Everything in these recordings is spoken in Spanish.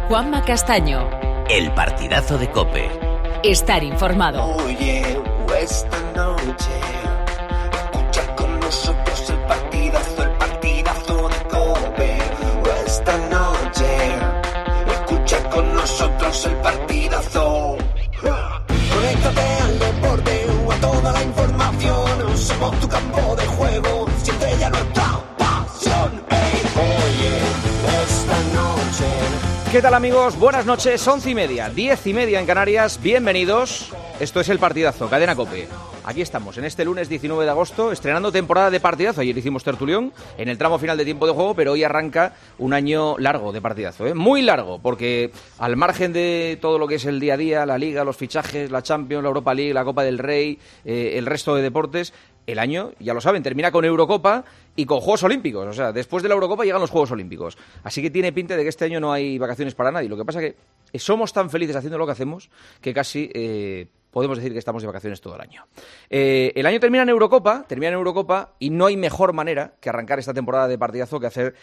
Juanma Castaño. El partidazo de COPE. Estar informado. Oye, esta noche escucha con nosotros el partidazo de COPE. Esta noche escucha con nosotros el partidazo. Conéctate al deporte o a toda la información. Somos tu campo de juego, siente ya nuestra pasión. Oye, esta noche. ¿Qué tal, amigos? Buenas noches, 11:30, 10:30 en Canarias. Bienvenidos. Esto es El Partidazo, Cadena COPE. Aquí estamos, en este lunes 19 de agosto, estrenando temporada de partidazo. Ayer hicimos tertulión en el tramo final de tiempo de juego, pero hoy arranca un año largo de partidazo, ¿eh? Muy largo, porque al margen de todo lo que es el día a día, la Liga, los fichajes, la Champions, la Europa League, la Copa del Rey, el resto de deportes, el año, ya lo saben, termina con Eurocopa y con Juegos Olímpicos. O sea, después de la Eurocopa llegan los Juegos Olímpicos. Así que tiene pinta de que este año no hay vacaciones para nadie. Lo que pasa es que somos tan felices haciendo lo que hacemos que casi podemos decir que estamos de vacaciones todo el año. El año termina en Eurocopa y no hay mejor manera que arrancar esta temporada de partidazo que hacer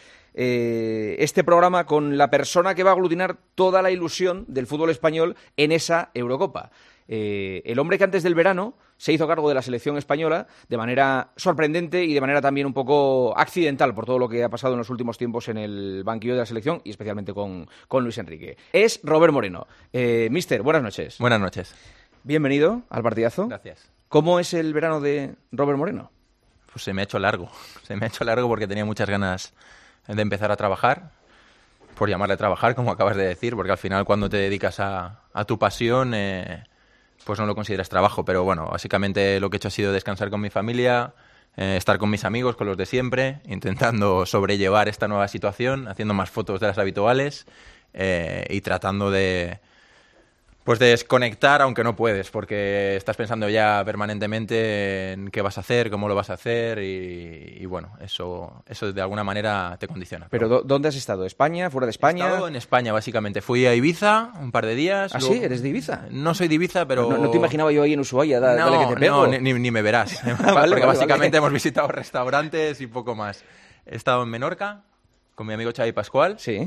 este programa con la persona que va a aglutinar toda la ilusión del fútbol español en esa Eurocopa. El hombre que antes del verano se hizo cargo de la selección española de manera sorprendente y de manera también un poco accidental por todo lo que ha pasado en los últimos tiempos en el banquillo de la selección y especialmente con Luis Enrique. Es Robert Moreno. Mister, buenas noches. Buenas noches. Bienvenido al partidazo. Gracias. ¿Cómo es el verano de Robert Moreno? Pues se me ha hecho largo. Se me ha hecho largo porque tenía muchas ganas de empezar a trabajar, por llamarle trabajar, como acabas de decir, porque al final cuando te dedicas a tu pasión, pues no lo consideras trabajo. Pero bueno, básicamente lo que he hecho ha sido descansar con mi familia, estar con mis amigos, con los de siempre, intentando sobrellevar esta nueva situación, haciendo más fotos de las habituales y tratando de desconectar, aunque no puedes, porque estás pensando ya permanentemente en qué vas a hacer, cómo lo vas a hacer y bueno, eso de alguna manera te condiciona. ¿Pero dónde has estado? ¿España? ¿Fuera de España? He estado en España, básicamente. Fui a Ibiza un par de días. ¿Ah, sí? ¿Eres de Ibiza? No soy de Ibiza, pero... No te imaginaba yo ahí en Ushuaia, dale que te pego. No, ni me verás. Vale, porque básicamente vale. hemos visitado restaurantes y poco más. He estado en Menorca con mi amigo Xavi Pascual. Sí.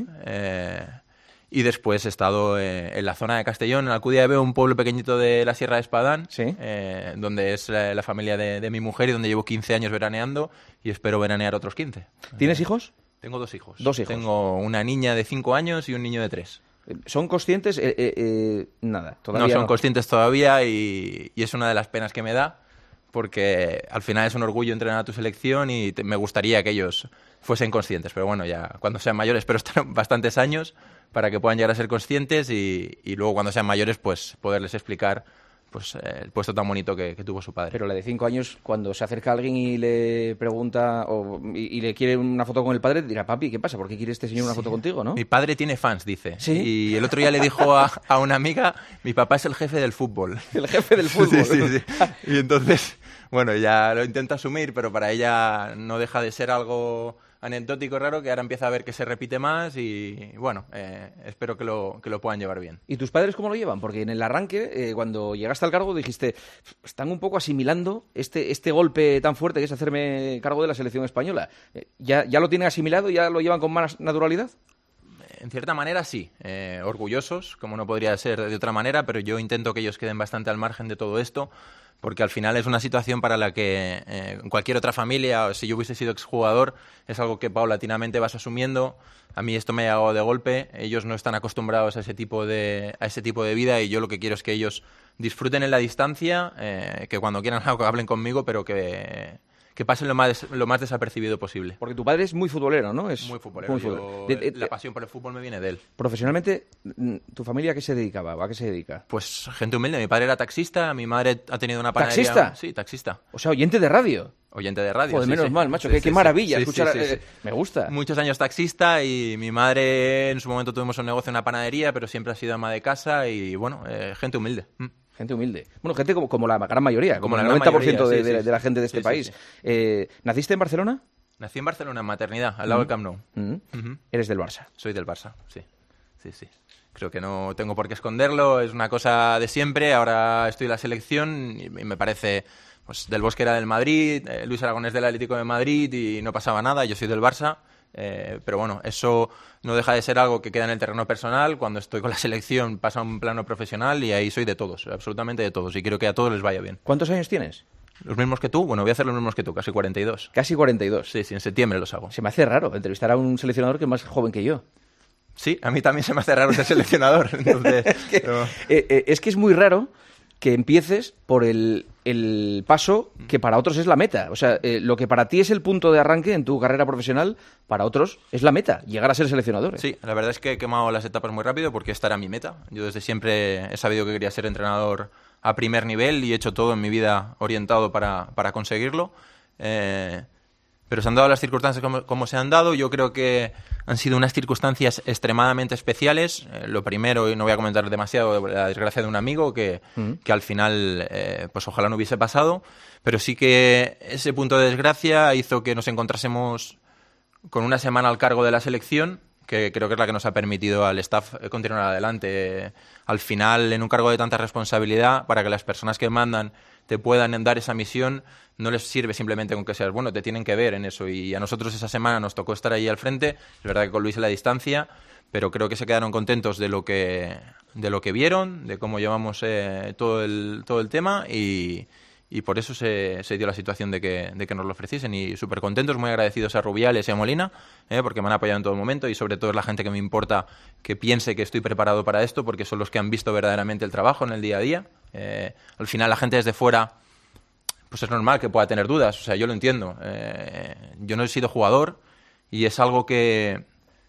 Y después he estado en la zona de Castellón, en Alcudia de Veo, un pueblo pequeñito de la Sierra de Espadán, sí. Donde es la familia de mi mujer y donde llevo 15 años veraneando y espero veranear otros 15. ¿Tienes hijos? Tengo 2 hijos. 2 hijos. Tengo una niña de 5 años y un niño de 3. ¿Son conscientes? Nada, todavía no son conscientes todavía y es una de las penas que me da, porque al final es un orgullo entrenar a tu selección y me gustaría que ellos fuesen conscientes. Pero bueno, ya cuando sean mayores, espero estar bastantes años para que puedan llegar a ser conscientes y luego cuando sean mayores pues poderles explicar pues el puesto tan bonito que tuvo su padre. Pero la de 5 años, cuando se acerca alguien y le pregunta y le quiere una foto con el padre, dirá: papi, ¿qué pasa? ¿Por qué quiere este señor una foto contigo, no? Mi padre tiene fans, dice. ¿Sí? Y el otro día le dijo a una amiga: mi papá es el jefe del fútbol. El jefe del fútbol. Sí. Y entonces, bueno, ya lo intenta asumir, pero para ella no deja de ser algo anecdótico, raro, que ahora empieza a ver que se repite más y bueno, espero que lo puedan llevar bien. ¿Y tus padres cómo lo llevan? Porque en el arranque, cuando llegaste al cargo, dijiste: están un poco asimilando este golpe tan fuerte que es hacerme cargo de la selección española. ¿Ya lo tienen asimilado? ¿Ya lo llevan con más naturalidad? En cierta manera sí, orgullosos, como no podría ser de otra manera, pero yo intento que ellos queden bastante al margen de todo esto, porque al final es una situación para la que en cualquier otra familia, o si yo hubiese sido exjugador, es algo que paulatinamente vas asumiendo. A mí esto me ha llegado de golpe, ellos no están acostumbrados a ese tipo de vida y yo lo que quiero es que ellos disfruten en la distancia, que cuando quieran hablen conmigo, pero que pasen lo más desapercibido posible. Porque tu padre es muy futbolero, ¿no? Es muy futbolero. La pasión por el fútbol me viene de él. Profesionalmente, ¿tu familia a qué se dedicaba? ¿A qué se dedica? Pues gente humilde. Mi padre era taxista, mi madre ha tenido una panadería. ¿Taxista? Sí, taxista. O sea, oyente de radio. Oyente de radio. Joder, sí, menos sí. mal, macho. Sí, Qué maravilla sí, escuchar. sí. Me gusta. Muchos años taxista y mi madre en su momento tuvimos un negocio en una panadería, pero siempre ha sido ama de casa y bueno, gente humilde. Gente humilde. Bueno, gente como la gran mayoría, como el la 90% mayoría, de la gente de este país. Sí. ¿Naciste en Barcelona? Nací en Barcelona, en maternidad, al lado del Camp Nou. Eres del Barça. Soy del Barça, sí. Creo que no tengo por qué esconderlo, es una cosa de siempre. Ahora estoy en la selección y me parece... Pues Del Bosque era del Madrid, Luis Aragonés del Atlético de Madrid y no pasaba nada. Yo soy del Barça Pero bueno, eso no deja de ser algo que queda en el terreno personal. Cuando estoy con la selección pasa a un plano profesional y ahí soy de todos, absolutamente de todos. Y quiero que a todos les vaya bien. ¿Cuántos años tienes? ¿Los mismos que tú? Bueno, voy a hacer los mismos que tú, casi 42. Casi 42. Sí, en septiembre los hago. Se me hace raro entrevistar a un seleccionador que es más joven que yo. Sí, a mí también se me hace raro ser seleccionador. Entonces, es que es muy raro que empieces por el paso que para otros es la meta. O sea, lo que para ti es el punto de arranque en tu carrera profesional, para otros es la meta, llegar a ser seleccionador. Sí, la verdad es que he quemado las etapas muy rápido porque esta era mi meta. Yo desde siempre he sabido que quería ser entrenador a primer nivel y he hecho todo en mi vida orientado para conseguirlo. Pero se han dado las circunstancias como se han dado. Yo creo que han sido unas circunstancias extremadamente especiales. Lo primero, y no voy a comentar demasiado, la desgracia de un amigo que al final, pues ojalá no hubiese pasado. Pero sí que ese punto de desgracia hizo que nos encontrásemos con una semana al cargo de la selección, que creo que es la que nos ha permitido al staff continuar adelante. Al final, en un cargo de tanta responsabilidad, para que las personas que mandan te puedan dar esa misión, no les sirve simplemente con que seas bueno, te tienen que ver en eso. Y a nosotros esa semana nos tocó estar ahí al frente, es verdad que con Luis a la distancia, pero creo que se quedaron contentos de lo que vieron, de cómo llevamos todo el tema y por eso se dio la situación de que nos lo ofreciesen. Y súper contentos, muy agradecidos a Rubiales y a Molina, porque me han apoyado en todo momento y sobre todo es la gente que me importa que piense que estoy preparado para esto, porque son los que han visto verdaderamente el trabajo en el día a día. Al final la gente desde fuera, pues es normal que pueda tener dudas, o sea, yo lo entiendo. Yo no he sido jugador y es algo que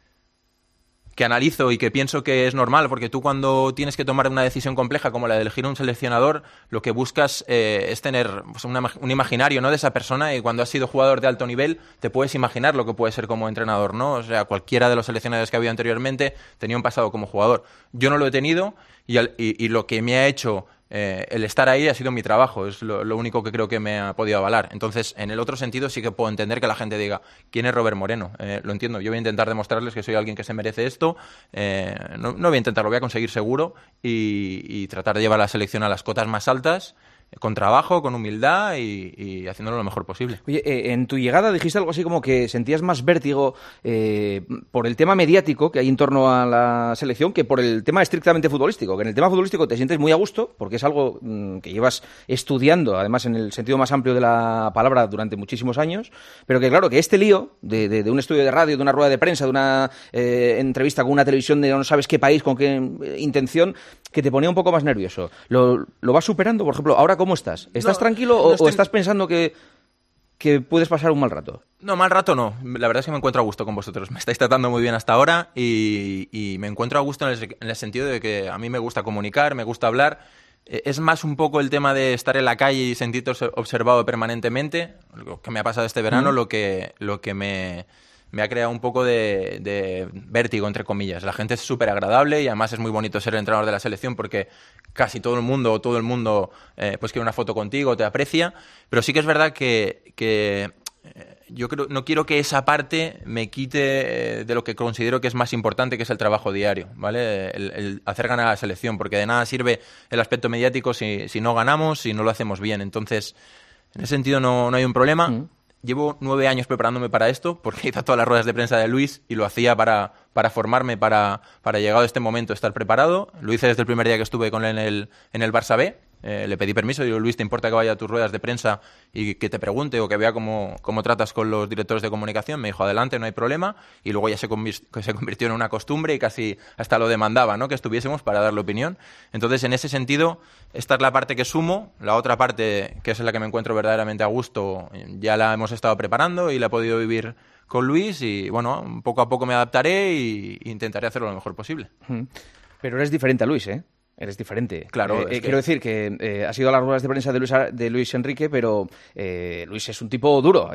analizo y que pienso que es normal, porque tú cuando tienes que tomar una decisión compleja como la de elegir un seleccionador, lo que buscas es tener pues, un imaginario, ¿no?, de esa persona, y cuando has sido jugador de alto nivel te puedes imaginar lo que puede ser como entrenador, ¿no? O sea, cualquiera de los seleccionadores que había anteriormente tenía un pasado como jugador. Yo no lo he tenido y lo que me ha hecho el estar ahí ha sido mi trabajo, es lo único que creo que me ha podido avalar. Entonces, en el otro sentido sí que puedo entender que la gente diga, ¿quién es Robert Moreno? Lo entiendo, yo voy a intentar demostrarles que soy alguien que se merece esto, no voy a intentar, lo voy a conseguir seguro y tratar de llevar la selección a las cotas más altas, con trabajo, con humildad y haciéndolo lo mejor posible. Oye, en tu llegada dijiste algo así como que sentías más vértigo por el tema mediático que hay en torno a la selección que por el tema estrictamente futbolístico, que en el tema futbolístico te sientes muy a gusto porque es algo que llevas estudiando, además en el sentido más amplio de la palabra, durante muchísimos años, pero que claro, que este lío de un estudio de radio, de una rueda de prensa, de una entrevista con una televisión de no sabes qué país, con qué intención, que te ponía un poco más nervioso. ¿Lo vas superando? Por ejemplo, ahora ¿cómo estás? ¿Estás tranquilo o estás pensando que puedes pasar un mal rato? No, mal rato no. La verdad es que me encuentro a gusto con vosotros. Me estáis tratando muy bien hasta ahora y me encuentro a gusto en el sentido de que a mí me gusta comunicar, me gusta hablar. Es más un poco el tema de estar en la calle y sentirte observado permanentemente, lo que me ha pasado este verano, lo que me ha creado un poco de vértigo, entre comillas. La gente es súper agradable y además es muy bonito ser el entrenador de la selección porque casi todo el mundo pues quiere una foto contigo, te aprecia, pero sí que es verdad que yo no quiero que esa parte me quite de lo que considero que es más importante, que es el trabajo diario, ¿vale? El hacer ganar a la selección, porque de nada sirve el aspecto mediático si no ganamos, si no lo hacemos bien. Entonces, en ese sentido no hay un problema. Llevo 9 años preparándome para esto, porque hice todas las ruedas de prensa de Luis y lo hacía para formarme, para llegado a este momento estar preparado. Lo hice desde el primer día que estuve con él en el Barça B. Le pedí permiso, digo, Luis, ¿te importa que vaya a tus ruedas de prensa y que te pregunte o que vea cómo tratas con los directores de comunicación? Me dijo, adelante, no hay problema. Y luego ya se convirtió en una costumbre y casi hasta lo demandaba, ¿no?, que estuviésemos para darle opinión. Entonces, en ese sentido, esta es la parte que sumo. La otra parte, que es en la que me encuentro verdaderamente a gusto, ya la hemos estado preparando y la he podido vivir con Luis y, bueno, poco a poco me adaptaré e intentaré hacerlo lo mejor posible. Pero eres diferente a Luis, ¿eh? Eres diferente. Claro. Quiero decir que has ido a las ruedas de prensa de Luis Enrique, pero Luis es un tipo duro,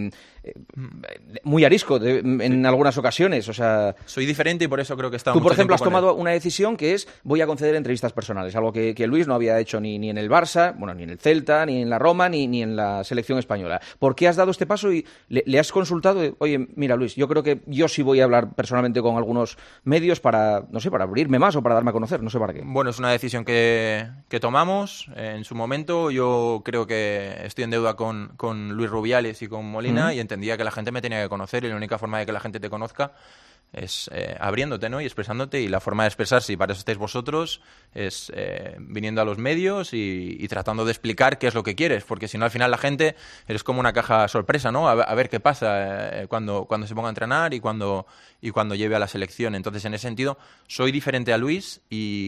muy arisco en algunas ocasiones. O sea, soy diferente y por eso creo que está. Tú, por ejemplo, has tomado una decisión que es voy a conceder entrevistas personales, algo que Luis no había hecho ni en el Barça, bueno, ni en el Celta, ni en la Roma, ni en la selección española. ¿Por qué has dado este paso y le has consultado? Oye, mira, Luis, yo creo que yo sí voy a hablar personalmente con algunos medios para, no sé, para abrirme más o para darme a conocer, no sé para qué. Bueno, Bueno, es una decisión que tomamos en su momento. Yo creo que estoy en deuda con Luis Rubiales y con Molina y entendía que la gente me tenía que conocer y la única forma de que la gente te conozca es abriéndote, ¿no? Y expresándote, y la forma de expresarse, y para eso estáis vosotros, es viniendo a los medios y tratando de explicar qué es lo que quieres, porque si no al final la gente eres como una caja sorpresa, ¿no? A ver qué pasa cuando se ponga a entrenar y cuando lleve a la selección. Entonces, en ese sentido, soy diferente a Luis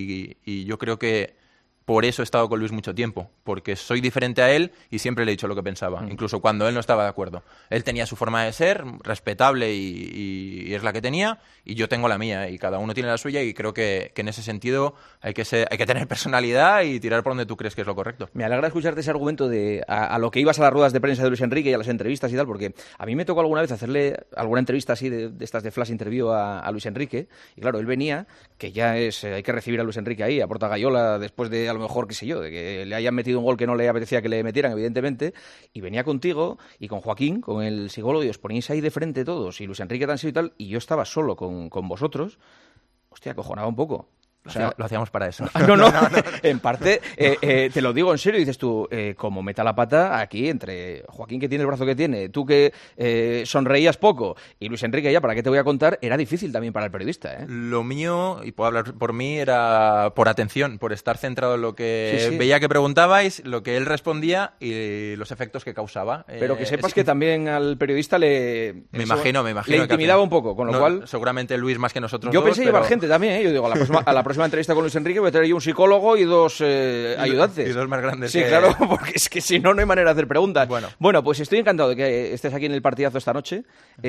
y yo creo que por eso he estado con Luis mucho tiempo, porque soy diferente a él y siempre le he dicho lo que pensaba, incluso cuando él no estaba de acuerdo. Él tenía su forma de ser, respetable y es la que tenía, y yo tengo la mía, y cada uno tiene la suya, y creo que en ese sentido hay que tener personalidad y tirar por donde tú crees que es lo correcto. Me alegra escucharte ese argumento de a lo que ibas a las ruedas de prensa de Luis Enrique y a las entrevistas y tal, porque a mí me tocó alguna vez hacerle alguna entrevista así de estas de flash interview a Luis Enrique, y claro, él venía, que ya es, hay que recibir a Luis Enrique ahí, a Portagayola, después de a lo mejor, qué sé yo, de que le hayan metido un gol que no le apetecía que le metieran, evidentemente, y venía contigo y con Joaquín, con el psicólogo, y os poníais ahí de frente todos, y Luis Enrique tan serio y tal, y yo estaba solo con vosotros. Hostia, acojonaba un poco. O sea, lo hacíamos para eso. No. En parte, te lo digo en serio, dices tú, como meta la pata aquí entre Joaquín, que tiene el brazo que tiene, tú que sonreías poco, y Luis Enrique, ya, ¿para qué te voy a contar? Era difícil también para el periodista, ¿eh? Lo mío, y puedo hablar por mí, era por atención, por estar centrado en lo que veía que preguntabais, lo que él respondía y los efectos que causaba. Pero que sepas que también al periodista le imagino le intimidaba un poco, con lo cual... Seguramente Luis más que nosotros Yo dos, pensé llevar gente también, ¿eh? Yo digo, a la próxima entrevista con Luis Enrique voy a tener yo un psicólogo y dos ayudantes. Y dos más grandes. Sí, claro, porque es que si no, no hay manera de hacer preguntas. Bueno, pues estoy encantado de que estés aquí en el partidazo esta noche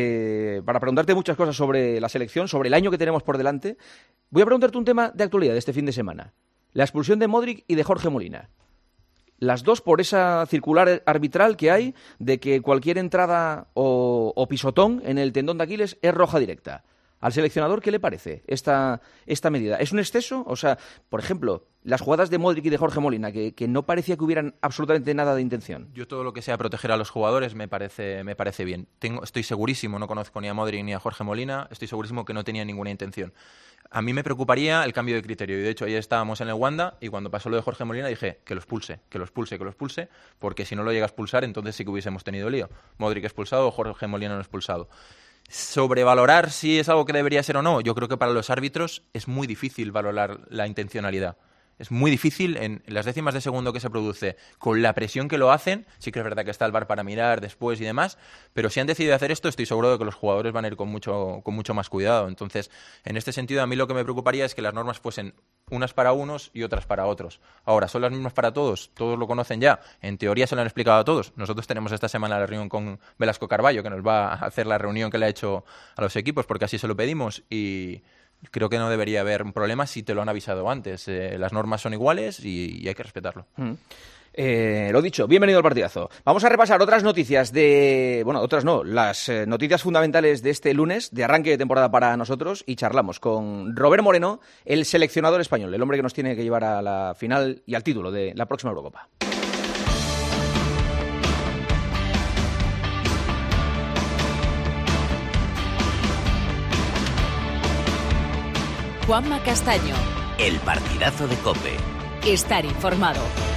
para preguntarte muchas cosas sobre la selección, sobre el año que tenemos por delante. Voy a preguntarte un tema de actualidad de este fin de semana. La expulsión de Modric y de Jorge Molina. Las dos por esa circular arbitral que hay de que cualquier entrada o pisotón en el tendón de Aquiles es roja directa. ¿Al seleccionador qué le parece esta medida? ¿Es un exceso? O sea, por ejemplo, las jugadas de Modric y de Jorge Molina, que no parecía que hubieran absolutamente nada de intención. Yo todo lo que sea proteger a los jugadores me parece bien. Estoy segurísimo, no conozco ni a Modric ni a Jorge Molina, estoy segurísimo que no tenía ninguna intención. A mí me preocuparía el cambio de criterio, y de hecho ayer estábamos en el Wanda y cuando pasó lo de Jorge Molina dije que lo expulse, porque si no lo llega a expulsar entonces sí que hubiésemos tenido lío. Modric expulsado o Jorge Molina no expulsado. Sobrevalorar si es algo que debería ser o no, yo creo que para los árbitros es muy difícil valorar la intencionalidad. Es muy difícil en las décimas de segundo que se produce, con la presión que lo hacen. Sí que es verdad que está el VAR para mirar después y demás, pero si han decidido hacer esto, estoy seguro de que los jugadores van a ir con mucho más cuidado. Entonces, en este sentido, a mí lo que me preocuparía es que las normas fuesen unas para unos y otras para otros. Ahora, ¿son las mismas para todos? Todos lo conocen ya. En teoría se lo han explicado a todos. Nosotros tenemos esta semana la reunión con Velasco Carballo, que nos va a hacer la reunión que le ha hecho a los equipos, porque así se lo pedimos, y creo que no debería haber un problema si te lo han avisado antes. Las normas son iguales y hay que respetarlo. Lo dicho, bienvenido al partidazo. Vamos a repasar otras noticias las noticias fundamentales de este lunes, de arranque de temporada para nosotros, y charlamos con Robert Moreno, el seleccionador español, el hombre que nos tiene que llevar a la final y al título de la próxima Eurocopa. Juanma Castaño. El partidazo de COPE. Estar informado.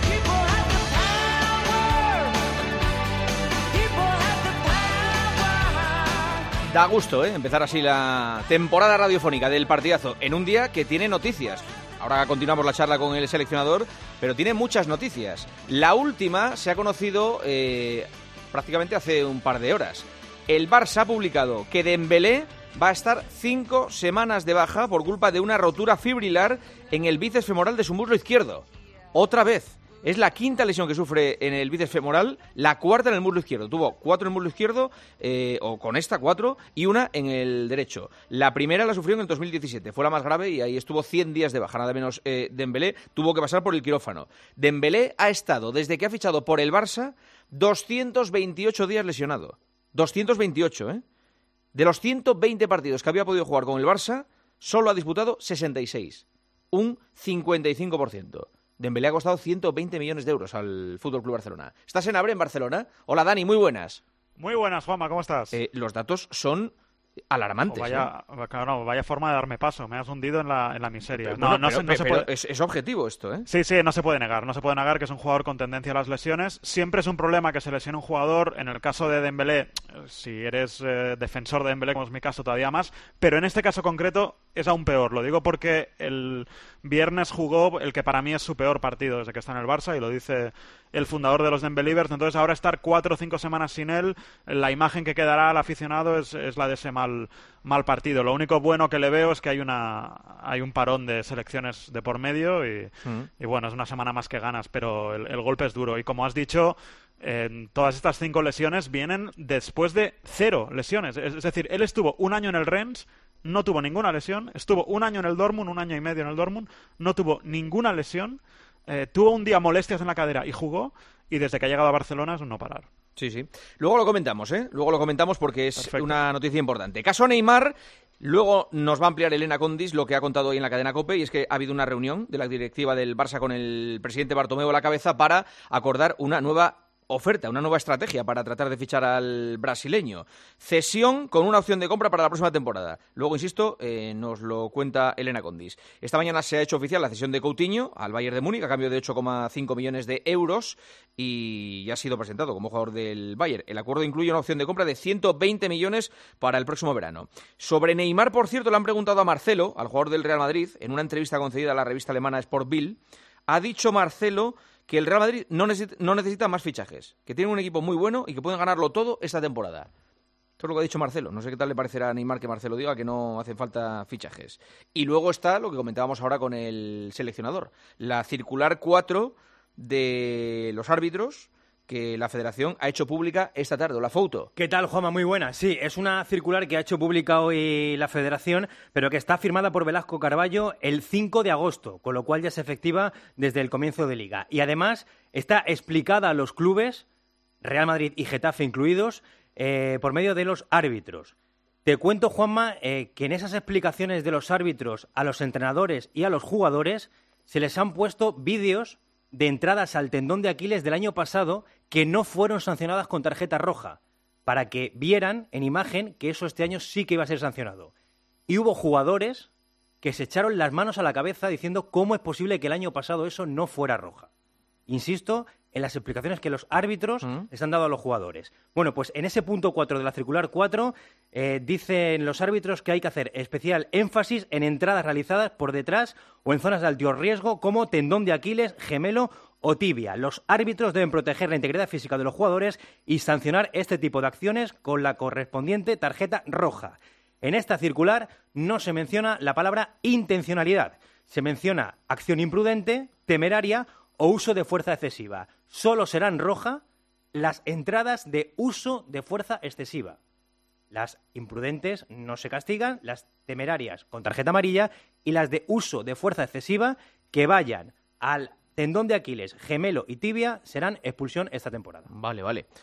Da gusto, empezar así la temporada radiofónica del partidazo en un día que tiene noticias. Ahora continuamos la charla con el seleccionador, pero tiene muchas noticias. La última se ha conocido prácticamente hace un par de horas. El Barça ha publicado que Dembélé va a estar 5 semanas de baja por culpa de una rotura fibrilar en el bíceps femoral de su muslo izquierdo. Otra vez. Es la quinta lesión que sufre en el bíceps femoral, la cuarta en el muslo izquierdo. Tuvo 4 en el muslo izquierdo, o con esta 4, y una en el derecho. La primera la sufrió en el 2017, fue la más grave y ahí estuvo 100 días de baja, nada menos. Dembélé tuvo que pasar por el quirófano. Dembélé ha estado, desde que ha fichado por el Barça, 228 días lesionado. 228, ¿eh? De los 120 partidos que había podido jugar con el Barça, solo ha disputado 66. Un 55%. Dembélé ha costado 120 millones de euros al FC Barcelona. ¿Estás en Abre, en Barcelona? Hola, Dani, muy buenas. Muy buenas, Juanma, ¿cómo estás? Los datos son alarmantes. Vaya forma de darme paso. Me has hundido en la miseria. Pero es objetivo esto, ¿eh? Sí, no se puede negar. No se puede negar que es un jugador con tendencia a las lesiones. Siempre es un problema que se lesione un jugador. En el caso de Dembélé, si eres defensor de Dembélé, como es mi caso, todavía más. Pero en este caso concreto es aún peor. Lo digo porque el viernes jugó el que para mí es su peor partido desde que está en el Barça, y lo dice el fundador de los Dembélivers. Entonces ahora estar 4 o 5 semanas sin él, la imagen que quedará al aficionado es la de ese mal partido. Lo único bueno que le veo es que hay un parón de selecciones de por medio y bueno, es una semana más que ganas, pero el golpe es duro. Y como has dicho, todas estas 5 lesiones vienen después de 0 lesiones. Es decir, él estuvo un año en el Rennes, no tuvo ninguna lesión, estuvo un año en el Dortmund, 1 año y medio en el Dortmund, no tuvo ninguna lesión, tuvo un día molestias en la cadera y jugó, y desde que ha llegado a Barcelona es un no parar. Sí. Luego lo comentamos, ¿eh? Luego lo comentamos porque es Perfecto. Una noticia importante. Caso Neymar, luego nos va a ampliar Elena Condis lo que ha contado hoy en la cadena COPE, y es que ha habido una reunión de la directiva del Barça con el presidente Bartomeu a la cabeza para acordar una nueva oferta, una nueva estrategia para tratar de fichar al brasileño. Cesión con una opción de compra para la próxima temporada. Luego, insisto, nos lo cuenta Elena Condis. Esta mañana se ha hecho oficial la cesión de Coutinho al Bayern de Múnich a cambio de 8,5 millones de euros y ya ha sido presentado como jugador del Bayern. El acuerdo incluye una opción de compra de 120 millones para el próximo verano. Sobre Neymar, por cierto, le han preguntado a Marcelo, al jugador del Real Madrid, en una entrevista concedida a la revista alemana Sport Bild. Ha dicho Marcelo que el Real Madrid no necesita más fichajes, que tiene un equipo muy bueno y que pueden ganarlo todo esta temporada. Esto es lo que ha dicho Marcelo. No sé qué tal le parecerá a Neymar que Marcelo diga que no hacen falta fichajes. Y luego está lo que comentábamos ahora con el seleccionador, la circular 4 de los árbitros que la Federación ha hecho pública esta tarde, la foto. ¿Qué tal, Juanma? Muy buena. Sí, es una circular que ha hecho pública hoy la Federación, pero que está firmada por Velasco Carballo el 5 de agosto, con lo cual ya es efectiva desde el comienzo de Liga. Y además está explicada a los clubes, Real Madrid y Getafe incluidos, por medio de los árbitros. Te cuento, Juanma, que en esas explicaciones de los árbitros a los entrenadores y a los jugadores se les han puesto vídeos de entradas al tendón de Aquiles del año pasado que no fueron sancionadas con tarjeta roja, para que vieran en imagen que eso este año sí que iba a ser sancionado. Y hubo jugadores que se echaron las manos a la cabeza diciendo cómo es posible que el año pasado eso no fuera roja. Insisto en las explicaciones que los árbitros les han dado a los jugadores. Bueno, pues en ese punto 4 de la circular 4 dicen los árbitros que hay que hacer especial énfasis en entradas realizadas por detrás o en zonas de alto riesgo como tendón de Aquiles, gemelo o tibia. Los árbitros deben proteger la integridad física de los jugadores y sancionar este tipo de acciones con la correspondiente tarjeta roja. En esta circular no se menciona la palabra intencionalidad. Se menciona acción imprudente, temeraria o uso de fuerza excesiva. Solo serán roja las entradas de uso de fuerza excesiva. Las imprudentes no se castigan, las temerarias con tarjeta amarilla y las de uso de fuerza excesiva que vayan al tendón de Aquiles, gemelo y tibia serán expulsión esta temporada. Vale.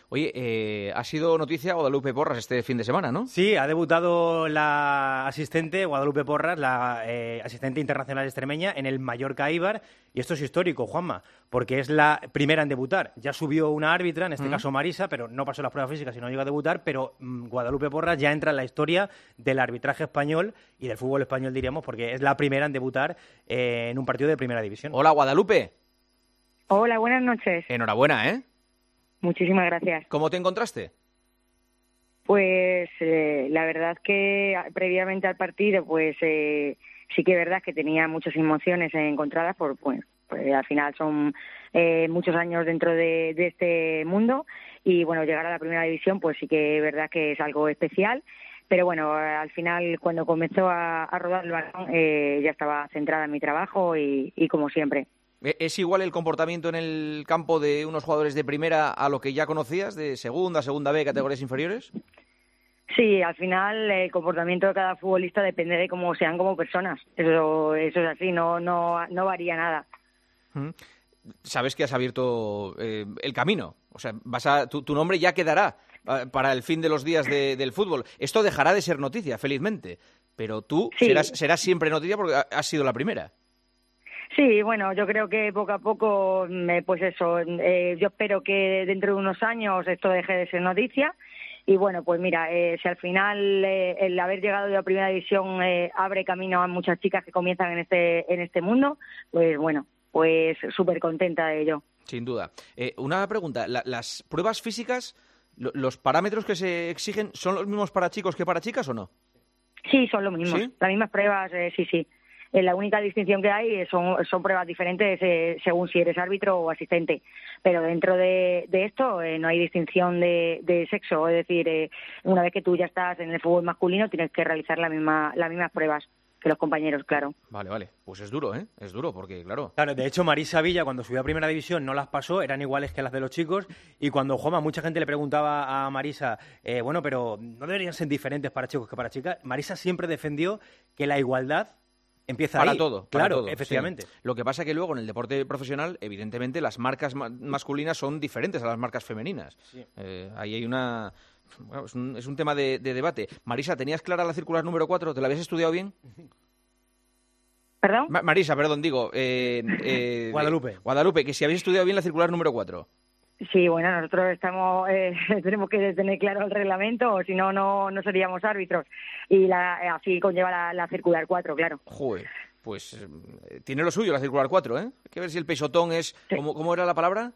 Oye, ha sido noticia Guadalupe Porras este fin de semana, ¿no? Sí, ha debutado la asistente Guadalupe Porras, la asistente internacional extremeña, en el Mallorca Eibar. Y esto es histórico, Juanma, porque es la primera en debutar. Ya subió una árbitra, en este caso Marisa, pero no pasó las pruebas físicas y no llegó a debutar, pero Guadalupe Porras ya entra en la historia del arbitraje español y del fútbol español, diríamos, porque es la primera en debutar en un partido de primera división. Hola, Guadalupe. Hola, buenas noches. Enhorabuena, ¿eh? Muchísimas gracias. ¿Cómo te encontraste? Pues la verdad que previamente al partido, pues sí que es verdad que tenía muchas emociones encontradas, pues al final son muchos años dentro de este mundo y bueno, llegar a la primera división, pues sí que es verdad que es algo especial. Pero bueno, al final cuando comenzó a rodar el balón ya estaba centrada en mi trabajo y como siempre. ¿Es igual el comportamiento en el campo de unos jugadores de primera a lo que ya conocías, de segunda B, categorías inferiores? Sí, al final el comportamiento de cada futbolista depende de cómo sean como personas. Eso es así, no varía nada. Sabes que has abierto el camino. O sea, tu nombre ya quedará para el fin de los días del fútbol. Esto dejará de ser noticia, felizmente. Pero tú sí serás siempre noticia porque has sido la primera. Sí, bueno, yo creo que poco a poco, pues eso, yo espero que dentro de unos años esto deje de ser noticia Y bueno, pues mira, si al final el haber llegado yo a Primera División abre camino a muchas chicas que comienzan en este mundo, pues bueno, pues súper contenta de ello. Sin duda. Una pregunta, ¿las pruebas físicas, los parámetros que se exigen, son los mismos para chicos que para chicas o no? Sí, son los mismos. ¿Sí? Las mismas pruebas, sí. La única distinción que hay son pruebas diferentes según si eres árbitro o asistente. Pero dentro de esto no hay distinción de sexo. Es decir, una vez que tú ya estás en el fútbol masculino tienes que realizar las mismas pruebas que los compañeros, claro. Vale. Pues es duro, ¿eh? Es duro porque, claro... Claro, de hecho, Marisa Villa, cuando subió a Primera División, no las pasó, eran iguales que las de los chicos, y cuando Juanma, mucha gente le preguntaba a Marisa, bueno, pero ¿no deberían ser diferentes para chicos que para chicas? Marisa siempre defendió que la igualdad empieza para ahí. todo, claro, para todo, efectivamente. Sí. Lo que pasa que luego en el deporte profesional, evidentemente, las marcas masculinas son diferentes a las marcas femeninas. Sí. Ahí hay una... Bueno, es un tema de debate. Marisa, ¿tenías clara la circular número 4? ¿Te la habías estudiado bien? ¿Perdón? Marisa, perdón, digo. Guadalupe, que si habéis estudiado bien la circular número 4. Sí, bueno, nosotros tenemos que tener claro el reglamento, o si no, no seríamos árbitros. Y así conlleva la circular 4, claro. Joder, pues tiene lo suyo la circular 4, ¿eh? Hay que ver si el pisotón es... Sí. ¿Cómo era la palabra?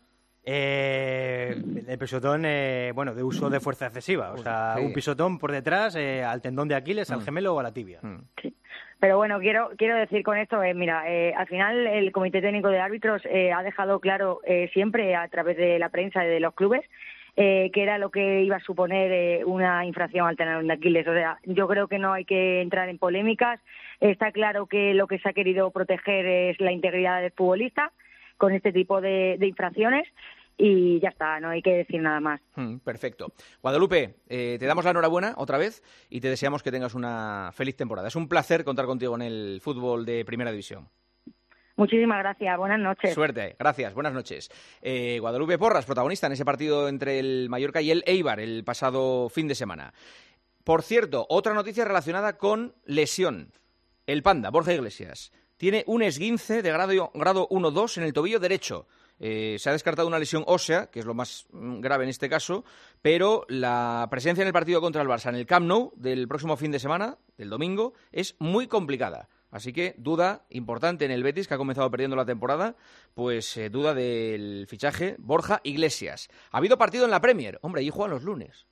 El pisotón, de uso de fuerza excesiva. O sea, sí. Un pisotón por detrás al tendón de Aquiles, al gemelo o a la tibia. Sí. Pero bueno, quiero decir con esto, al final el Comité Técnico de Árbitros ha dejado claro siempre a través de la prensa y de los clubes que era lo que iba a suponer una infracción al tendón de Aquiles. O sea, yo creo que no hay que entrar en polémicas. Está claro que lo que se ha querido proteger es la integridad del futbolista con este tipo de infracciones. Y ya está, no hay que decir nada más. Perfecto. Guadalupe, te damos la enhorabuena otra vez y te deseamos que tengas una feliz temporada. Es un placer contar contigo en el fútbol de Primera División. Muchísimas gracias, buenas noches. Suerte, gracias, buenas noches. Guadalupe Porras, protagonista en ese partido entre el Mallorca y el Eibar el pasado fin de semana. Por cierto, otra noticia relacionada con lesión. El Panda, Borja Iglesias, tiene un esguince de grado 1-2 en el tobillo derecho. Se ha descartado una lesión ósea, que es lo más grave en este caso, pero la presencia en el partido contra el Barça en el Camp Nou del próximo fin de semana, del domingo, es muy complicada. Así que duda importante en el Betis, que ha comenzado perdiendo la temporada, pues duda del fichaje Borja Iglesias. Ha habido partido en la Premier. Hombre, ahí juegan los lunes.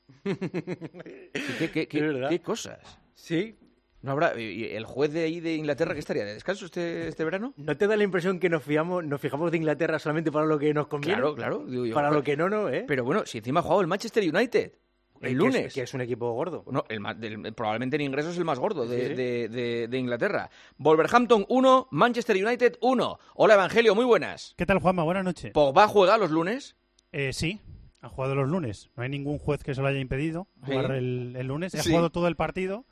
¿Qué cosas? Sí. ¿No habrá el juez de ahí de Inglaterra que estaría de descanso este verano? ¿No te da la impresión que nos fijamos de Inglaterra solamente para lo que nos conviene? Claro. Digo yo, para lo que no, ¿eh? Pero bueno, si encima ha jugado el Manchester United el lunes. Que es un equipo gordo. No, probablemente en ingresos el más gordo de Inglaterra. Wolverhampton 1, Manchester United 1. Hola, Evangelio, muy buenas. ¿Qué tal, Juanma? Buenas noches. ¿Pogba juega los lunes? Sí. Ha jugado los lunes. No hay ningún juez que se lo haya impedido jugar el lunes. Ha jugado todo el partido.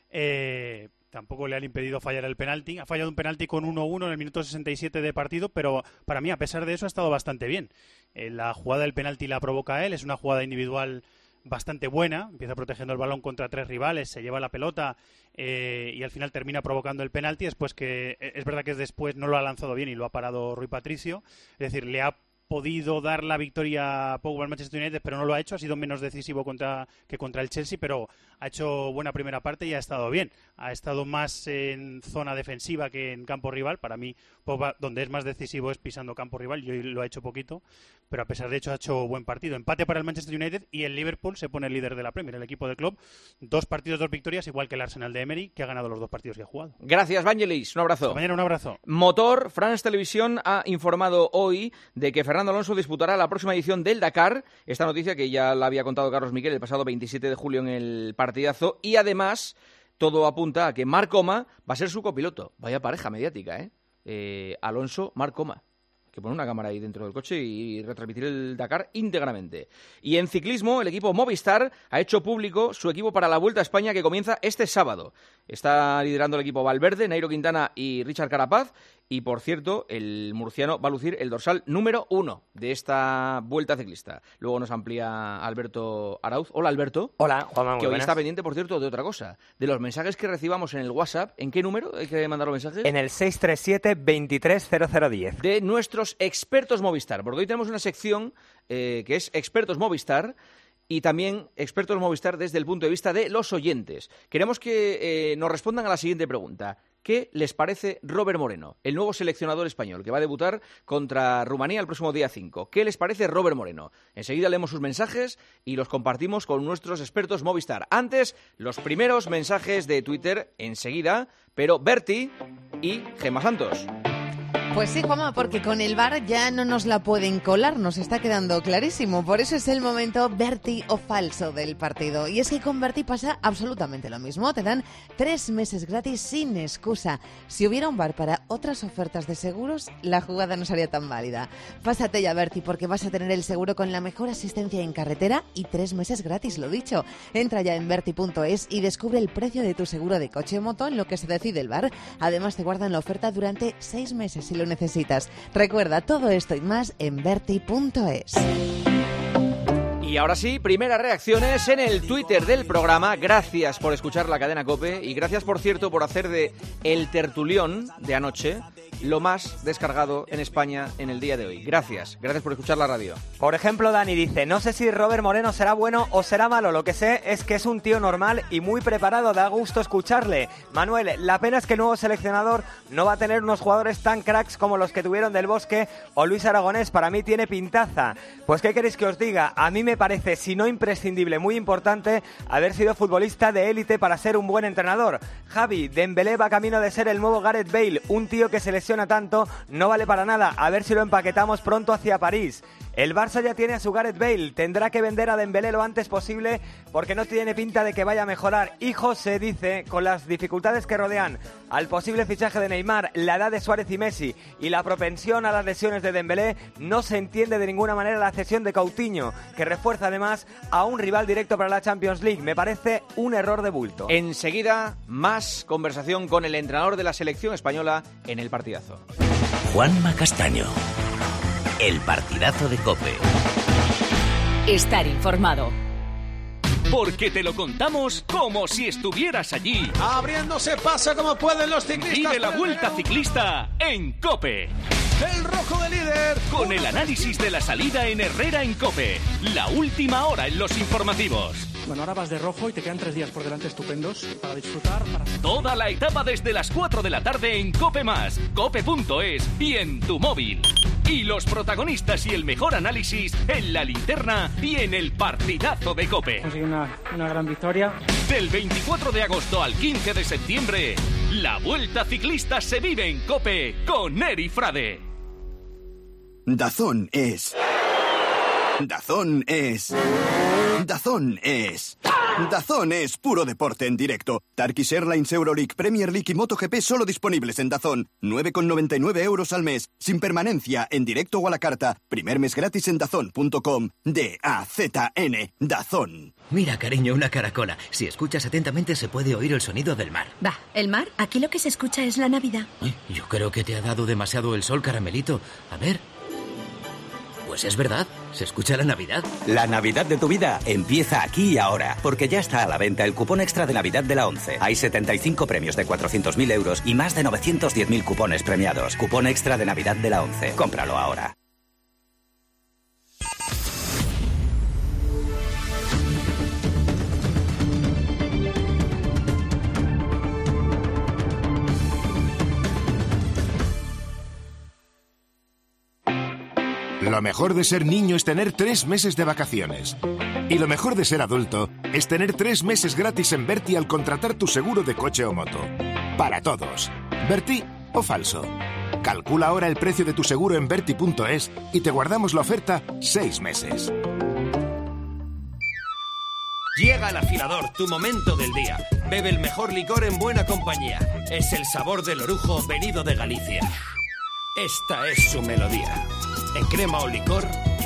Tampoco le han impedido fallar el penalti. Ha fallado un penalti con 1-1 en el minuto 67 de partido, pero para mí, a pesar de eso, ha estado bastante bien. La jugada del penalti la provoca él. Es una jugada individual bastante buena. Empieza protegiendo el balón contra 3 rivales, se lleva la pelota y al final termina provocando el penalti. Después que es verdad que después no lo ha lanzado bien y lo ha parado Rui Patricio. Es decir, le ha podido dar la victoria a Pogba al Manchester United, pero no lo ha hecho. Ha sido menos decisivo que contra el Chelsea, pero ha hecho buena primera parte y ha estado bien. Ha estado más en zona defensiva que en campo rival. Para mí, Pogba, donde es más decisivo es pisando campo rival. Yo lo ha hecho poquito, pero a pesar de hecho ha hecho buen partido. Empate para el Manchester United y el Liverpool se pone líder de la Premier, el equipo del club. 2 partidos, 2 victorias, igual que el Arsenal de Emery, que ha ganado los 2 partidos que ha jugado. Gracias, Vangelis. Un abrazo. Hasta mañana, un abrazo. Motor, France Televisión ha informado hoy de que Fernando Alonso disputará la próxima edición del Dakar. Esta noticia que ya la había contado Carlos Miquel el pasado 27 de julio en el partidazo. Y además, todo apunta a que Marc Oma va a ser su copiloto. Vaya pareja mediática, Alonso, Marc Oma. Que pone una cámara ahí dentro del coche y retransmitir el Dakar íntegramente. Y en ciclismo, el equipo Movistar ha hecho público su equipo para la Vuelta a España que comienza este sábado. Está liderando el equipo Valverde, Nairo Quintana y Richard Carapaz. Y, por cierto, el murciano va a lucir el dorsal número 1 de esta Vuelta Ciclista. Luego nos amplía Alberto Arauz. Hola, Alberto. Hola, Juanma, que hoy está pendiente, por cierto, de otra cosa. De los mensajes que recibamos en el WhatsApp. ¿En qué número hay que mandar los mensajes? En el 637-230010. De nuestros expertos Movistar. Porque hoy tenemos una sección que es Expertos Movistar. y también expertos Movistar desde el punto de vista de los oyentes. Queremos que nos respondan a la siguiente pregunta. ¿Qué les parece Robert Moreno, el nuevo seleccionador español que va a debutar contra Rumanía el próximo día 5? ¿Qué les parece Robert Moreno? Enseguida leemos sus mensajes y los compartimos con nuestros expertos Movistar. Antes, los primeros mensajes de Twitter enseguida, pero Berti y Gemma Santos. Pues sí, Juanma, porque con el VAR ya no nos la pueden colar, nos está quedando clarísimo. Por eso es el momento Berti o falso del partido. Y es que con Berti pasa absolutamente lo mismo. Te dan 3 meses gratis sin excusa. Si hubiera un VAR para otras ofertas de seguros, la jugada no sería tan válida. Pásate ya, Berti, porque vas a tener el seguro con la mejor asistencia en carretera y 3 meses gratis, lo dicho. Entra ya en berti.es y descubre el precio de tu seguro de coche o moto en lo que se decide el VAR. Además, te guardan la oferta durante 6 meses si lo necesitas. Recuerda todo esto y más en berti.es. Y ahora sí, primeras reacciones en el Twitter del programa. Gracias por escuchar la cadena COPE y gracias, por cierto, por hacer de El Tertulión de anoche lo más descargado en España en el día de hoy. Gracias por escuchar la radio. Por ejemplo, Dani dice: no sé si Robert Moreno será bueno o será malo, lo que sé es que es un tío normal y muy preparado, da gusto escucharle. Manuel, la pena es que el nuevo seleccionador no va a tener unos jugadores tan cracks como los que tuvieron Del Bosque o Luis Aragonés, para mí tiene pintaza. Pues ¿qué queréis que os diga? A mí me parece, si no imprescindible, muy importante haber sido futbolista de élite para ser un buen entrenador. Javi, Dembélé va camino de ser el nuevo Gareth Bale, un tío que se lesiona tanto, no vale para nada, a ver si lo empaquetamos pronto hacia París. El Barça ya tiene a su Gareth Bale, tendrá que vender a Dembélé lo antes posible porque no tiene pinta de que vaya a mejorar. Y José dice, con las dificultades que rodean al posible fichaje de Neymar, la edad de Suárez y Messi y la propensión a las lesiones de Dembélé, no se entiende de ninguna manera la cesión de Coutinho, que refuerza además a un rival directo para la Champions League. Me parece un error de bulto. Enseguida, más conversación con el entrenador de la selección española en el partidazo. Juanma Castaño. El partidazo de COPE. Estar informado. Porque te lo contamos como si estuvieras allí. Abriéndose paso como pueden los ciclistas. Vive la Vuelta Ciclista en COPE. El rojo de líder. Con el análisis de la salida en Herrera en COPE. La última hora en los informativos. Bueno, ahora vas de rojo y te quedan 3 días por delante estupendos para disfrutar. Toda la etapa desde las 4 de la tarde en COPE+, cope.es y en tu móvil. Y los protagonistas y el mejor análisis en la linterna y en el partidazo de COPE. Conseguí una gran victoria. Del 24 de agosto al 15 de septiembre, la Vuelta Ciclista se vive en COPE con Eri Frade. DAZN es... DAZN es... DAZN es... DAZN es puro deporte en directo. Turkish Airlines, Euroleague, Premier League y MotoGP solo disponibles en DAZN. 9,99 € al mes, sin permanencia, en directo o a la carta. Primer mes gratis en DAZN.com. DAZN, DAZN. Mira, cariño, una caracola. Si escuchas atentamente se puede oír el sonido del mar. Va, ¿el mar? Aquí lo que se escucha es la Navidad. Yo creo que te ha dado demasiado el sol, caramelito. A ver... Pues es verdad, se escucha la Navidad. La Navidad de tu vida empieza aquí y ahora, porque ya está a la venta el cupón extra de Navidad de la ONCE. Hay 75 premios de 400.000 euros y más de 910.000 cupones premiados. Cupón extra de Navidad de la ONCE. Cómpralo ahora. Lo mejor de ser niño es tener 3 meses de vacaciones. Y lo mejor de ser adulto es tener 3 meses gratis en Berti al contratar tu seguro de coche o moto. Para todos. ¿Berti o falso? Calcula ahora el precio de tu seguro en berti.es y te guardamos la oferta 6 meses. Llega al afilador, tu momento del día. Bebe el mejor licor en buena compañía. Es el sabor del orujo venido de Galicia. Esta es su melodía. En crema o licor.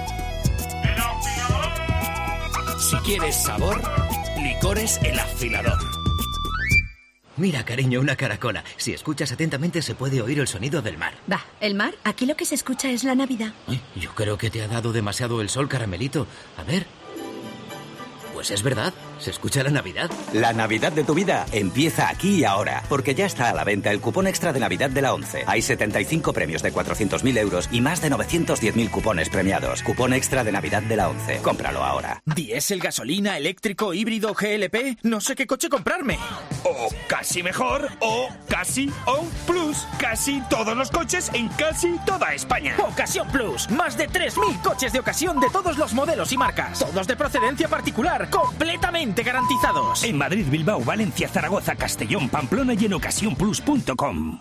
Si quieres sabor, licores El Afilador. Mira, cariño, una caracola. Si escuchas atentamente se puede oír el sonido del mar. Va, ¿el mar? Aquí lo que se escucha es la Navidad. Yo creo que te ha dado demasiado el sol, caramelito. A ver... Pues es verdad, ¿Se escucha la Navidad? La Navidad de tu vida empieza aquí y ahora, porque ya está a la venta el cupón extra de Navidad de la ONCE. Hay 75 premios de 400.000 euros y más de 910.000 cupones premiados. Cupón extra de Navidad de la ONCE. Cómpralo ahora. ¿Diésel, gasolina, eléctrico, híbrido, GLP? No sé qué coche comprarme. O casi mejor, o casi o plus. Casi todos los coches en casi toda España. Ocasión Plus. Más de 3.000 coches de ocasión de todos los modelos y marcas. Todos de procedencia particular, completamente garantizados. En Madrid, Bilbao, Valencia, Zaragoza, Castellón, Pamplona y en ocasiónplus.com.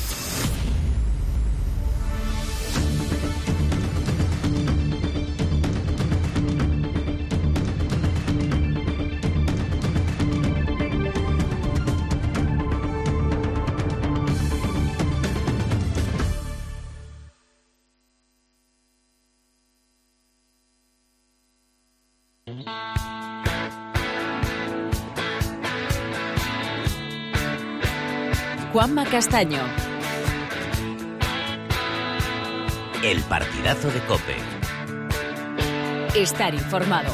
Juanma Castaño. El partidazo de COPE. Estar informado.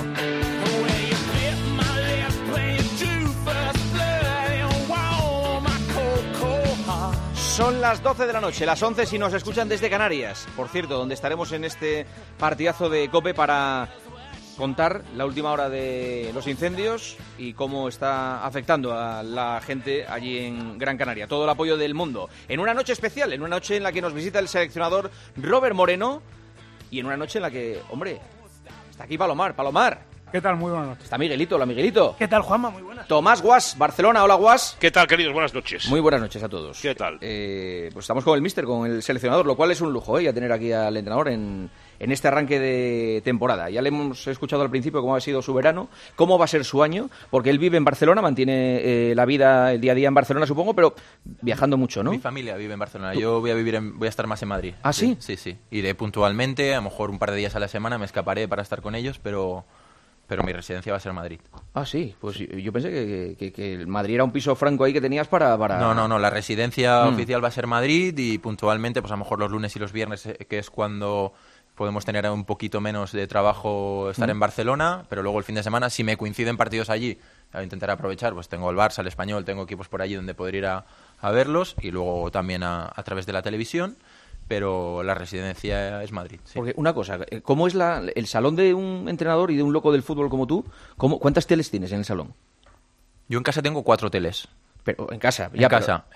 Son las 12 de la noche, las 11 si nos escuchan desde Canarias. Por cierto, donde estaremos en este partidazo de COPE para contar la última hora de los incendios y cómo está afectando a la gente allí en Gran Canaria. Todo el apoyo del mundo. En una noche especial, en una noche en la que nos visita el seleccionador Robert Moreno y en una noche en la que, hombre, está aquí Palomar. Palomar. ¿Qué tal? Muy buenas noches. Está Miguelito, hola Miguelito. ¿Qué tal, Juanma? Muy buenas. Tomás Guas, Barcelona, hola Guas. ¿Qué tal, queridos? Buenas noches. Muy buenas noches a todos. ¿Qué tal? Pues estamos con el míster, con el seleccionador, lo cual es un lujo, ya tener aquí al entrenador en este arranque de temporada. Ya le hemos escuchado al principio cómo ha sido su verano, cómo va a ser su año, porque él vive en Barcelona, mantiene la vida, el día a día en Barcelona, supongo, pero viajando mucho, ¿no? Mi familia vive en Barcelona. Yo voy a estar más en Madrid. ¿Ah, sí? Sí. Iré puntualmente, a lo mejor un par de días a la semana me escaparé para estar con ellos, pero mi residencia va a ser Madrid. Ah, sí. Pues yo pensé que Madrid era un piso franco ahí que tenías para... No. La residencia oficial va a ser Madrid y puntualmente, pues a lo mejor los lunes y los viernes, que es cuando podemos tener un poquito menos de trabajo, estar en Barcelona, pero luego el fin de semana, si me coinciden partidos allí, intentaré aprovechar, pues tengo el Barça, el Español, tengo equipos por allí donde poder ir a verlos y luego también a través de la televisión, pero la residencia es Madrid. Sí. Porque una cosa, ¿cómo es el salón de un entrenador y de un loco del fútbol como tú? ¿Cuántas teles tienes en el salón? Yo en casa tengo 4 teles. Pero en casa, ya. En casa.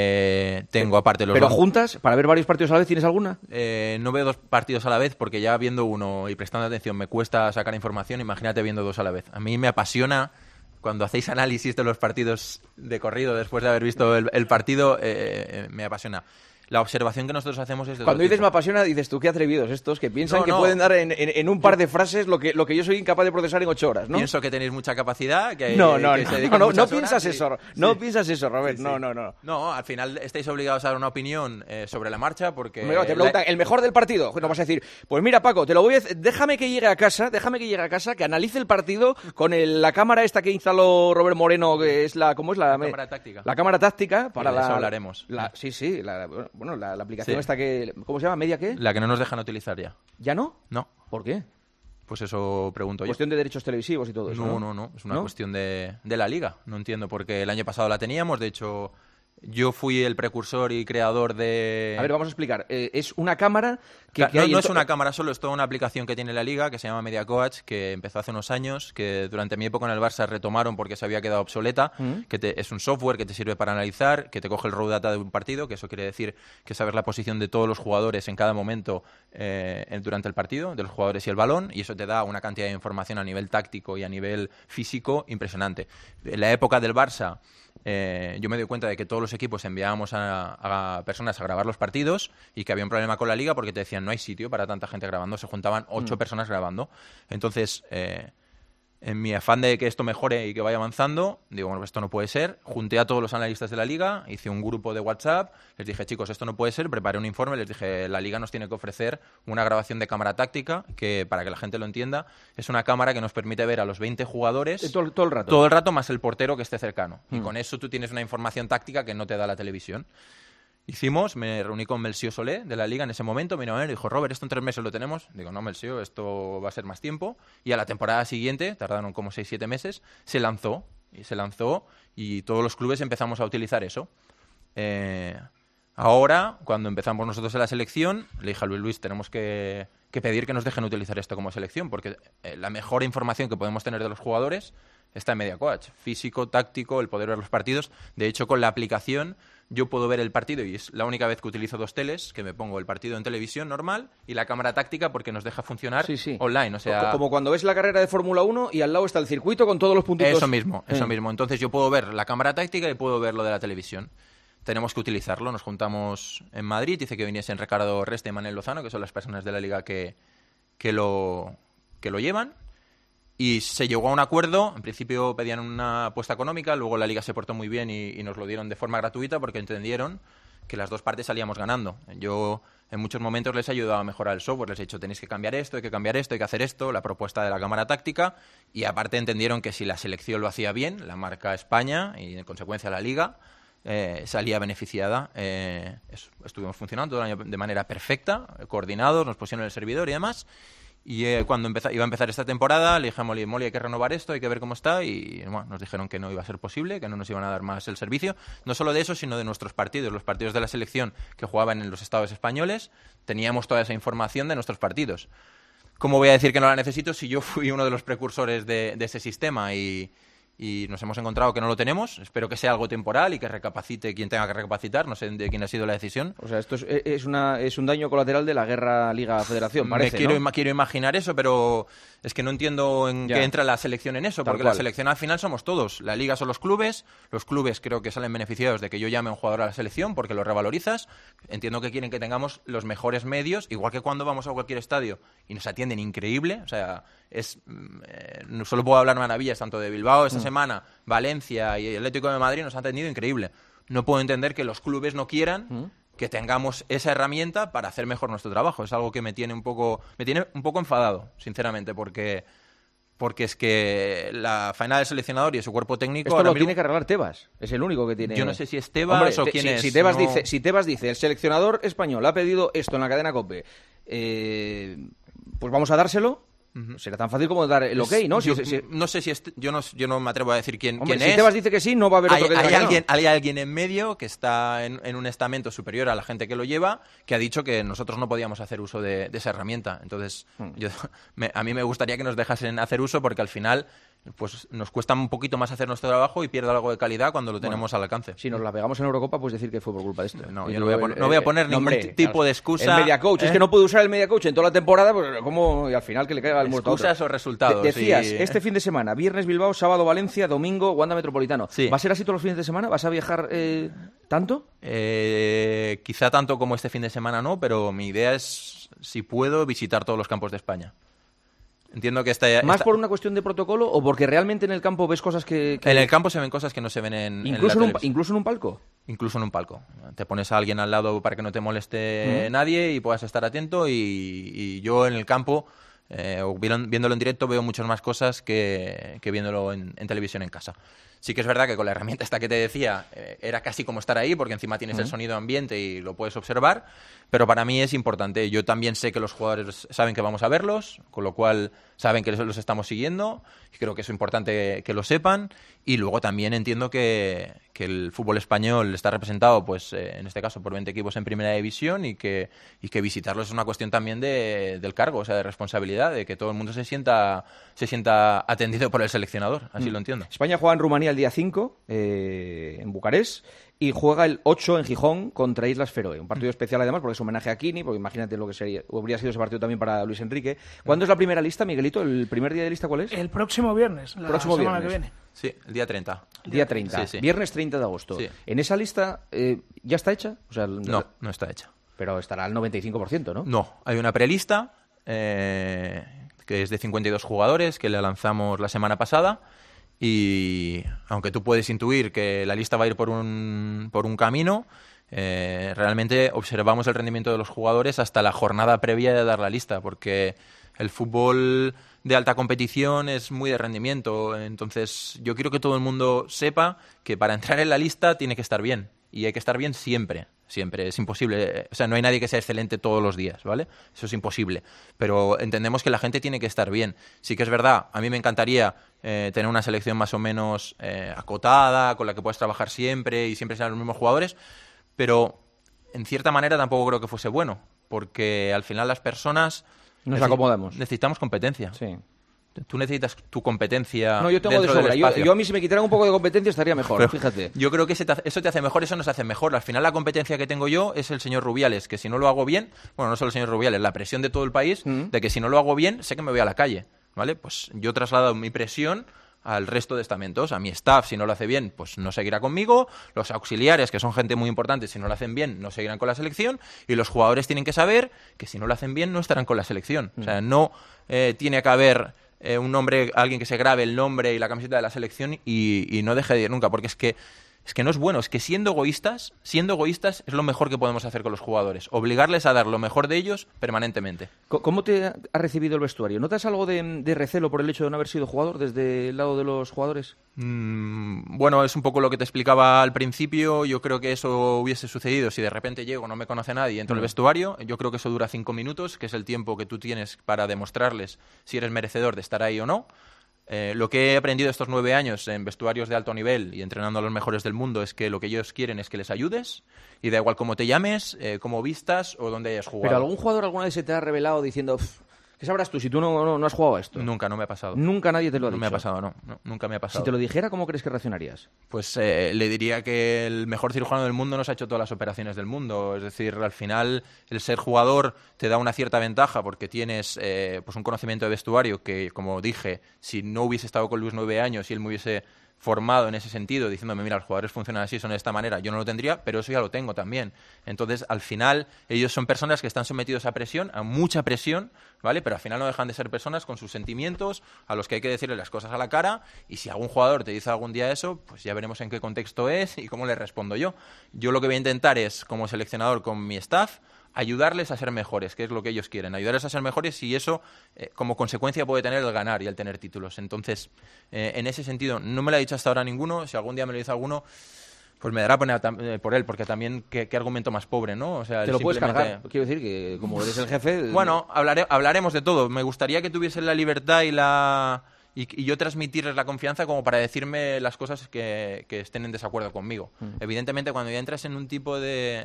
Tengo aparte los... ¿Pero juntas? ¿Para ver varios partidos a la vez tienes alguna? No veo 2 partidos a la vez porque ya viendo uno y prestando atención me cuesta sacar información. Imagínate viendo 2 a la vez. A mí me apasiona cuando hacéis análisis de los partidos de corrido después de haber visto el partido, me apasiona. La observación que nosotros hacemos es... Cuando dices me apasiona, dices tú, qué atrevidos estos, que piensan que pueden dar en un par de frases lo que yo soy incapaz de procesar en 8 horas, ¿no? Pienso que tenéis mucha capacidad, que no piensas eso, no piensas eso, Robert, no. No, al final estáis obligados a dar una opinión sobre la marcha porque... Te preguntan, ¿el mejor del partido? No vas a decir, pues mira, Paco, te lo voy a decir, déjame que llegue a casa, que analice el partido con la cámara esta que instaló Robert Moreno, que es la cámara táctica. La cámara táctica para de eso hablaremos. La aplicación esta que... ¿Cómo se llama? ¿Media qué? La que no nos dejan utilizar ya. ¿Ya no? No. ¿Por qué? Pues eso pregunto yo. ¿Cuestión de derechos televisivos y todo eso? No. Es una cuestión de la Liga. No entiendo por qué el año pasado la teníamos. De hecho, yo fui el precursor y creador de... A ver, vamos a explicar. Es una cámara que no es una cámara solo, es toda una aplicación que tiene la Liga que se llama Media Coach, que empezó hace unos años, que durante mi época en el Barça retomaron porque se había quedado obsoleta, que es un software que te sirve para analizar, que te coge el raw data de un partido, que eso quiere decir que sabes la posición de todos los jugadores en cada momento durante el partido, de los jugadores y el balón, y eso te da una cantidad de información a nivel táctico y a nivel físico impresionante. En la época del Barça, yo me doy cuenta de que todos los equipos enviábamos a personas a grabar los partidos y que había un problema con la Liga porque te decían no hay sitio para tanta gente grabando, se juntaban 8 personas grabando. Entonces, en mi afán de que esto mejore y que vaya avanzando, digo, bueno, pues esto no puede ser. Junté a todos los analistas de la Liga, hice un grupo de WhatsApp, les dije, chicos, esto no puede ser, preparé un informe, les dije, la Liga nos tiene que ofrecer una grabación de cámara táctica, que para que la gente lo entienda, es una cámara que nos permite ver a los 20 jugadores todo el rato. Todo el rato más el portero que esté cercano. Y con eso tú tienes una información táctica que no te da la televisión. Me reuní con Melcior Solé de la Liga en ese momento, me vino a ver y dijo, Robert, ¿esto en 3 meses lo tenemos? Digo, no, Melcior, esto va a ser más tiempo. Y a la temporada siguiente, tardaron como 6-7 meses, se lanzó y todos los clubes empezamos a utilizar eso. Ahora, cuando empezamos nosotros en la selección, le dije a Luis, tenemos que pedir que nos dejen utilizar esto como selección, porque la mejor información que podemos tener de los jugadores está en MediaCoach. Físico, táctico, el poder ver los partidos. De hecho, con la aplicación yo puedo ver el partido y es la única vez que utilizo 2 teles, que me pongo el partido en televisión normal y la cámara táctica porque nos deja funcionar online. O sea, como cuando ves la carrera de Fórmula 1 y al lado está el circuito con todos los puntitos. Eso mismo. Entonces yo puedo ver la cámara táctica y puedo ver lo de la televisión. Tenemos que utilizarlo. Nos juntamos en Madrid, dice que viniesen Ricardo Reste y Manuel Lozano, que son las personas de la Liga que lo llevan. Y se llegó a un acuerdo. En principio pedían una apuesta económica, luego la Liga se portó muy bien y nos lo dieron de forma gratuita porque entendieron que las dos partes salíamos ganando. Yo en muchos momentos les he ayudado a mejorar el software, les he dicho, tenéis que cambiar esto, hay que cambiar esto, hay que hacer esto, la propuesta de la cámara táctica, y aparte entendieron que si la selección lo hacía bien, la marca España y en consecuencia la Liga salía beneficiada. Estuvimos funcionando todo el año de manera perfecta, coordinados, nos pusieron el servidor y demás. Y cuando iba a empezar esta temporada, le dije a Molly, hay que renovar esto, hay que ver cómo está, y bueno, nos dijeron que no iba a ser posible, que no nos iban a dar más el servicio. No solo de eso, sino de nuestros partidos. Los partidos de la selección que jugaban en los estados españoles, teníamos toda esa información de nuestros partidos. ¿Cómo voy a decir que no la necesito si yo fui uno de los precursores de ese sistema y nos hemos encontrado que no lo tenemos? Espero que sea algo temporal y que recapacite quien tenga que recapacitar. No sé de quién ha sido la decisión. O sea, esto es un daño colateral de la guerra Liga-Federación, parece, quiero imaginar eso, pero es que no entiendo en qué entra la selección en eso, porque la selección al final somos todos. La Liga son los clubes creo que salen beneficiados de que yo llame a un jugador a la selección porque lo revalorizas. Entiendo que quieren que tengamos los mejores medios, igual que cuando vamos a cualquier estadio y nos atienden increíble. O sea, no solo puedo hablar maravillas tanto de Bilbao esta semana, Valencia y el Atlético de Madrid nos han atendido increíble. No puedo entender que los clubes no quieran que tengamos esa herramienta para hacer mejor nuestro trabajo. Es algo que me tiene un poco enfadado, sinceramente, porque es que la faena del seleccionador y su cuerpo técnico... Esto lo tiene que arreglar Tebas, es el único que tiene... Yo no sé si es Tebas o quién es. Si Tebas dice, el seleccionador español ha pedido esto en la cadena COPE, pues vamos a dárselo. Será tan fácil como dar el ok, ¿no? No sé si yo no me atrevo a decir quién es. Si Tebas dice que sí, no va a haber otro que diga que no. Hay alguien en medio que está en un estamento superior a la gente que lo lleva, que ha dicho que nosotros no podíamos hacer uso de esa herramienta. Entonces, a mí me gustaría que nos dejasen hacer uso, porque al final pues nos cuesta un poquito más hacer nuestro trabajo y pierde algo de calidad cuando lo tenemos al alcance. Si nos la pegamos en Eurocopa, pues decir que fue por culpa de esto. No, yo no voy a poner ningún tipo de excusa. El MediaCoach, es que no puede usar el MediaCoach en toda la temporada, pues como y al final que le caiga el muerto. Excusas o resultados. Decías, este fin de semana, viernes Bilbao, sábado Valencia, domingo Wanda Metropolitano. Sí. ¿Va a ser así todos los fines de semana? ¿Vas a viajar tanto? Quizá tanto como este fin de semana no, pero mi idea es, si puedo, visitar todos los campos de España. Entiendo que ¿Más por una cuestión de protocolo o porque realmente en el campo ves cosas que... En el campo se ven cosas que no se ven en ¿Incluso en un palco? Incluso en un palco. Te pones a alguien al lado para que no te moleste nadie y puedas estar atento, y yo en el campo, viéndolo en directo, veo muchas más cosas que viéndolo en televisión en casa. Sí que es verdad que con la herramienta esta que te decía era casi como estar ahí, porque encima tienes el sonido ambiente y lo puedes observar, pero para mí es importante. Yo también sé que los jugadores saben que vamos a verlos, con lo cual saben que los estamos siguiendo, y creo que es importante que lo sepan. Y luego también entiendo que el fútbol español está representado, pues en este caso, por 20 equipos en primera división, y que visitarlos es una cuestión también del cargo, o sea, de responsabilidad, de que todo el mundo se sienta atendido por el seleccionador. Así lo entiendo. España juega en Rumanía el día 5 en Bucarest, y juega el 8 en Gijón contra Islas Feroe. Un partido especial además porque es homenaje a Kini, porque imagínate lo que habría sido ese partido también para Luis Enrique. ¿Cuándo es la primera lista, Miguelito? ¿El primer día de lista cuál es? El próximo viernes, la semana que viene. Sí, el día 30. Día 30, sí. Viernes 30 de agosto. Sí. ¿En esa lista ya está hecha? O sea, no está hecha. Pero estará al 95%, ¿no? No, hay una prelista que es de 52 jugadores que la lanzamos la semana pasada. Y aunque tú puedes intuir que la lista va a ir por un camino, realmente observamos el rendimiento de los jugadores hasta la jornada previa de dar la lista, porque el fútbol de alta competición es muy de rendimiento. Entonces yo quiero que todo el mundo sepa que para entrar en la lista tiene que estar bien. y hay que estar bien siempre. Siempre, es imposible. O sea, no hay nadie que sea excelente todos los días, ¿vale? Eso es imposible. Pero entendemos que la gente tiene que estar bien. Sí que es verdad, a mí me encantaría tener una selección más o menos acotada, con la que puedas trabajar siempre y siempre sean los mismos jugadores, pero en cierta manera tampoco creo que fuese bueno, porque al final las personas... Nos acomodamos. Necesitamos competencia. Sí. Tú necesitas tu competencia. No, yo tengo de sobra. Yo a mí si me quitaran un poco de competencia estaría mejor, pero, fíjate. Yo creo que eso te hace mejor, eso nos hace mejor. Al final la competencia que tengo yo es el señor Rubiales, que si no lo hago bien, bueno, no solo el señor Rubiales, la presión de todo el país, de que si no lo hago bien, sé que me voy a la calle, ¿vale? Pues yo he trasladado mi presión al resto de estamentos, a mi staff, si no lo hace bien, pues no seguirá conmigo, los auxiliares, que son gente muy importante, si no lo hacen bien, no seguirán con la selección, y los jugadores tienen que saber que si no lo hacen bien, no estarán con la selección. O sea, no tiene que haber un nombre, alguien que se grabe el nombre y la camiseta de la selección y no deje de ir nunca, porque es que no es bueno, es que siendo egoístas es lo mejor que podemos hacer con los jugadores, obligarles a dar lo mejor de ellos permanentemente. ¿Cómo te ha recibido el vestuario? ¿Notas algo de recelo por el hecho de no haber sido jugador desde el lado de los jugadores? Bueno, es un poco lo que te explicaba al principio. Yo creo que eso hubiese sucedido si de repente llego, no me conoce nadie, entro al vestuario. Yo creo que eso dura 5 minutos, que es el tiempo que tú tienes para demostrarles si eres merecedor de estar ahí o no. Lo que he aprendido estos 9 años en vestuarios de alto nivel y entrenando a los mejores del mundo es que lo que ellos quieren es que les ayudes y da igual cómo te llames, cómo vistas o dónde hayas jugado. ¿Pero algún jugador alguna vez se te ha revelado diciendo ¿qué sabrás tú si tú no has jugado a esto? Nunca, no me ha pasado. ¿Nunca nadie te lo ha dicho? No me ha pasado, no, nunca me ha pasado. Si te lo dijera, ¿cómo crees que reaccionarías? Pues le diría que el mejor cirujano del mundo nos ha hecho todas las operaciones del mundo. Es decir, al final el ser jugador te da una cierta ventaja porque tienes pues un conocimiento de vestuario que, como dije, si no hubiese estado con Luis 9 años y él me hubiese formado en ese sentido, diciéndome, mira, los jugadores funcionan así, son de esta manera, yo no lo tendría, pero eso ya lo tengo también. Entonces, al final, ellos son personas que están sometidos a presión, a mucha presión, ¿vale? Pero al final no dejan de ser personas con sus sentimientos, a los que hay que decirle las cosas a la cara, y si algún jugador te dice algún día eso, pues ya veremos en qué contexto es y cómo le respondo yo. Yo lo que voy a intentar es, como seleccionador con mi staff, ayudarles a ser mejores, que es lo que ellos quieren, ayudarles a ser mejores y eso como consecuencia puede tener el ganar y el tener títulos. Entonces, en ese sentido, no me lo ha dicho hasta ahora ninguno, si algún día me lo dice alguno, pues me dará pena por él, porque también qué argumento más pobre, ¿no? O sea, te lo puedes cargar, quiero decir que como eres el jefe... Bueno, hablaremos de todo, me gustaría que tuviesen la libertad y yo transmitirles la confianza como para decirme las cosas que estén en desacuerdo conmigo. Evidentemente, cuando ya entras en un tipo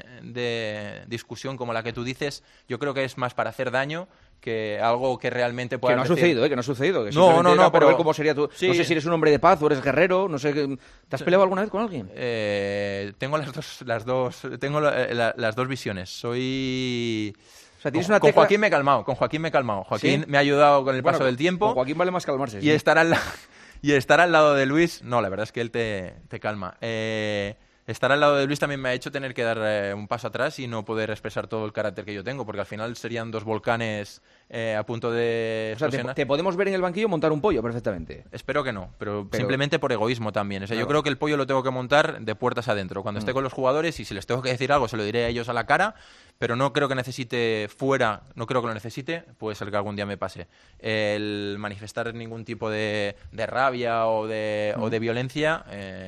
de discusión como la que tú dices, yo creo que es más para hacer daño que algo que realmente pueda... Que no ha sucedido, que no ha sucedido. Que no, pero... ver cómo sería tú. Sí. No sé si eres un hombre de paz o eres guerrero, no sé... ¿Te has peleado alguna vez con alguien? Tengo las dos visiones. Soy... O sea, con Joaquín me he calmado, Joaquín me ha ayudado con el paso del tiempo. Con Joaquín vale más calmarse. Y estar al lado de Luis, no, la verdad es que él te calma. Estar al lado de Luis también me ha hecho tener que dar un paso atrás y no poder expresar todo el carácter que yo tengo, porque al final serían dos volcanes a punto de... O sea, te podemos ver en el banquillo montar un pollo perfectamente. Espero que no, pero simplemente por egoísmo también. O sea, yo creo que el pollo lo tengo que montar de puertas adentro. Cuando esté con los jugadores y si les tengo que decir algo, se lo diré a ellos a la cara, pero no creo que necesite fuera, no creo que lo necesite, puede ser que algún día me pase. El manifestar ningún tipo de rabia o de violencia...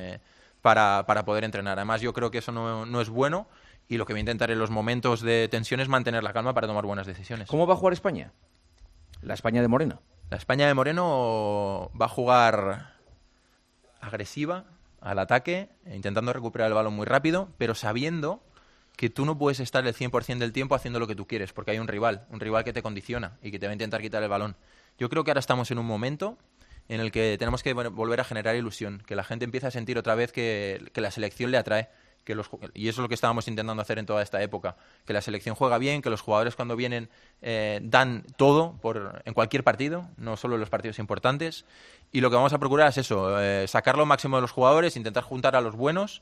Para poder entrenar. Además, yo creo que eso no es bueno y lo que voy a intentar en los momentos de tensión es mantener la calma para tomar buenas decisiones. ¿Cómo va a jugar España? La España de Moreno. La España de Moreno va a jugar agresiva, al ataque, intentando recuperar el balón muy rápido, pero sabiendo que tú no puedes estar el 100% del tiempo haciendo lo que tú quieres, porque hay un rival que te condiciona y que te va a intentar quitar el balón. Yo creo que ahora estamos en un momento en el que tenemos que volver a generar ilusión, que la gente empiece a sentir otra vez que la selección le atrae, y eso es lo que estábamos intentando hacer en toda esta época, que la selección juega bien, que los jugadores cuando vienen dan todo en cualquier partido, no solo en los partidos importantes, y lo que vamos a procurar es eso, sacar lo máximo de los jugadores, intentar juntar a los buenos,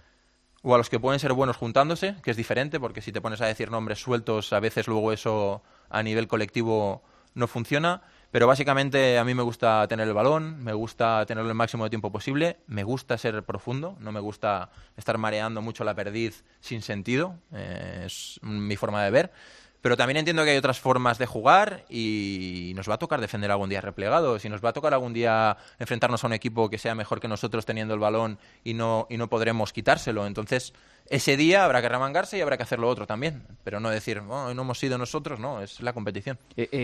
o a los que pueden ser buenos juntándose, que es diferente, porque si te pones a decir nombres sueltos, a veces luego eso a nivel colectivo no funciona. Pero básicamente a mí me gusta tener el balón, me gusta tenerlo el máximo de tiempo posible, me gusta ser profundo, no me gusta estar mareando mucho la perdiz sin sentido, es mi forma de ver. Pero también entiendo que hay otras formas de jugar y nos va a tocar defender algún día replegados y nos va a tocar algún día enfrentarnos a un equipo que sea mejor que nosotros teniendo el balón y no podremos quitárselo. Entonces ese día habrá que remangarse y habrá que hacer lo otro también. Pero no decir, no hemos sido nosotros, no, es la competición.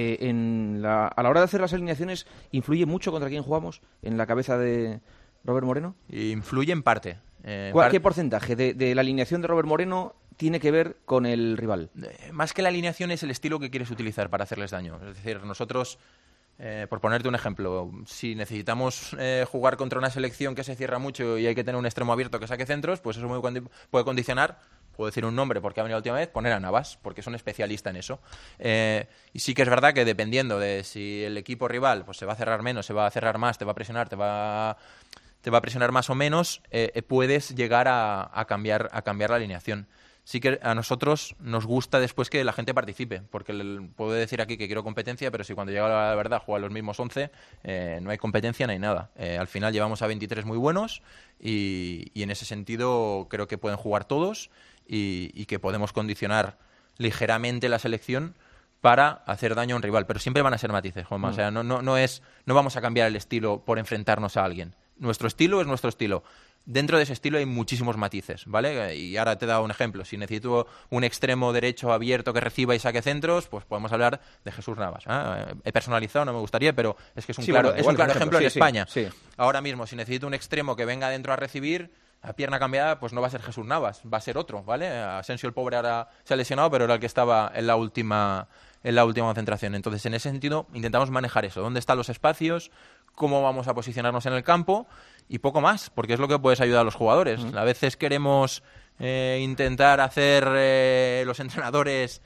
A la hora de hacer las alineaciones, ¿influye mucho contra quién jugamos en la cabeza de Robert Moreno? Influye en parte. ¿Qué porcentaje de la alineación de Robert Moreno tiene que ver con el rival? Más que la alineación es el estilo que quieres utilizar para hacerles daño. Es decir, nosotros, por ponerte un ejemplo, si necesitamos jugar contra una selección que se cierra mucho y hay que tener un extremo abierto que saque centros, pues eso puede condicionar, puedo decir un nombre porque ha venido la última vez, poner a Navas, porque es un especialista en eso. Y sí que es verdad que dependiendo de si el equipo rival pues se va a cerrar menos, se va a cerrar más, te va a presionar, te va a presionar más o menos, puedes llegar a cambiar la alineación. Sí que a nosotros nos gusta después que la gente participe, porque puedo decir aquí que quiero competencia, pero si cuando llega la verdad juegan los mismos 11, no hay competencia, no hay nada. Al final llevamos a 23 muy buenos y en ese sentido creo que pueden jugar todos y que podemos condicionar ligeramente la selección para hacer daño a un rival, pero siempre van a ser matices, Juanma. O sea, no vamos a cambiar el estilo por enfrentarnos a alguien. Nuestro estilo es nuestro estilo. Dentro de ese estilo hay muchísimos matices, ¿vale? Y ahora te he dado un ejemplo. Si necesito un extremo derecho abierto que reciba y saque centros, pues podemos hablar de Jesús Navas. He personalizado, no me gustaría, pero es que es un claro ejemplo en España. Sí. Ahora mismo, si necesito un extremo que venga dentro a recibir, a pierna cambiada, pues no va a ser Jesús Navas, va a ser otro, ¿vale? Asensio, el pobre, ahora se ha lesionado, pero era el que estaba en la última concentración. Entonces, en ese sentido, intentamos manejar eso. ¿Dónde están los espacios? ¿Cómo vamos a posicionarnos en el campo? Y poco más, porque es lo que puedes ayudar a los jugadores. A veces queremos intentar hacer los entrenadores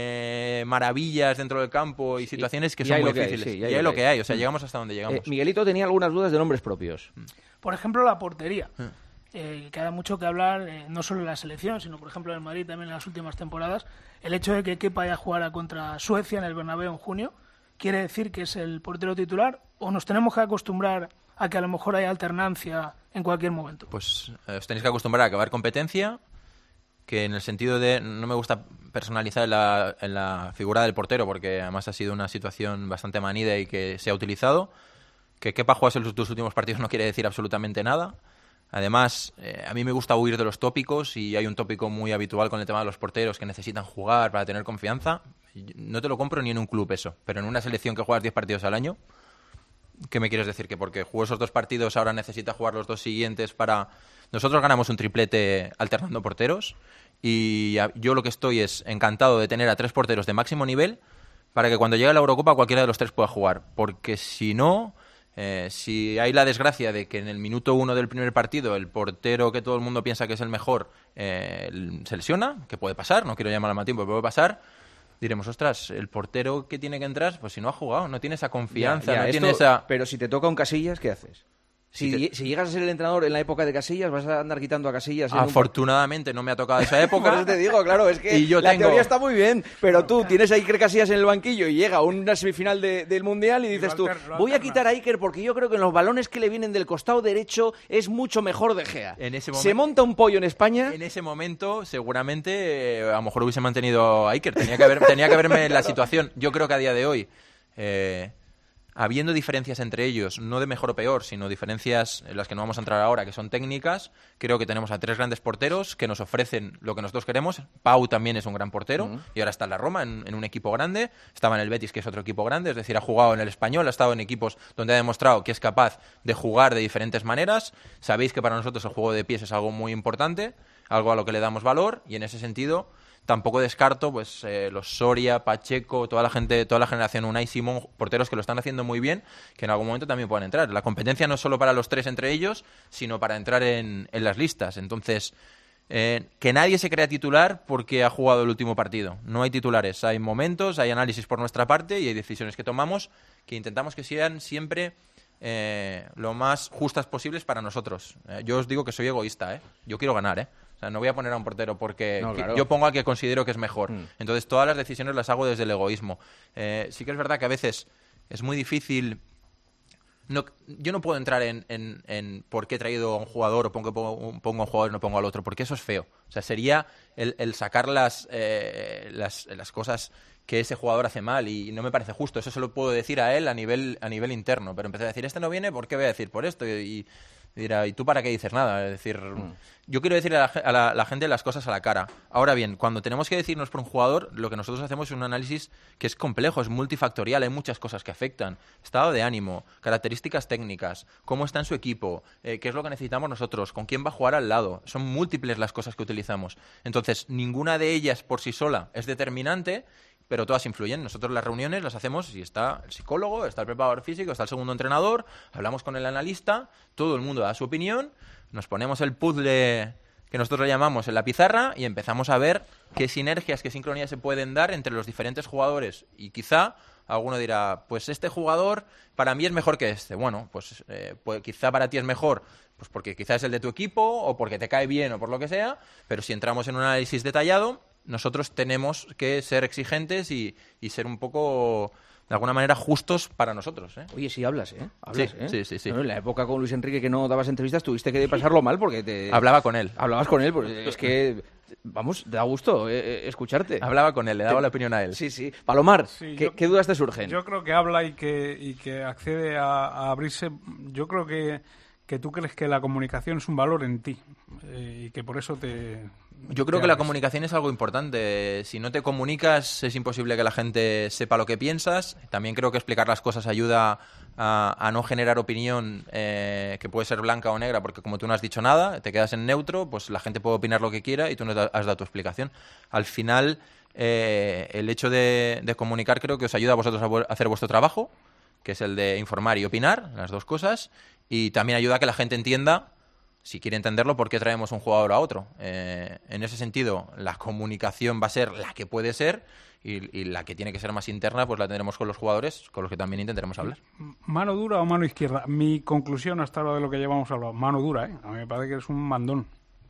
maravillas dentro del campo y situaciones que son muy difíciles. Y hay lo que hay, o sea, llegamos hasta donde llegamos. Miguelito tenía algunas dudas de nombres propios. Por ejemplo, la portería. Que da mucho que hablar, no solo en la selección, sino por ejemplo en el Madrid también en las últimas temporadas. El hecho de que Kepa haya jugado contra Suecia en el Bernabéu en junio, ¿quiere decir que es el portero titular o nos tenemos que acostumbrar a que a lo mejor hay alternancia en cualquier momento? Pues os tenéis que acostumbrar a acabar competencia, que en el sentido de, no me gusta personalizar en la figura del portero, porque además ha sido una situación bastante manida y que se ha utilizado. Que Kepa jugase en los dos últimos partidos no quiere decir absolutamente nada. Además, a mí me gusta huir de los tópicos y hay un tópico muy habitual con el tema de los porteros que necesitan jugar para tener confianza. No te lo compro ni en un club eso, pero en una selección que juegas 10 partidos al año, ¿qué me quieres decir? ¿Que porque jugó esos 2 partidos ahora necesita jugar los 2 siguientes para...? Nosotros ganamos un triplete alternando porteros y yo lo que estoy es encantado de tener a 3 porteros de máximo nivel para que cuando llegue la Eurocopa cualquiera de los 3 pueda jugar, porque si no... si hay la desgracia de que en el minuto 1 del primer partido el portero que todo el mundo piensa que es el mejor se lesiona, que puede pasar, no quiero llamar al mal tiempo, pero puede pasar, diremos, ostras, el portero que tiene que entrar, pues si no ha jugado, no tiene esa confianza, tiene esa... Pero si te toca un Casillas, ¿qué haces? Si llegas a ser el entrenador en la época de Casillas, vas a andar quitando a Casillas. Afortunadamente no me ha tocado esa época. Por eso te digo, claro, es que teoría está muy bien, pero tú tienes a Iker Casillas en el banquillo y llega una semifinal del Mundial y dices tú, voy a quitar a Iker porque yo creo que en los balones que le vienen del costado derecho es mucho mejor De Gea. Se monta un pollo en España. En ese momento, seguramente, a lo mejor hubiese mantenido a Iker. Tenía que verme en la situación. Yo creo que a día de hoy... habiendo diferencias entre ellos, no de mejor o peor, sino diferencias en las que no vamos a entrar ahora, que son técnicas, creo que tenemos a 3 grandes porteros que nos ofrecen lo que nosotros queremos. Pau también es un gran portero y ahora está en la Roma, en un equipo grande. Estaba en el Betis, que es otro equipo grande, es decir, ha jugado en el Español, ha estado en equipos donde ha demostrado que es capaz de jugar de diferentes maneras. Sabéis que para nosotros el juego de pies es algo muy importante, algo a lo que le damos valor, y en ese sentido... Tampoco descarto pues los Soria, Pacheco, toda la generación Unai Simón, porteros que lo están haciendo muy bien, que en algún momento también puedan entrar. La competencia no es solo para los 3 entre ellos, sino para entrar en las listas. Entonces, que nadie se crea titular porque ha jugado el último partido. No hay titulares, hay momentos, hay análisis por nuestra parte y hay decisiones que tomamos que intentamos que sean siempre lo más justas posibles para nosotros. Yo os digo que soy egoísta, yo quiero ganar, O sea, no voy a poner a un portero porque yo pongo al que considero que es mejor. Entonces, todas las decisiones las hago desde el egoísmo. Sí que es verdad que a veces es muy difícil... yo no puedo entrar en por qué he traído a un jugador o pongo a un jugador y no pongo al otro, porque eso es feo. O sea, sería el sacar las cosas que ese jugador hace mal y no me parece justo. Eso se lo puedo decir a él a nivel interno, pero empecé a decir, este no viene, ¿por qué voy a decir por esto? Y Dirá, ¿y tú para qué dices nada? Es decir, yo quiero decirle a la gente las cosas a la cara. Ahora bien, cuando tenemos que decirnos por un jugador, lo que nosotros hacemos es un análisis que es complejo, es multifactorial, hay muchas cosas que afectan. Estado de ánimo, características técnicas, cómo está en su equipo, qué es lo que necesitamos nosotros, con quién va a jugar al lado. Son múltiples las cosas que utilizamos. Entonces, ninguna de ellas por sí sola es determinante, pero todas influyen. Nosotros las reuniones las hacemos y está el psicólogo, está el preparador físico, está el segundo entrenador, hablamos con el analista, todo el mundo da su opinión, nos ponemos el puzzle que nosotros le llamamos en la pizarra y empezamos a ver qué sinergias, qué sincronías se pueden dar entre los diferentes jugadores. Y quizá alguno dirá, pues este jugador para mí es mejor que este. Bueno, pues quizá para ti es mejor, pues porque quizá es el de tu equipo o porque te cae bien o por lo que sea, pero si entramos en un análisis detallado, nosotros tenemos que ser exigentes y ser un poco, de alguna manera, justos para nosotros, ¿eh? Oye, sí hablas, ¿eh? Hablas, sí. Bueno, en la época con Luis Enrique que no dabas entrevistas tuviste que pasarlo mal porque Hablaba con él. Hablabas con él, porque es que, vamos, da gusto escucharte. Hablaba con él, le daba la opinión a él. Sí. Palomar, ¿qué dudas te surgen? Yo creo que habla y que accede a abrirse. Yo creo que tú crees que la comunicación es un valor en ti y que por eso Yo creo que la comunicación es algo importante. Si no te comunicas es imposible que la gente sepa lo que piensas. También creo que explicar las cosas ayuda a no generar opinión que puede ser blanca o negra, porque como tú no has dicho nada, te quedas en neutro, pues la gente puede opinar lo que quiera y tú no has dado tu explicación. Al final, el hecho de comunicar creo que os ayuda a vosotros a hacer vuestro trabajo, que es el de informar y opinar, las dos cosas, y también ayuda a que la gente entienda, si quiere entenderlo, por qué traemos un jugador a otro. En ese sentido, la comunicación va a ser la que puede ser y la que tiene que ser más interna, pues la tendremos con los jugadores, con los que también intentaremos hablar. ¿Mano dura o mano izquierda? Mi conclusión hasta ahora de lo que llevamos hablado, mano dura, ¿eh? A mí me parece que eres un mandón.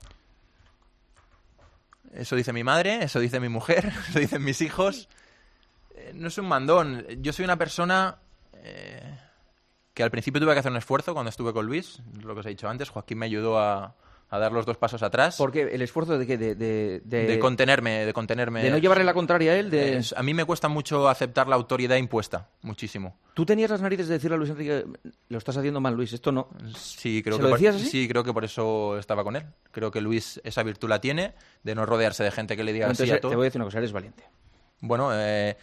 Eso dice mi madre, eso dice mi mujer, eso dicen mis hijos. No es un mandón. Yo soy una persona que al principio tuve que hacer un esfuerzo cuando estuve con Luis, lo que os he dicho antes. Joaquín me ayudó a dar los 2 pasos atrás. ¿Por qué? ¿El esfuerzo de qué? De contenerme. ¿De no llevarle la contraria a él? A mí me cuesta mucho aceptar la autoridad impuesta, muchísimo. ¿Tú tenías las narices de decirle a Luis Enrique, lo estás haciendo mal, Luis, esto no? Sí, creo ¿Se lo decías así? Sí, creo que por eso estaba con él. Creo que Luis esa virtud la tiene, de no rodearse de gente que le diga Entonces, sí a todo. Te voy a decir una cosa, eres valiente. Bueno,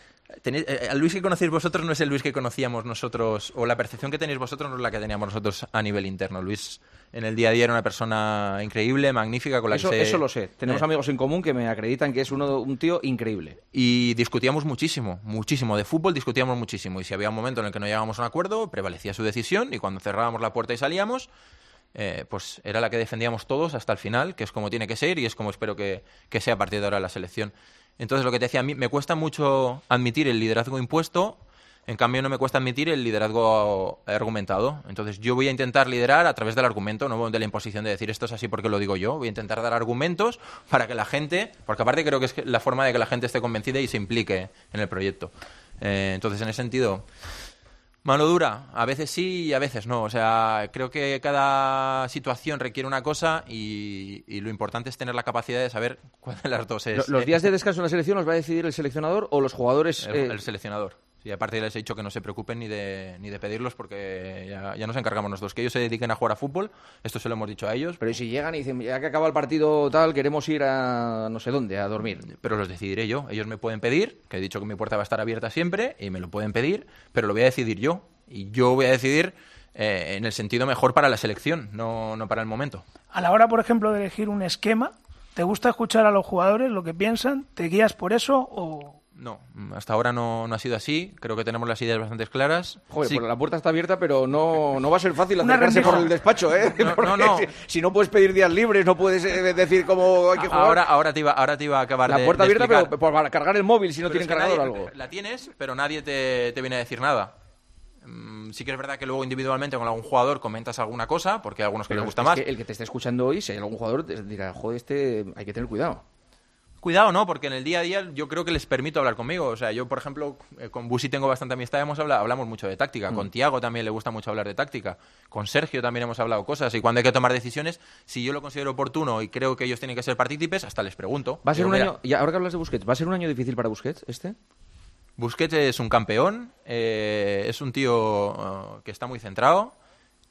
el Luis que conocéis vosotros no es el Luis que conocíamos nosotros, o la percepción que tenéis vosotros no es la que teníamos nosotros a nivel interno. Luis en el día a día era una persona increíble, magnífica, con la que Eso lo sé. Tenemos amigos en común que me acreditan que es un tío increíble. Y discutíamos muchísimo. De fútbol discutíamos muchísimo. Y si había un momento en el que no llegábamos a un acuerdo, prevalecía su decisión, y cuando cerrábamos la puerta y salíamos, pues era la que defendíamos todos hasta el final, que es como tiene que ser y es como espero que sea a partir de ahora la selección. Entonces, lo que te decía, a mí me cuesta mucho admitir el liderazgo impuesto, en cambio no me cuesta admitir el liderazgo argumentado. Entonces, yo voy a intentar liderar a través del argumento, no de la imposición de decir esto es así porque lo digo yo. Voy a intentar dar argumentos para que la gente, porque aparte creo que es la forma de que la gente esté convencida y se implique en el proyecto. Entonces, en ese sentido, mano dura, a veces sí y a veces no. O sea, creo que cada situación requiere una cosa y lo importante es tener la capacidad de saber cuál de las dos es. ¿Los días de descanso en la selección los va a decidir el seleccionador o los jugadores? El seleccionador. Sí, aparte les he dicho que no se preocupen ni de pedirlos porque ya nos encargamos nosotros. Que ellos se dediquen a jugar a fútbol, esto se lo hemos dicho a ellos. Pero si llegan y dicen, ya que acaba el partido tal, queremos ir a no sé dónde, a dormir. Pero los decidiré yo. Ellos me pueden pedir, que he dicho que mi puerta va a estar abierta siempre, y me lo pueden pedir, pero lo voy a decidir yo. Y yo voy a decidir en el sentido mejor para la selección, no para el momento. A la hora, por ejemplo, de elegir un esquema, ¿te gusta escuchar a los jugadores lo que piensan? ¿Te guías por eso o...? No, hasta ahora no ha sido así. Creo que tenemos las ideas bastante claras. Joder, sí. Pues la puerta está abierta, pero no va a ser fácil acercarse por el despacho, ¿eh? No. Si no puedes pedir días libres, no puedes decir cómo hay que jugar. Ahora te iba a acabar la puerta abierta, explicar. Pero para cargar el móvil, si no tienen cargador o algo. La tienes, pero nadie te viene a decir nada. Sí que es verdad que luego individualmente con algún jugador comentas alguna cosa, porque hay algunos que les gusta más. Que el que te esté escuchando hoy, si hay algún jugador, te dirá, joder, hay que tener cuidado. Cuidado, ¿no? Porque en el día a día yo creo que les permito hablar conmigo. O sea, yo, por ejemplo, con Busi tengo bastante amistad, hablamos mucho de táctica. Con Tiago también le gusta mucho hablar de táctica. Con Sergio también hemos hablado cosas. Y cuando hay que tomar decisiones, si yo lo considero oportuno y creo que ellos tienen que ser partícipes, hasta les pregunto. ¿Va a ser un año, y ahora que hablas de Busquets, ¿va a ser un año difícil para Busquets este? Busquets es un campeón, es un tío que está muy centrado.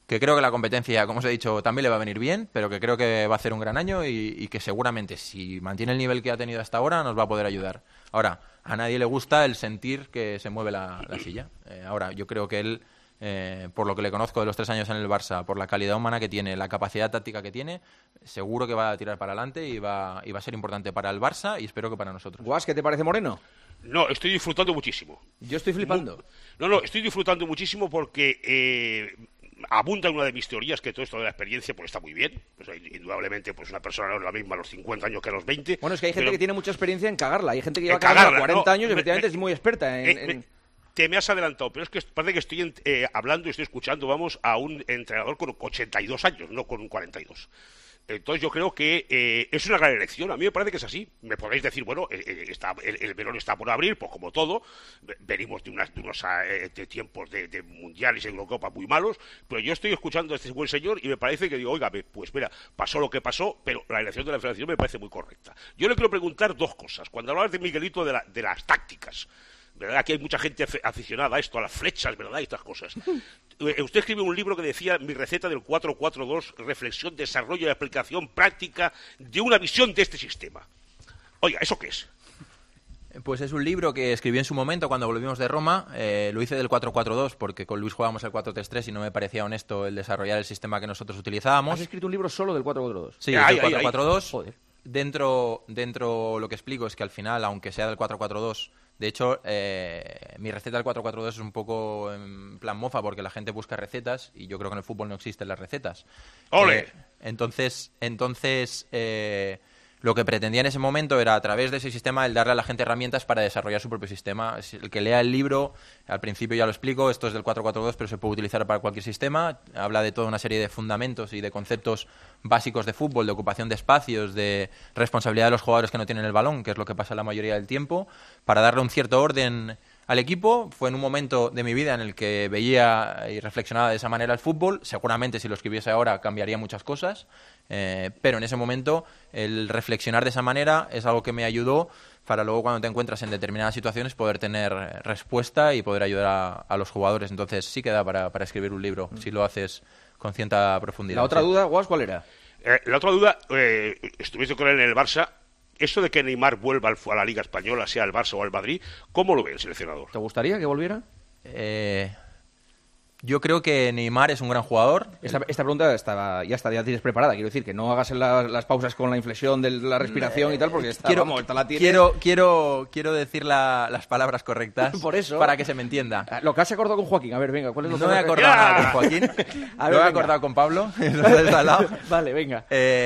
que creo que la competencia, como os he dicho, también le va a venir bien, pero que creo que va a hacer un gran año y que seguramente, si mantiene el nivel que ha tenido hasta ahora, nos va a poder ayudar. Ahora, a nadie le gusta el sentir que se mueve la silla. Ahora, yo creo que él, por lo que le conozco de los 3 años en el Barça, por la calidad humana que tiene, la capacidad táctica que tiene, seguro que va a tirar para adelante y va a ser importante para el Barça y espero que para nosotros. Guas, ¿qué te parece, Moreno? No, estoy disfrutando muchísimo. Yo estoy flipando. No, estoy disfrutando muchísimo porque abunda una de mis teorías, que todo esto de la experiencia pues está muy bien. Pues, indudablemente, pues una persona no es la misma a los 50 años que a los 20. Bueno, es que hay gente que tiene mucha experiencia en cagarla. Hay gente que lleva cagando 40 años y efectivamente es muy experta en... Te me has adelantado, pero es que parece que estoy hablando y estoy escuchando, vamos, a un entrenador con 82 años, no con 42. Entonces yo creo que es una gran elección. A mí me parece que es así. Me podéis decir, bueno, el melón está por abrir, pues como todo. Venimos de unos tiempos de mundiales y Eurocopa muy malos, pero yo estoy escuchando a este buen señor y me parece que digo, oiga, pues mira, pasó lo que pasó, pero la elección de la federación me parece muy correcta. Yo le quiero preguntar 2 cosas. Cuando hablabas de Miguelito de las tácticas, ¿verdad? Aquí hay mucha gente aficionada a esto, a las flechas, ¿verdad? Y estas cosas. Usted escribió un libro que decía Mi receta del 4-4-2, reflexión, desarrollo y aplicación práctica de una visión de este sistema. Oiga, ¿eso qué es? Pues es un libro que escribí en su momento cuando volvimos de Roma. Lo hice del 4-4-2 porque con Luis jugábamos el 4-3-3 y no me parecía honesto el desarrollar el sistema que nosotros utilizábamos. ¿Has escrito un libro solo del 4-4-2? Sí, del 4-4-2. Joder. Dentro lo que explico es que al final, aunque sea del 4-4-2, de hecho, mi receta del 4-4-2 es un poco en plan mofa porque la gente busca recetas y yo creo que en el fútbol no existen las recetas. ¡Ole! Entonces lo que pretendía en ese momento era, a través de ese sistema, el darle a la gente herramientas para desarrollar su propio sistema. El que lea el libro, al principio ya lo explico, esto es del 4-4-2, pero se puede utilizar para cualquier sistema. Habla de toda una serie de fundamentos y de conceptos básicos de fútbol, de ocupación de espacios, de responsabilidad de los jugadores que no tienen el balón, que es lo que pasa la mayoría del tiempo, para darle un cierto orden al equipo. Fue en un momento de mi vida en el que veía y reflexionaba de esa manera el fútbol. Seguramente si lo escribiese ahora cambiaría muchas cosas, pero en ese momento el reflexionar de esa manera es algo que me ayudó para luego, cuando te encuentras en determinadas situaciones, poder tener respuesta y poder ayudar a los jugadores. Entonces sí que da para escribir un libro, si lo haces con cierta profundidad. ¿La otra duda, Guas, cuál era? La otra duda, estuviste con él en el Barça. Eso de que Neymar vuelva a la Liga Española, sea el Barça o el Madrid, ¿cómo lo ve el seleccionador? ¿Te gustaría que volviera? Yo creo que Neymar es un gran jugador. Esta pregunta ya tienes preparada. Quiero decir, que no hagas las pausas con la inflexión de la respiración y tal, porque quiero decir las palabras correctas. Por eso. Para que se me entienda. Lo que has acordado con Joaquín. A ver, venga, ¿cuál es lo que No me he acordado nada con Joaquín. Lo he acordado con Pablo. Vale, venga.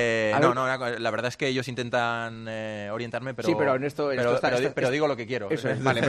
La verdad es que ellos intentan orientarme, pero... Sí, pero en esto pero digo lo que quiero. Eso es, vale.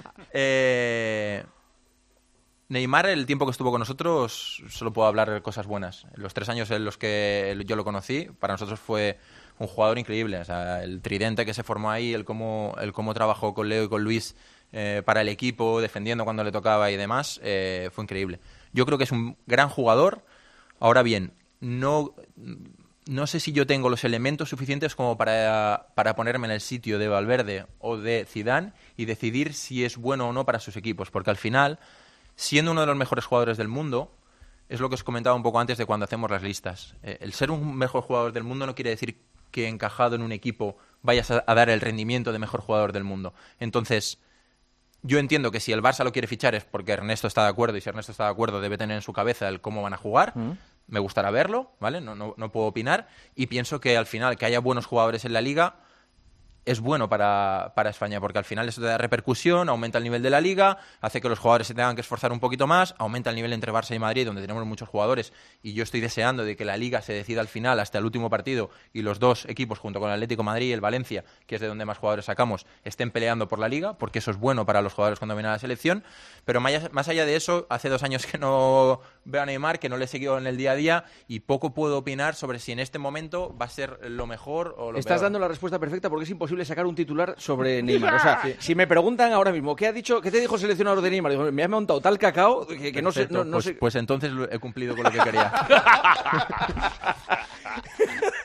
Pero... Neymar, el tiempo que estuvo con nosotros, solo puedo hablar de cosas buenas. Los 3 años en los que yo lo conocí, para nosotros fue un jugador increíble. O sea, el tridente que se formó ahí, el cómo trabajó con Leo y con Luis para el equipo, defendiendo cuando le tocaba y demás, fue increíble. Yo creo que es un gran jugador. Ahora bien, no sé si yo tengo los elementos suficientes como para ponerme en el sitio de Valverde o de Zidane y decidir si es bueno o no para sus equipos, porque al final, siendo uno de los mejores jugadores del mundo, es lo que os comentaba un poco antes de cuando hacemos las listas. El ser un mejor jugador del mundo no quiere decir que encajado en un equipo vayas a dar el rendimiento de mejor jugador del mundo. Entonces, yo entiendo que si el Barça lo quiere fichar es porque Ernesto está de acuerdo, y si Ernesto está de acuerdo debe tener en su cabeza el cómo van a jugar. Me gustará verlo, ¿vale? No puedo opinar. Y pienso que al final que haya buenos jugadores en la Liga es bueno para España, porque al final eso te da repercusión, aumenta el nivel de la Liga, hace que los jugadores se tengan que esforzar un poquito más, aumenta el nivel entre Barça y Madrid, donde tenemos muchos jugadores, y yo estoy deseando de que la Liga se decida al final, hasta el último partido, y los dos equipos, junto con el Atlético de Madrid y el Valencia, que es de donde más jugadores sacamos, estén peleando por la Liga, porque eso es bueno para los jugadores cuando vienen a la selección. Pero más allá de eso, hace 2 años que no veo a Neymar, que no le he seguido en el día a día, y poco puedo opinar sobre si en este momento va a ser lo mejor o lo peor. Estás dando la respuesta perfecta, porque es imposible sacar un titular sobre Neymar. O sea, si me preguntan ahora mismo, ¿qué te dijo el seleccionador de Neymar? Digo, me ha montado tal cacao que no sé... No sé. Pues entonces he cumplido con lo que quería.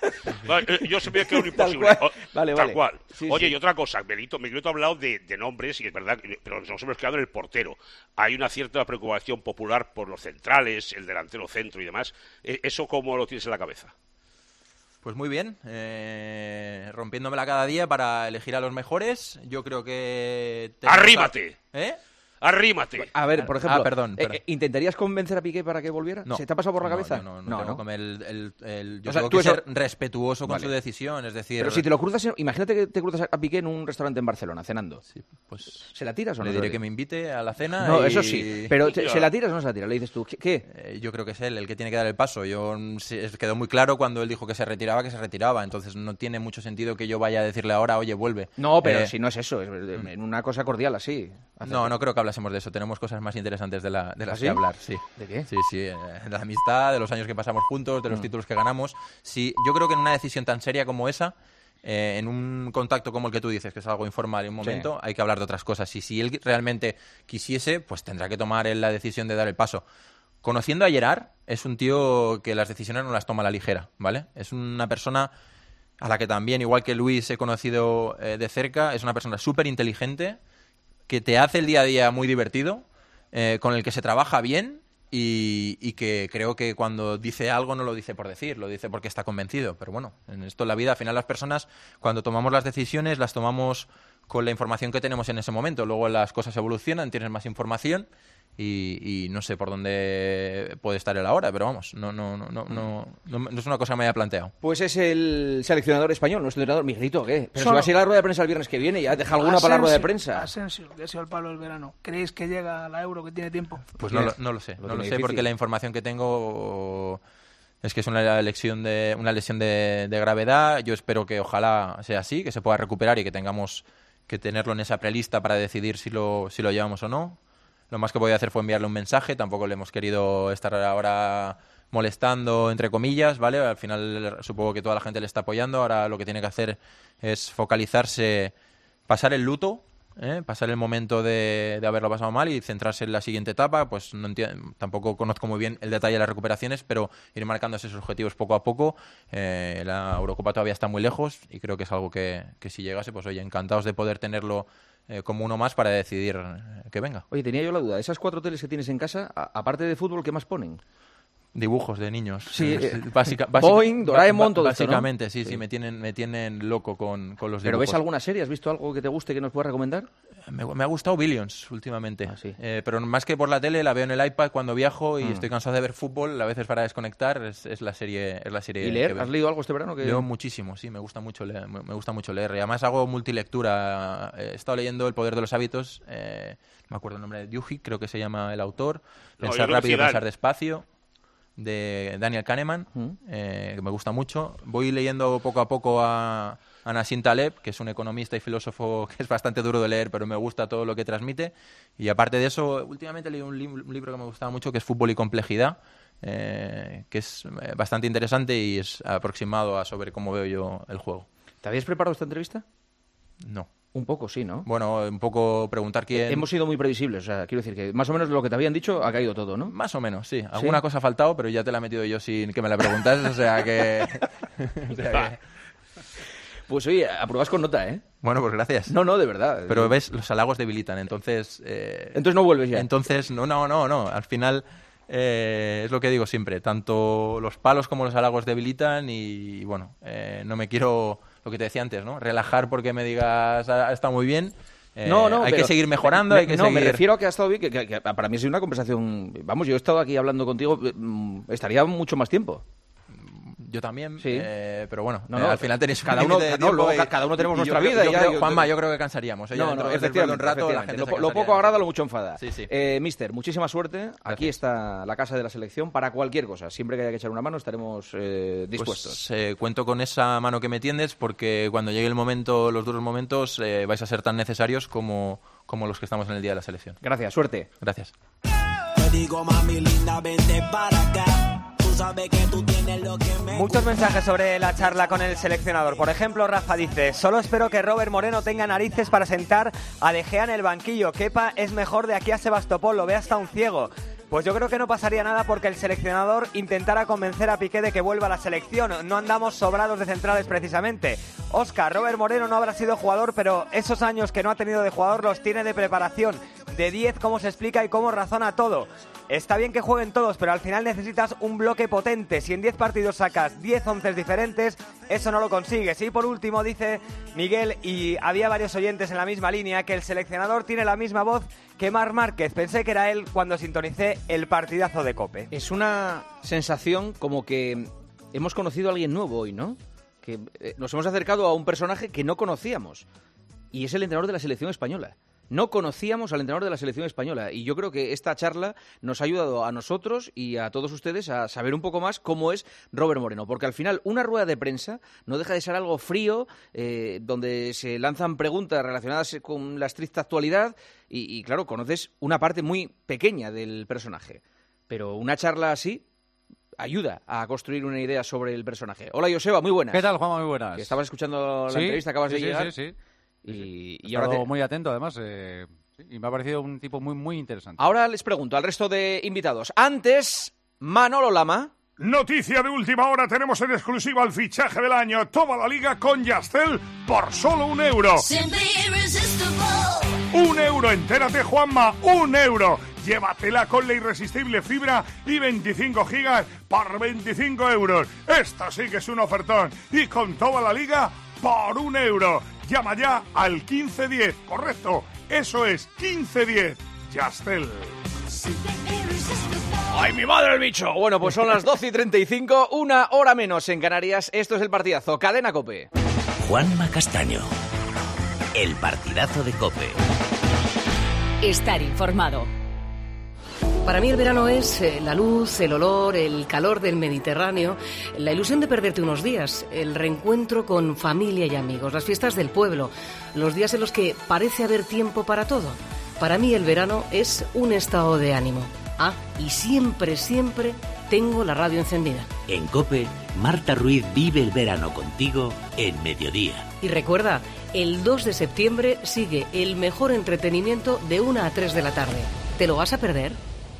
Yo se me quedo un imposible. Tal cual. Sí, Oye, sí. y otra cosa, Melito ha hablado de nombres, y es verdad, pero nos hemos quedado en el portero. Hay una cierta preocupación popular por los centrales, el delantero centro y demás. ¿Eso cómo lo tienes en la cabeza? Pues muy bien, rompiéndomela cada día para elegir a los mejores. Yo creo que... ¡Arrímate! ¿Eh? ¡Arrímate! A ver, por ejemplo, perdón. ¿intentarías convencer a Piqué para que volviera? No. ¿Se te ha pasado por la cabeza? No, tengo que yo O sea, tengo tú que eso- ser respetuoso con Vale. su decisión, es decir... Pero si te lo cruzas, imagínate que te cruzas a Piqué en un restaurante en Barcelona, cenando. Sí, pues... ¿Se la tiras o no? Le se la diré tiras? que me invite a la cena. No, y- eso sí. Pero ¿se la tiras o no se la tiras? Le dices tú, ¿qué? Yo creo que es él el que tiene que dar el paso. Quedó muy claro cuando él dijo que se retiraba. Entonces no tiene mucho sentido que yo vaya a decirle ahora, oye, vuelve. No, pero si no es eso, es en una cosa cordial así. No creo que hablásemos de eso. Tenemos cosas más interesantes de las ¿Ah, sí? que hablar. Sí. ¿De qué? Sí, de la amistad, de los años que pasamos juntos, de los títulos que ganamos. Sí, yo creo que en una decisión tan seria como esa, en un contacto como el que tú dices, que es algo informal en un momento, hay que hablar de otras cosas. Y si él realmente quisiese, pues tendrá que tomar él la decisión de dar el paso. Conociendo a Gerard, es un tío que las decisiones no las toma a la ligera, ¿vale? Es una persona a la que también, igual que Luis, he conocido de cerca. Es una persona súper inteligente, que te hace el día a día muy divertido, con el que se trabaja bien y que creo que cuando dice algo no lo dice por decir, lo dice porque está convencido. Pero bueno, en esto en la vida, al final las personas, cuando tomamos las decisiones, las tomamos con la información que tenemos en ese momento. Luego las cosas evolucionan, tienes más información y no sé por dónde puede estar él ahora, pero vamos, no es una cosa que me haya planteado. Pues es el seleccionador español, nuestro entrenador. Miguelito, ¿qué? Pero Solo- si va a ser la rueda de prensa el viernes que viene, ya deja alguna para la rueda de prensa. Asensio, que ha sido el palo del verano. ¿Creéis que llega a la Euro, que tiene tiempo? Pues no lo sé, porque la información que tengo es que es una lesión de gravedad. Yo espero que ojalá sea así, que se pueda recuperar y que tengamos que tenerlo en esa prelista para decidir si lo llevamos o no. Lo más que voy a hacer fue enviarle un mensaje, tampoco le hemos querido estar ahora molestando, entre comillas, ¿vale? Al final supongo que toda la gente le está apoyando, ahora lo que tiene que hacer es focalizarse, pasar el luto, pasar el momento de haberlo pasado mal y centrarse en la siguiente etapa. Pues tampoco conozco muy bien el detalle de las recuperaciones, pero ir marcándose esos objetivos poco a poco. La Eurocopa todavía está muy lejos y creo que es algo que si llegase, pues oye, encantados de poder tenerlo como uno más para decidir que venga. Oye, tenía yo la duda, esas 4 teles que tienes en casa, aparte de fútbol, ¿qué más ponen? Dibujos de niños. Sí, Boeing, Doraemon, todo esto, ¿no? básicamente, sí, me tienen loco con los dibujos. ¿Pero ves alguna serie? ¿Has visto algo que te guste que nos puedas recomendar? Me ha gustado Billions últimamente, pero más que por la tele la veo en el iPad cuando viajo y estoy cansado de ver fútbol, a veces para desconectar es la serie. ¿Y leer? que veo. ¿Has leído algo este verano? Leo muchísimo, sí, me gusta mucho leer, y además hago multilectura. He estado leyendo El poder de los hábitos, me acuerdo el nombre de Duhigg, creo que se llama el autor. Pensar rápido, pensar despacio, de Daniel Kahneman, que me gusta mucho. Voy leyendo poco a poco a Nassim Taleb, que es un economista y filósofo que es bastante duro de leer, pero me gusta todo lo que transmite. Y aparte de eso, últimamente leí un libro que me gustaba mucho, que es Fútbol y complejidad, que es bastante interesante y es aproximado a sobre cómo veo yo el juego. ¿Te habías preparado esta entrevista? No. Un poco, sí, ¿no? Bueno, un poco preguntar quién... Hemos sido muy previsibles, o sea, quiero decir que más o menos lo que te habían dicho ha caído todo, ¿no? Más o menos, sí. Alguna cosa ha faltado, pero ya te la he metido yo sin que me la preguntas, o sea que... Pues oye, apruebas con nota, ¿eh? Bueno, pues gracias. No, de verdad. Pero ves, los halagos debilitan, entonces... Entonces no vuelves ya. Entonces, no. Al final, es lo que digo siempre. Tanto los palos como los halagos debilitan y bueno, no me quiero... Lo que te decía antes, ¿no? Relajar porque me digas, está muy bien. Hay que seguir mejorando, hay que seguir... me refiero a que ha estado bien, que para mí ha sido una conversación... Vamos, yo he estado aquí hablando contigo, estaría mucho más tiempo. Yo también, sí. Pero bueno, al final tenéis cada uno tenemos nuestra vida. Juanma, yo creo que cansaríamos. Efectivamente, un rato, la gente lo poco agrada, lo mucho enfada. Sí. Mister, muchísima suerte. Gracias. Aquí está la casa de la selección para cualquier cosa. Siempre que haya que echar una mano estaremos dispuestos. Pues, cuento con esa mano que me tiendes porque cuando llegue el momento, los duros momentos, vais a ser tan necesarios como los que estamos en el día de la selección. Gracias, suerte. Gracias. Te digo, mami linda, vente para acá. Muchos mensajes sobre la charla con el seleccionador. Por ejemplo, Rafa dice: solo espero que Robert Moreno tenga narices para sentar a De Gea en el banquillo. Kepa es mejor de aquí a Sebastopol, lo ve hasta un ciego. Pues yo creo que no pasaría nada porque el seleccionador intentara convencer a Piqué de que vuelva a la selección. No andamos sobrados de centrales precisamente. Óscar, Robert Moreno no habrá sido jugador, pero esos años que no ha tenido de jugador los tiene de preparación. De 10, cómo se explica y cómo razona todo. Está bien que jueguen todos, pero al final necesitas un bloque potente. Si en 10 partidos sacas 10 onces diferentes, eso no lo consigues. Y por último dice Miguel, y había varios oyentes en la misma línea, que el seleccionador tiene la misma voz que Marc Márquez. Pensé que era él cuando sintonicé el partidazo de COPE. Es una sensación como que hemos conocido a alguien nuevo hoy, ¿no? Que nos hemos acercado a un personaje que no conocíamos. Y es el entrenador de la selección española. No conocíamos al entrenador de la selección española y yo creo que esta charla nos ha ayudado a nosotros y a todos ustedes a saber un poco más cómo es Robert Moreno, porque al final una rueda de prensa no deja de ser algo frío, donde se lanzan preguntas relacionadas con la estricta actualidad y claro, conoces una parte muy pequeña del personaje, pero una charla así ayuda a construir una idea sobre el personaje. Hola Joseba, muy buenas. ¿Qué tal, Juanma? Muy buenas. Que estabas escuchando la entrevista, acabas de llegar. Sí. Y ahora muy atento, además, y me ha parecido un tipo muy, muy interesante. Ahora les pregunto al resto de invitados. Antes, Manolo Lama. Noticia de última hora, tenemos en exclusiva el fichaje del año. Toma la liga con Yastel por solo €1. €1, entérate, Juanma, €1. Llévatela con la irresistible fibra y 25 gigas por €25. Esto sí que es un ofertón. Y con toda la liga por €1. Llama ya al 1510, correcto, eso es 1510, Yastel. ¡Ay, mi madre el bicho! Bueno, pues son las 12:35, 1 hora menos en Canarias. Esto es el partidazo, Cadena COPE. Juanma Castaño, el partidazo de COPE. Estar informado. Para mí el verano es la luz, el olor, el calor del Mediterráneo, la ilusión de perderte unos días, el reencuentro con familia y amigos, las fiestas del pueblo, los días en los que parece haber tiempo para todo. Para mí el verano es un estado de ánimo. Y siempre, siempre tengo la radio encendida. En COPE, Marta Ruiz vive el verano contigo en mediodía. Y recuerda, el 2 de septiembre sigue el mejor entretenimiento de 1 a 3 de la tarde. ¿Te lo vas a perder?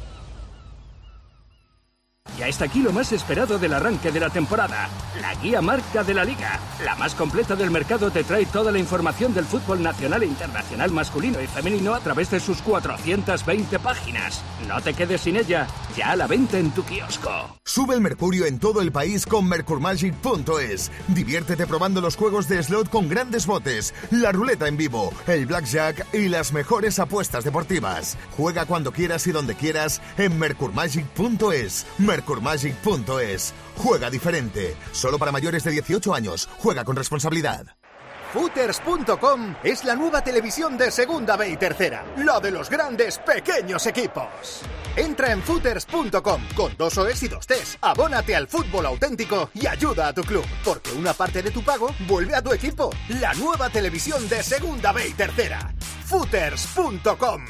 Ya está aquí lo más esperado del arranque de la temporada, la guía marca de la Liga. La más completa del mercado te trae toda la información del fútbol nacional e internacional masculino y femenino a través de sus 420 páginas. No te quedes sin ella, ya a la venta en tu kiosco. Sube el mercurio en todo el país con mercurmagic.es. Diviértete probando los juegos de slot con grandes botes, la ruleta en vivo, el blackjack y las mejores apuestas deportivas. Juega cuando quieras y donde quieras en mercurmagic.es. Mercurmagic.es. Juega diferente. Solo para mayores de 18 años. Juega con responsabilidad. Footers.com es la nueva televisión de Segunda B y Tercera. La de los grandes pequeños equipos. Entra en Footers.com con 2 OEs y 2 Ts. Abónate al fútbol auténtico y ayuda a tu club. Porque una parte de tu pago vuelve a tu equipo. La nueva televisión de Segunda B y Tercera. Footers.com.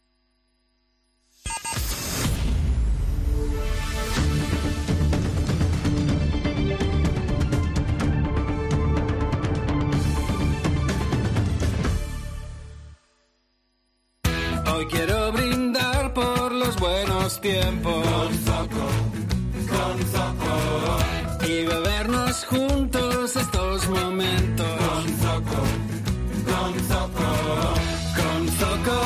Hoy quiero brindar por los buenos tiempos con Zoco y bebernos juntos estos momentos con Zoco, con Zoco, con Zoco,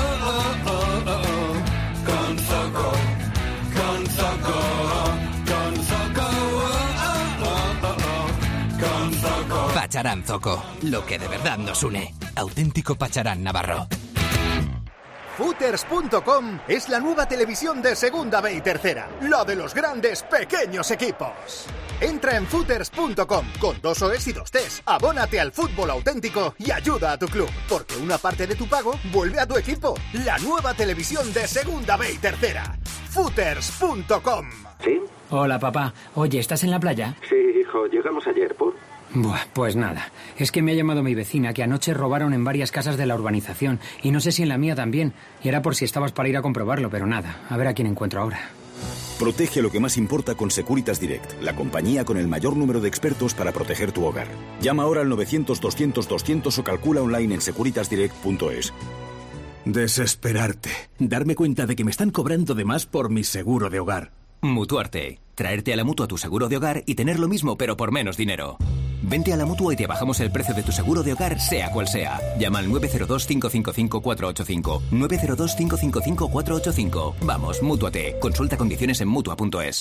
con Zoco, con Zoco, con Zoco. Pacharán Zoco, lo que de verdad nos une. Auténtico Pacharán Navarro. Footers.com es la nueva televisión de Segunda B y Tercera. La de los grandes pequeños equipos. Entra en Footers.com con 2 OEs y 2 Ts. Abónate al fútbol auténtico y ayuda a tu club. Porque una parte de tu pago vuelve a tu equipo. La nueva televisión de Segunda B y Tercera. Footers.com. ¿Sí? Hola, papá. Oye, ¿estás en la playa? Sí, hijo. Llegamos ayer, ¿por? Buah, pues nada. Es que me ha llamado mi vecina que anoche robaron en varias casas de la urbanización y no sé si en la mía también. Y era por si estabas para ir a comprobarlo, pero nada. A ver a quién encuentro ahora. Protege lo que más importa con Securitas Direct, la compañía con el mayor número de expertos para proteger tu hogar. Llama ahora al 900-200-200 o calcula online en securitasdirect.es. Desesperarte. Darme cuenta de que me están cobrando de más por mi seguro de hogar. Mutuarte. Traerte a la Mutua tu seguro de hogar y tener lo mismo pero por menos dinero. Vente a la Mutua y te bajamos el precio de tu seguro de hogar sea cual sea. Llama al 902-555-485. 902-555-485. Vamos, Mútuate. Consulta condiciones en Mutua.es.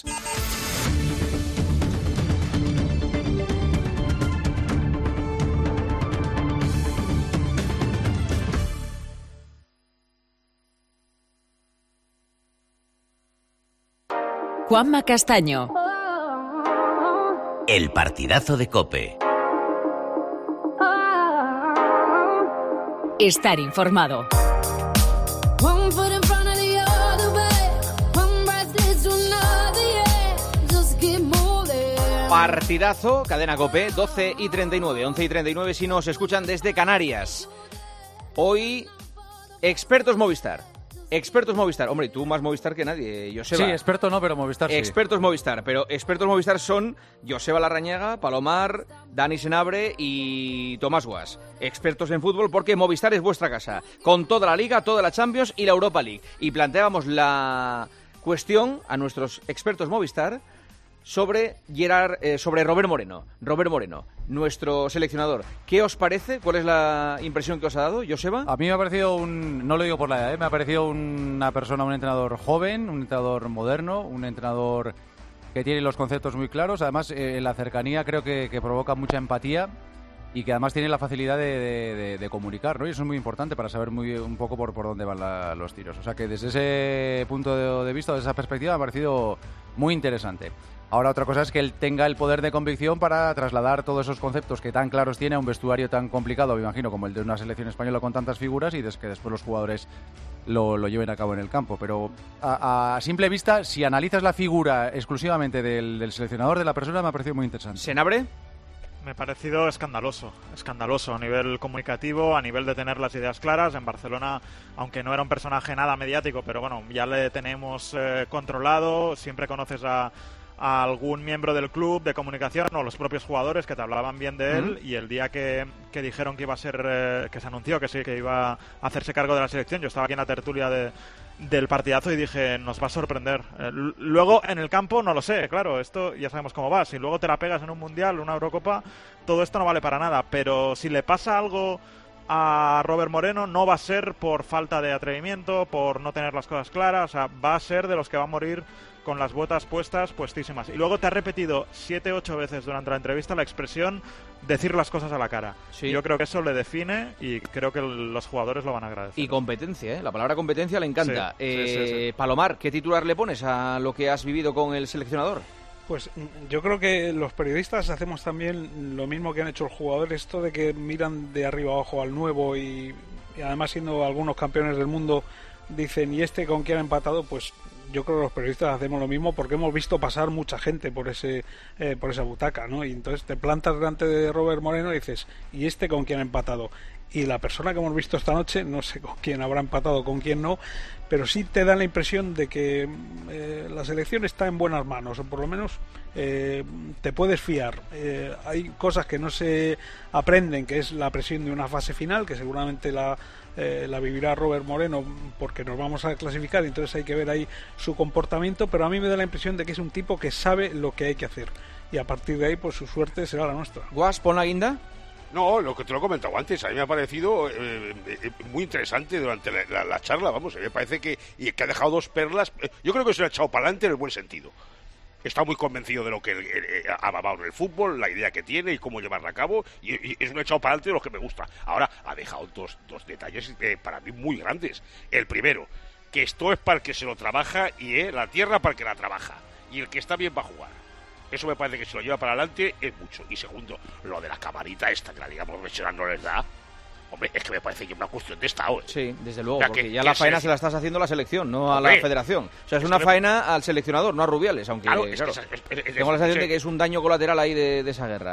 Juanma Castaño. El partidazo de COPE. Estar informado. Partidazo, cadena COPE, 12:39, 11:39 si nos escuchan desde Canarias. Hoy, expertos Movistar. Expertos Movistar. Hombre, tú más Movistar que nadie, Joseba. Sí, experto no, pero Movistar sí. Expertos Movistar, pero expertos Movistar son Joseba Larrañaga, Palomar, Dani Senabre y Tomás Guas. Expertos en fútbol porque Movistar es vuestra casa, con toda la Liga, toda la Champions y la Europa League. Y planteábamos la cuestión a nuestros expertos Movistar sobre Robert Moreno. Robert Moreno, nuestro seleccionador. ¿Qué os parece? ¿Cuál es la impresión que os ha dado, Joseba? A mí me ha parecido no lo digo por la edad, me ha parecido una persona, un entrenador joven, un entrenador moderno, un entrenador que tiene los conceptos muy claros. Además, la cercanía creo que provoca mucha empatía y que además tiene la facilidad de comunicar, ¿no? Y eso es muy importante para saber un poco por dónde van los tiros. O sea que desde ese punto de vista, desde esa perspectiva, me ha parecido muy interesante. Ahora otra cosa es que él tenga el poder de convicción para trasladar todos esos conceptos que tan claros tiene a un vestuario tan complicado, me imagino, como el de una selección española con tantas figuras y que después los jugadores lo lleven a cabo en el campo. Pero a simple vista, si analizas la figura exclusivamente del seleccionador, de la persona, me ha parecido muy interesante. ¿Senabre? Me ha parecido escandaloso a nivel comunicativo, a nivel de tener las ideas claras. En Barcelona, aunque no era un personaje nada mediático, pero bueno, ya le tenemos controlado, siempre conoces a algún miembro del club de comunicación o los propios jugadores que te hablaban bien de él, y el día que dijeron que iba a ser, que se anunció que sí, que iba a hacerse cargo de la selección, yo estaba aquí en la tertulia del partidazo y dije, nos va a sorprender. Luego en el campo no lo sé, claro, esto ya sabemos cómo va, si luego te la pegas en un Mundial, una Eurocopa, todo esto no vale para nada, pero si le pasa algo a Robert Moreno no va a ser por falta de atrevimiento, por no tener las cosas claras, o sea, va a ser de los que va a morir con las botas puestísimas. Y luego te ha repetido 7-8 veces durante la entrevista la expresión decir las cosas a la cara. Sí. Yo creo que eso le define y creo que los jugadores lo van a agradecer. Y competencia, la palabra competencia le encanta. Sí. Palomar, ¿qué titular le pones a lo que has vivido con el seleccionador? Pues yo creo que los periodistas hacemos también lo mismo que han hecho los jugadores, esto de que miran de arriba abajo al nuevo y además siendo algunos campeones del mundo dicen, ¿y este con quién ha empatado? Pues yo creo que los periodistas hacemos lo mismo porque hemos visto pasar mucha gente por esa butaca, ¿no? Y entonces te plantas delante de Robert Moreno y dices, ¿y este con quién ha empatado? Y la persona que hemos visto esta noche, no sé con quién habrá empatado, con quién no, pero sí te da la impresión de que la selección está en buenas manos, o por lo menos te puedes fiar. Hay cosas que no se aprenden, que es la presión de una fase final, que seguramente la vivirá Robert Moreno porque nos vamos a clasificar, entonces hay que ver ahí su comportamiento, pero a mí me da la impresión de que es un tipo que sabe lo que hay que hacer y a partir de ahí pues su suerte será la nuestra. Guas, pon la guinda. No, lo que te lo he comentado antes, a mí me ha parecido muy interesante durante la charla, vamos, me parece que ha dejado dos perlas, yo creo que se lo ha echado para adelante en el buen sentido. Está muy convencido de lo que ha mamado en el fútbol, la idea que tiene y cómo llevarla a cabo, y es un echado para adelante de lo que me gusta. Ahora, ha dejado dos detalles para mí muy grandes. El primero, que esto es para el que se lo trabaja y la tierra para el que la trabaja, y el que está bien va a jugar. Eso me parece que si lo lleva para adelante es mucho. Y segundo, lo de la camarita esta que la digamos profesional no les da. Hombre, es que me parece que es una cuestión de Estado. Sí, desde luego, porque ya la faena se la estás haciendo a la selección, no a la federación. O sea, es una faena al seleccionador, no a Rubiales, aunque claro. Tengo la sensación de que es un daño colateral ahí de esa guerra.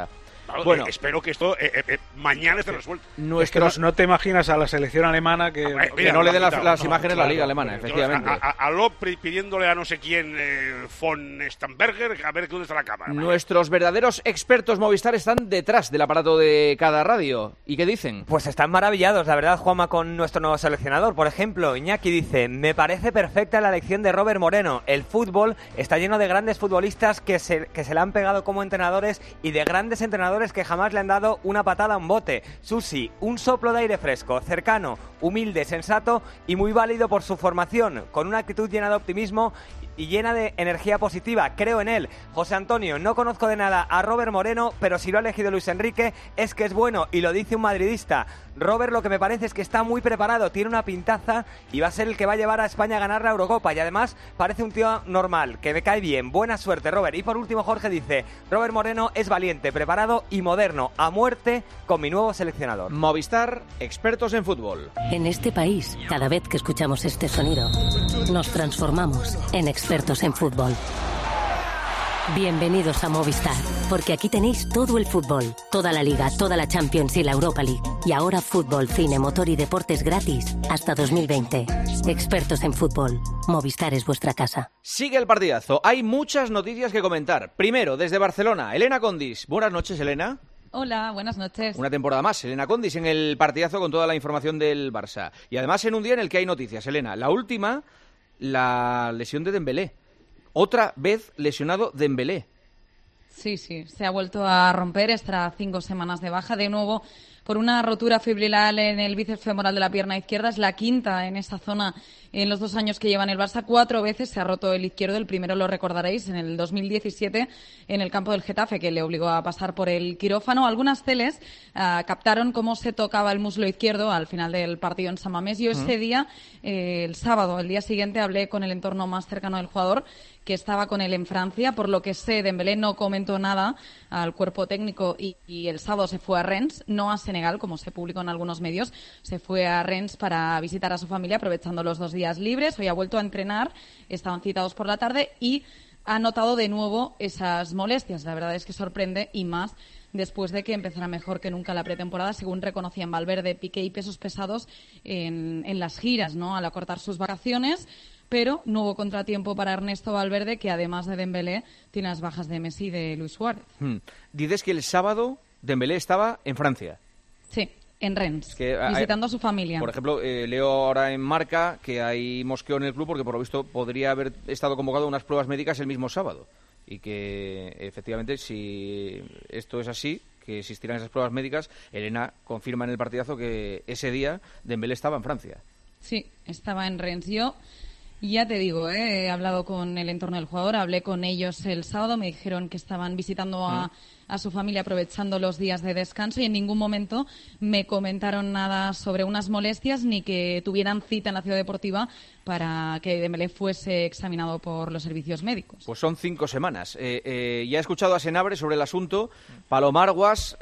Bueno, espero que esto mañana esté resuelto. Es que no te imaginas a la selección alemana que no le den las imágenes la liga alemana, efectivamente. A Lopri pidiéndole a no sé quién, von Stamberger, a ver dónde está la cámara. Nuestros verdaderos expertos Movistar están detrás del aparato de cada radio. ¿Y qué dicen? Pues están maravillados, la verdad, Juanma, con nuestro nuevo seleccionador. Por ejemplo, Iñaki dice: me parece perfecta la elección de Robert Moreno. El fútbol está lleno de grandes futbolistas que se le han pegado como entrenadores y de grandes entrenadores que jamás le han dado una patada a un bote. Susi, un soplo de aire fresco, cercano, humilde, sensato y muy válido por su formación, con una actitud llena de optimismo y llena de energía positiva. Creo en él. José Antonio, no conozco de nada a Robert Moreno, pero si lo ha elegido Luis Enrique es que es bueno, y lo dice un madridista. Robert, lo que me parece es que está muy preparado, tiene una pintaza y va a ser el que va a llevar a España a ganar la Eurocopa, y además parece un tío normal, que me cae bien. Buena suerte, Robert. Y por último, Jorge dice: Robert Moreno es valiente, preparado y moderno, a muerte con mi nuevo seleccionador. Movistar, expertos en fútbol. En este país, cada vez que escuchamos este sonido, nos transformamos en expertos en fútbol. Bienvenidos a Movistar, porque aquí tenéis todo el fútbol, toda la Liga, toda la Champions y la Europa League. Y ahora fútbol, cine, motor y deportes gratis hasta 2020. Expertos en fútbol. Movistar es vuestra casa. Sigue el partidazo. Hay muchas noticias que comentar. Primero, desde Barcelona, Elena Condis. Buenas noches, Elena. Hola, buenas noches. Una temporada más, Elena Condis, en el partidazo con toda la información del Barça. Y además en un día en el que hay noticias, Elena. La última, la lesión de Dembélé. Otra vez lesionado Dembélé. Sí, se ha vuelto a romper, estará 5 semanas de baja. De nuevo, por una rotura fibrilar en el bíceps femoral de la pierna izquierda. Es la quinta en esa zona en los 2 años que lleva en el Barça. 4 veces se ha roto el izquierdo. El primero lo recordaréis en el 2017 en el campo del Getafe, que le obligó a pasar por el quirófano. Algunas teles captaron cómo se tocaba el muslo izquierdo al final del partido en San Mamés. Yo ese día, el sábado, el día siguiente, hablé con el entorno más cercano del jugador, que estaba con él en Francia. Por lo que sé, Dembélé no comentó nada al cuerpo técnico y el sábado se fue a Rennes, no a Senegal, como se publicó en algunos medios. Se fue a Rennes para visitar a su familia, aprovechando los 2 días libres. Hoy ha vuelto a entrenar, estaban citados por la tarde y ha notado de nuevo esas molestias. La verdad es que sorprende, y más después de que empezara mejor que nunca la pretemporada, según reconocían Valverde, Piqué y pesos pesados en las giras, ¿no? Al acortar sus vacaciones. Pero no hubo contratiempo para Ernesto Valverde, que además de Dembélé tiene las bajas de Messi y de Luis Suárez. Dices que el sábado Dembélé estaba en Francia. Sí, en Rennes, visitando a su familia. Por ejemplo, leo ahora en Marca que hay mosqueo en el club porque por lo visto podría haber estado convocado a unas pruebas médicas el mismo sábado. Y que efectivamente, si esto es así, que existirán esas pruebas médicas, Elena confirma en el partidazo que ese día Dembélé estaba en Francia. Sí, estaba en Rennes. Yo... ya te digo, he hablado con el entorno del jugador, hablé con ellos el sábado, me dijeron que estaban visitando a su familia aprovechando los días de descanso, y en ningún momento me comentaron nada sobre unas molestias ni que tuvieran cita en la ciudad deportiva para que Dembélé fuese examinado por los servicios médicos. Pues son 5 semanas. Ya he escuchado a Senabre sobre el asunto. Palomar Guas,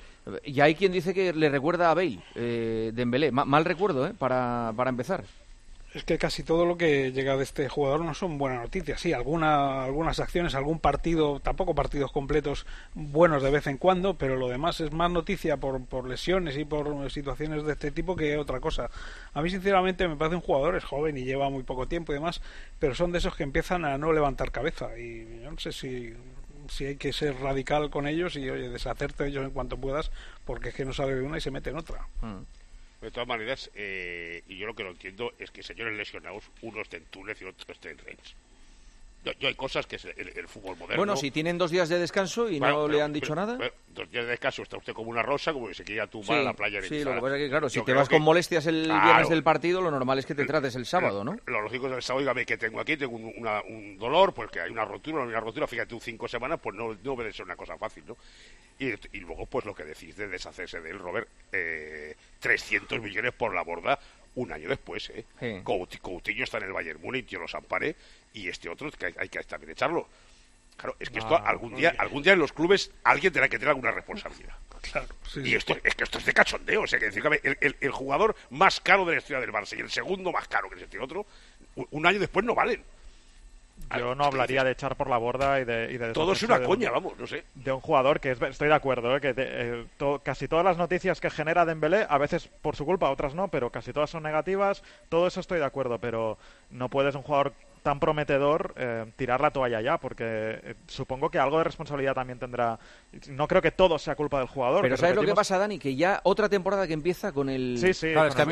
y hay quien dice que le recuerda a Bale, Dembélé. Mal recuerdo, para empezar. Es que casi todo lo que llega de este jugador no son buenas noticias. Sí, algunas acciones, algún partido, tampoco partidos completos buenos de vez en cuando, pero lo demás es más noticia por lesiones y por situaciones de este tipo que otra cosa. A mí, sinceramente, me parece un jugador, es joven y lleva muy poco tiempo y demás, pero son de esos que empiezan a no levantar cabeza. Y yo no sé si hay que ser radical con ellos y, oye, deshacerte de ellos en cuanto puedas, porque es que no sale de una y se mete en otra. De todas maneras, y yo lo que no entiendo es que señores lesionados, uno esté en Túnez y otro esté en Rennes. Yo hay cosas que es el fútbol moderno. Bueno, si tienen 2 días de descanso y no le han dicho nada. 2 días de descanso, está usted como una rosa, como que se quería tumbar a la playa. Sí, lo que pasa es que, claro, si te vas con molestias el viernes del partido, lo normal es que te trates el sábado, ¿no? Lo lógico es el sábado, dígame que tengo aquí, tengo un dolor, pues que hay una rotura, fíjate, 5 semanas, pues no debe ser una cosa fácil, ¿no? Y luego, pues lo que decís de deshacerse de él, Robert, 300 millones por la borda un año después, Sí. Coutinho está en el Bayern Múnich, yo los amparé, y este otro que hay que también echarlo. Claro, es que esto algún día en los clubes alguien tendrá que tener alguna responsabilidad. Claro, sí, y esto es de cachondeo, o sea, que decir, el jugador más caro de la historia del Barça y el segundo más caro que es este otro, un año después no valen. Yo no hablaría de echar por la borda y de todo es una coña, vamos, no sé. De un jugador que estoy de acuerdo, que casi todas las noticias que genera Dembélé, a veces por su culpa, otras no, pero casi todas son negativas. Todo eso estoy de acuerdo, pero no puedes un jugador tan prometedor tirar la toalla ya, porque supongo que algo de responsabilidad también tendrá. No creo que todo sea culpa del jugador. Pero ¿sabes lo que pasa, Dani? Que ya otra temporada que empieza con el... Sí, claro, es que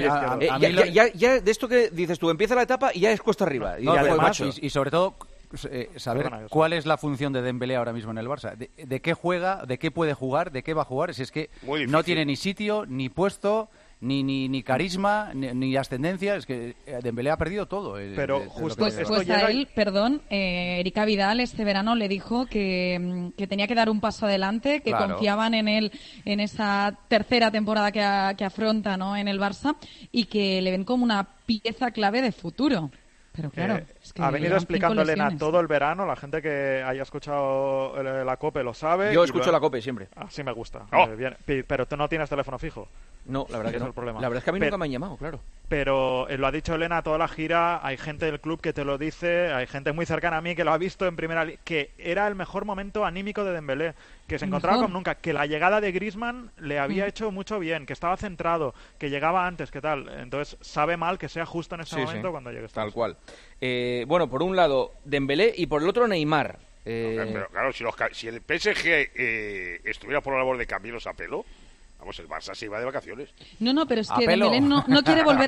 ya de esto que dices tú, empieza la etapa y ya es cuesta arriba. Y además, y sobre todo, saber cuál es la función de Dembélé ahora mismo en el Barça. De qué juega, de qué puede jugar, de qué va a jugar. Si es que no tiene ni sitio, ni puesto... Ni carisma, ni ascendencia. Es que Dembélé ha perdido todo. Pero justo pues a él, perdón, Erika Vidal este verano le dijo que tenía que dar un paso adelante, que confiaban en él en esa tercera temporada que afronta, ¿no?, en el Barça, y que le ven como una pieza clave de futuro. Pero claro, es que ha venido explicando Elena todo el verano. La gente que haya escuchado la COPE lo sabe. Yo escucho la COPE siempre. Así me gusta. Bien. Pero tú no tienes teléfono fijo. No, la verdad que no. Es el problema. La verdad es que a mí nunca me han llamado, claro. Pero lo ha dicho Elena toda la gira. Hay gente del club que te lo dice. Hay gente muy cercana a mí que lo ha visto en primera que era el mejor momento anímico de Dembélé, que se encontraba como nunca, que la llegada de Griezmann le había hecho mucho bien, que estaba centrado, que llegaba antes, que tal. Entonces sabe mal que sea justo en ese momento cuando llegue. Tal cual. Bueno, por un lado Dembélé y por el otro Neymar. Pero claro, si el PSG estuviera por la labor de cambiarlos a pelo, vamos, el Barça se iba de vacaciones. No, pero es que Dembélé no quiere volver.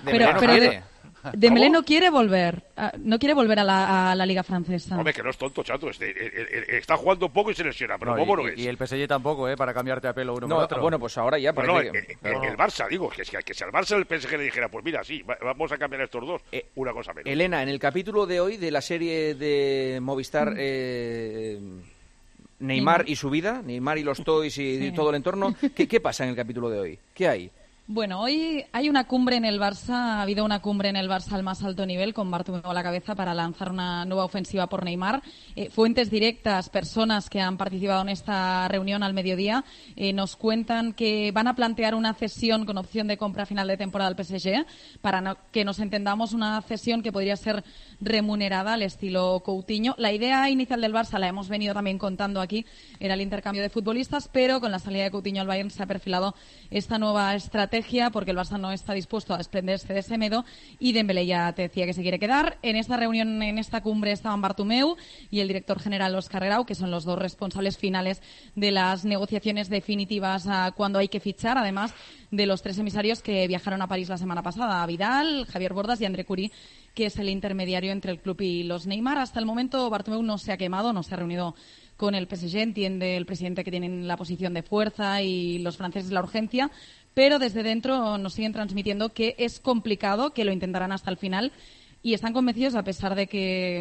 Dembélé no quiere volver. No quiere volver a la Liga Francesa. Hombre, que no es tonto, chato. Está jugando poco y se lesiona, pero ¿cómo no es? Y el PSG tampoco, para cambiarte a pelo uno por otro. Bueno, pues ahora ya. El Barça, digo, que si al Barça el PSG le dijera, pues mira, sí, vamos a cambiar a estos dos, una cosa menos. Elena, en el capítulo de hoy de la serie de Movistar... Neymar y su vida, Neymar y los toys y todo el entorno. ¿Qué pasa en el capítulo de hoy? ¿Qué hay? Bueno, hoy hay una cumbre en el Barça, ha habido una cumbre en el Barça al más alto nivel con Bartomeu a la cabeza para lanzar una nueva ofensiva por Neymar. Fuentes directas, personas que han participado en esta reunión al mediodía, nos cuentan que van a plantear una cesión con opción de compra a final de temporada al PSG, para que nos entendamos, una cesión que podría ser remunerada al estilo Coutinho. La idea inicial del Barça, la hemos venido también contando aquí, era el intercambio de futbolistas, pero con la salida de Coutinho al Bayern se ha perfilado esta nueva estrategia, porque el Barça no está dispuesto a desprenderse de Semedo, y Dembélé ya te decía que se quiere quedar. En esta reunión, en esta cumbre, estaban Bartomeu y el director general Óscar Grau, que son los dos responsables finales de las negociaciones definitivas cuando hay que fichar, además de los tres emisarios que viajaron a París la semana pasada, Vidal, Javier Bordas y André Curie, que es el intermediario entre el club y los Neymar. Hasta el momento Bartomeu no se ha quemado, no se ha reunido con el PSG, entiende el presidente que tienen la posición de fuerza y los franceses la urgencia, pero desde dentro nos siguen transmitiendo que es complicado, que lo intentarán hasta el final, y están convencidos, a pesar de que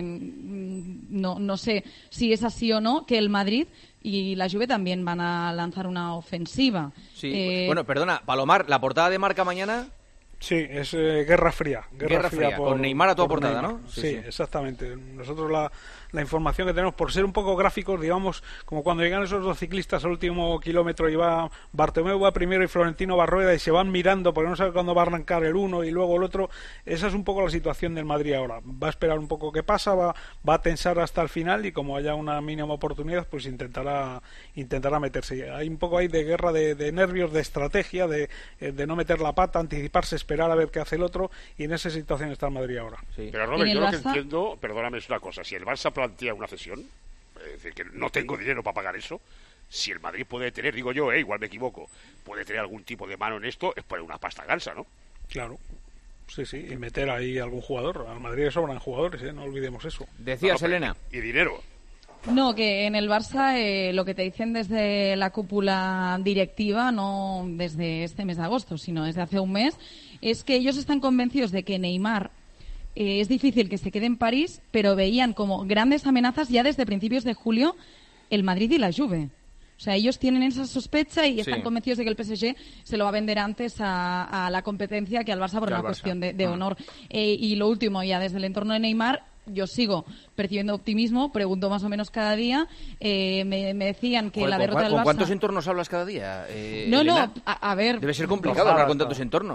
no sé si es así o no, que el Madrid y la Juve también van a lanzar una ofensiva. Sí, bueno, perdona, Palomar, la portada de Marca mañana... Sí, es Guerra Fría. Guerra Fría, con Neymar a toda portada, Neymar, ¿no? Sí, exactamente. Nosotros la información que tenemos, por ser un poco gráficos, digamos, como cuando llegan esos dos ciclistas al último kilómetro y va Bartomeu va primero y Florentino va rueda y se van mirando porque no sabe cuándo va a arrancar el uno y luego el otro. Esa es un poco la situación del Madrid ahora. Va a esperar un poco qué pasa, va a tensar hasta el final y como haya una mínima oportunidad, pues intentará meterse. Hay un poco ahí de guerra de nervios, de estrategia, de no meter la pata, anticiparse, esperar a ver qué hace el otro, y en esa situación está el Madrid ahora. Sí. Pero Robert, yo lo que entiendo, perdóname, es una cosa, si el Barça plantea una cesión, es decir, que no tengo dinero para pagar eso, si el Madrid puede tener, digo yo, igual me equivoco, puede tener algún tipo de mano en esto, es poner una pasta gansa, ¿no? Claro. Sí, y meter ahí algún jugador. Al Madrid le sobran jugadores, no olvidemos eso. Decías, Elena. Y dinero. No, que en el Barça lo que te dicen desde la cúpula directiva, no desde este mes de agosto, sino desde hace un mes, es que ellos están convencidos de que Neymar es difícil que se quede en París, pero veían como grandes amenazas ya desde principios de julio el Madrid y la Juve. O sea, ellos tienen esa sospecha y están convencidos de que el PSG se lo va a vender antes a la competencia que al Barça por una cuestión de honor. Y lo último, ya desde el entorno de Neymar, yo sigo percibiendo optimismo, pregunto más o menos cada día. Me decían que la derrota del Barça... ¿Con cuántos entornos hablas cada día? No, a ver... Debe ser complicado hablar con tantos entornos.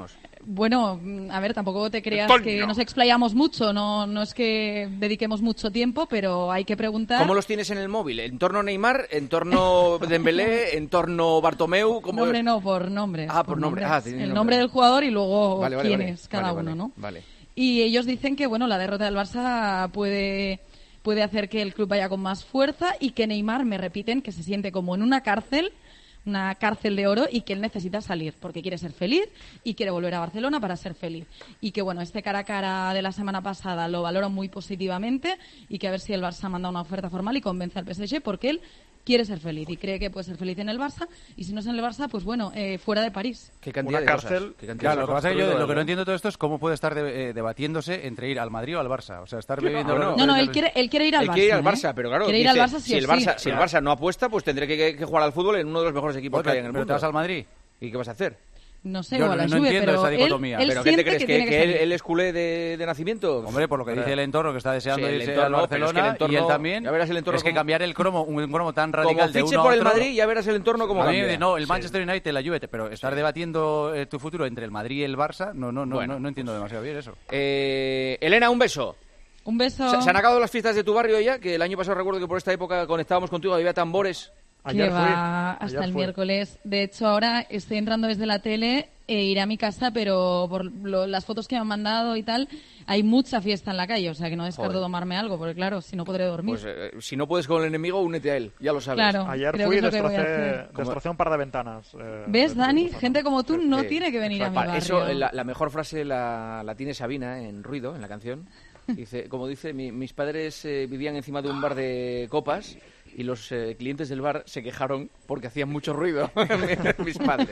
Bueno, a ver, tampoco te creas Antonio. que nos explayamos mucho, no es que dediquemos mucho tiempo, pero hay que preguntar... ¿Cómo los tienes en el móvil? ¿Entorno Neymar? ¿Entorno Dembélé? ¿Entorno Bartomeu? ¿Cómo... Nombre no, por nombres. Ah, por nombre. Ah, el nombre del jugador y luego Vale, quién es cada uno, ¿no? Vale. Y ellos dicen que, bueno, la derrota del Barça puede hacer que el club vaya con más fuerza y que Neymar, me repiten, que se siente como en una cárcel de oro y que él necesita salir porque quiere ser feliz y quiere volver a Barcelona para ser feliz. Y que, bueno, este cara a cara de la semana pasada lo valora muy positivamente y que a ver si el Barça manda una oferta formal y convence al PSG porque él quiere ser feliz y cree que puede ser feliz en el Barça y si no es en el Barça, pues bueno, fuera de París. ¿Qué cantidad Una de cárcel? cosas? ¿Qué cantidad Claro, de lo que cosas? pasa es que yo lo que no entiendo de todo esto es cómo puede estar debatiéndose entre ir al Madrid o al Barça. O sea, estar bebiendo... No, él quiere ir al Barça. Él quiere ir al Barça, pero claro, quiere ir dice, al Barça si el Barça no apuesta, pues tendré que jugar al fútbol en uno de los mejores equipos que hay en el ¿Pero mundo. te vas al Madrid? ¿Y qué vas a hacer? No sé, Yo igual no la Juve, entiendo pero esa dicotomía. él ¿Pero qué te siente crees? tiene ¿Que salir. él es culé de nacimiento? Hombre, por lo que dice el entorno, que está deseando Sí, el irse entorno, al pero es que Barcelona, el entorno- y él también, ya verás el entorno es que como- cambiar el cromo, un cromo tan Como radical de fiche uno por a el otro... Madrid, ya verás el entorno como A mí, cambia. no, el Manchester United, la Juve, pero estar debatiendo tu futuro entre el Madrid y el Barça, Bueno. no entiendo demasiado bien eso. Elena, un beso. Un beso. ¿Se han acabado las fiestas de tu barrio ya? Que el año pasado recuerdo que por esta época conectábamos contigo, había tambores. Que va hasta el miércoles. De hecho, ahora estoy entrando desde la tele e iré a mi casa, pero por las fotos que me han mandado y tal, hay mucha fiesta en la calle, o sea que no descarto Joder. tomarme algo, porque claro, si no podré dormir. Pues si no puedes con el enemigo, únete a él, ya lo sabes. Claro. Ayer creo fui que y es lo que voy a hacer. destrocé un par de ventanas. ¿Ves, Dani? Gente como tú no Sí. tiene que venir a mi Para barrio. eso, la mejor frase la tiene Sabina en Ruido, en la canción. Como dice, mis padres vivían encima de un bar de copas y los clientes del bar se quejaron porque hacían mucho ruido, mis padres.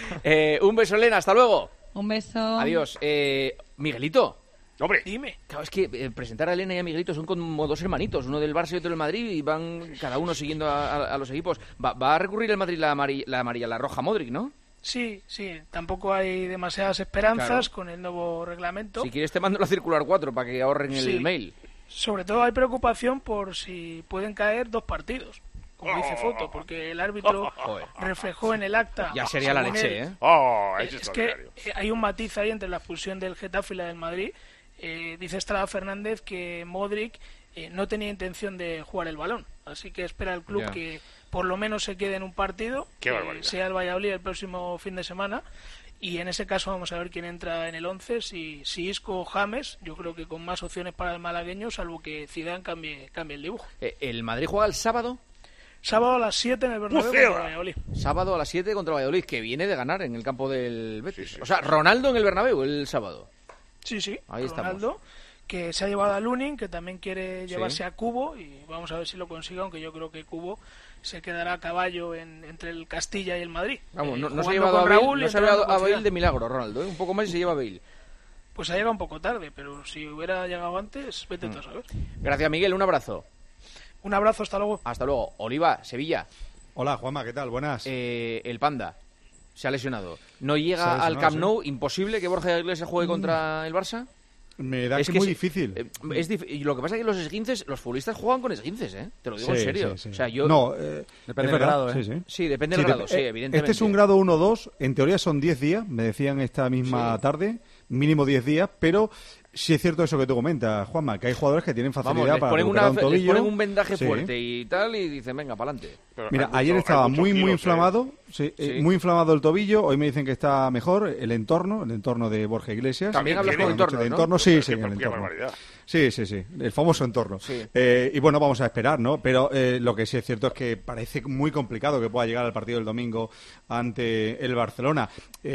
Un beso, Elena, hasta luego. Un beso. Adiós. Miguelito. Hombre, dime. Claro, es que presentar a Elena y a Miguelito son como dos hermanitos, uno del Barça y otro del Madrid, y van cada uno siguiendo a los equipos. Va a recurrir el Madrid la roja Modric, ¿no? Sí, tampoco hay demasiadas esperanzas Claro. con el nuevo reglamento. Si quieres te mando la circular 4 para que ahorren el Sí. mail. Sobre todo hay preocupación por si pueden caer 2 partidos, como dice Foto, porque el árbitro Joder. reflejó en el acta... Ya sería la según leche, él, ¿eh? Es es que hay un matiz ahí entre la expulsión del Getafe y la del Madrid. Dice Estrada Fernández que Modric no tenía intención de jugar el balón, así que espera el club Ya. que por lo menos se quede en un partido, Qué que barbaridad. sea el Valladolid el próximo fin de semana, y en ese caso vamos a ver quién entra en el 11, si Isco o James. Yo creo que con más opciones para el malagueño, salvo que Zidane cambie el dibujo. ¿El Madrid juega el sábado? Sábado a las 7 en el Bernabéu contra el Valladolid. Sábado a las 7 contra Valladolid, que viene de ganar en el campo del Betis. O sea, Ronaldo en el Bernabéu el sábado. Sí, Ahí Ronaldo, que se ha llevado a Lunin, que también quiere llevarse Sí. a Cubo, y vamos a ver si lo consigue, aunque yo creo que Cubo se quedará a caballo entre el Castilla y el Madrid. Vamos, no se ha jugando llevado a con Bale, Raúl y no se ha entrenando llevado a con Bale Zidane. de milagro, Ronaldo, ¿eh? Un poco más y se lleva a Bale. Pues ha llegado un poco tarde, pero si hubiera llegado antes, vete tú a saber. Gracias, Miguel, un abrazo. Un abrazo, hasta luego. Hasta luego. Oliva, Sevilla. Hola, Juanma, ¿qué tal? Buenas. El Panda se ha lesionado. ¿No Se ha llega lesionado, al Camp sí. Nou? ¿Imposible que Borja Iglesias juegue contra el Barça? Me da que es muy difícil. Y lo que pasa es que los esguinces, los futbolistas juegan con esguinces, ¿eh? Te lo digo en Sí, serio. sí, sí. O sea, yo... No, Depende es del verdad, grado, ¿eh? sí. Sí, depende del grado, sí, evidentemente. Este es un grado 1-2, en teoría son 10 días, me decían esta misma tarde, mínimo 10 días, pero sí es cierto eso que tú comentas, Juanma, que hay jugadores que tienen facilidad Vamos, les para ponen, recuperar un les tobillo. ponen un vendaje Sí. fuerte y tal, y dicen, venga, para adelante. Mira, ayer estaba muy inflamado, sí, Sí. muy inflamado el tobillo, hoy me dicen que está mejor el entorno de Borja Iglesias. También hablas con La noche entornos, de ¿no? entorno, sí, sí, Qué el entorno. barbaridad. Sí, el famoso entorno. Sí. Y bueno, vamos a esperar, ¿no? Pero lo que sí es cierto es que parece muy complicado que pueda llegar al partido del domingo ante el Barcelona.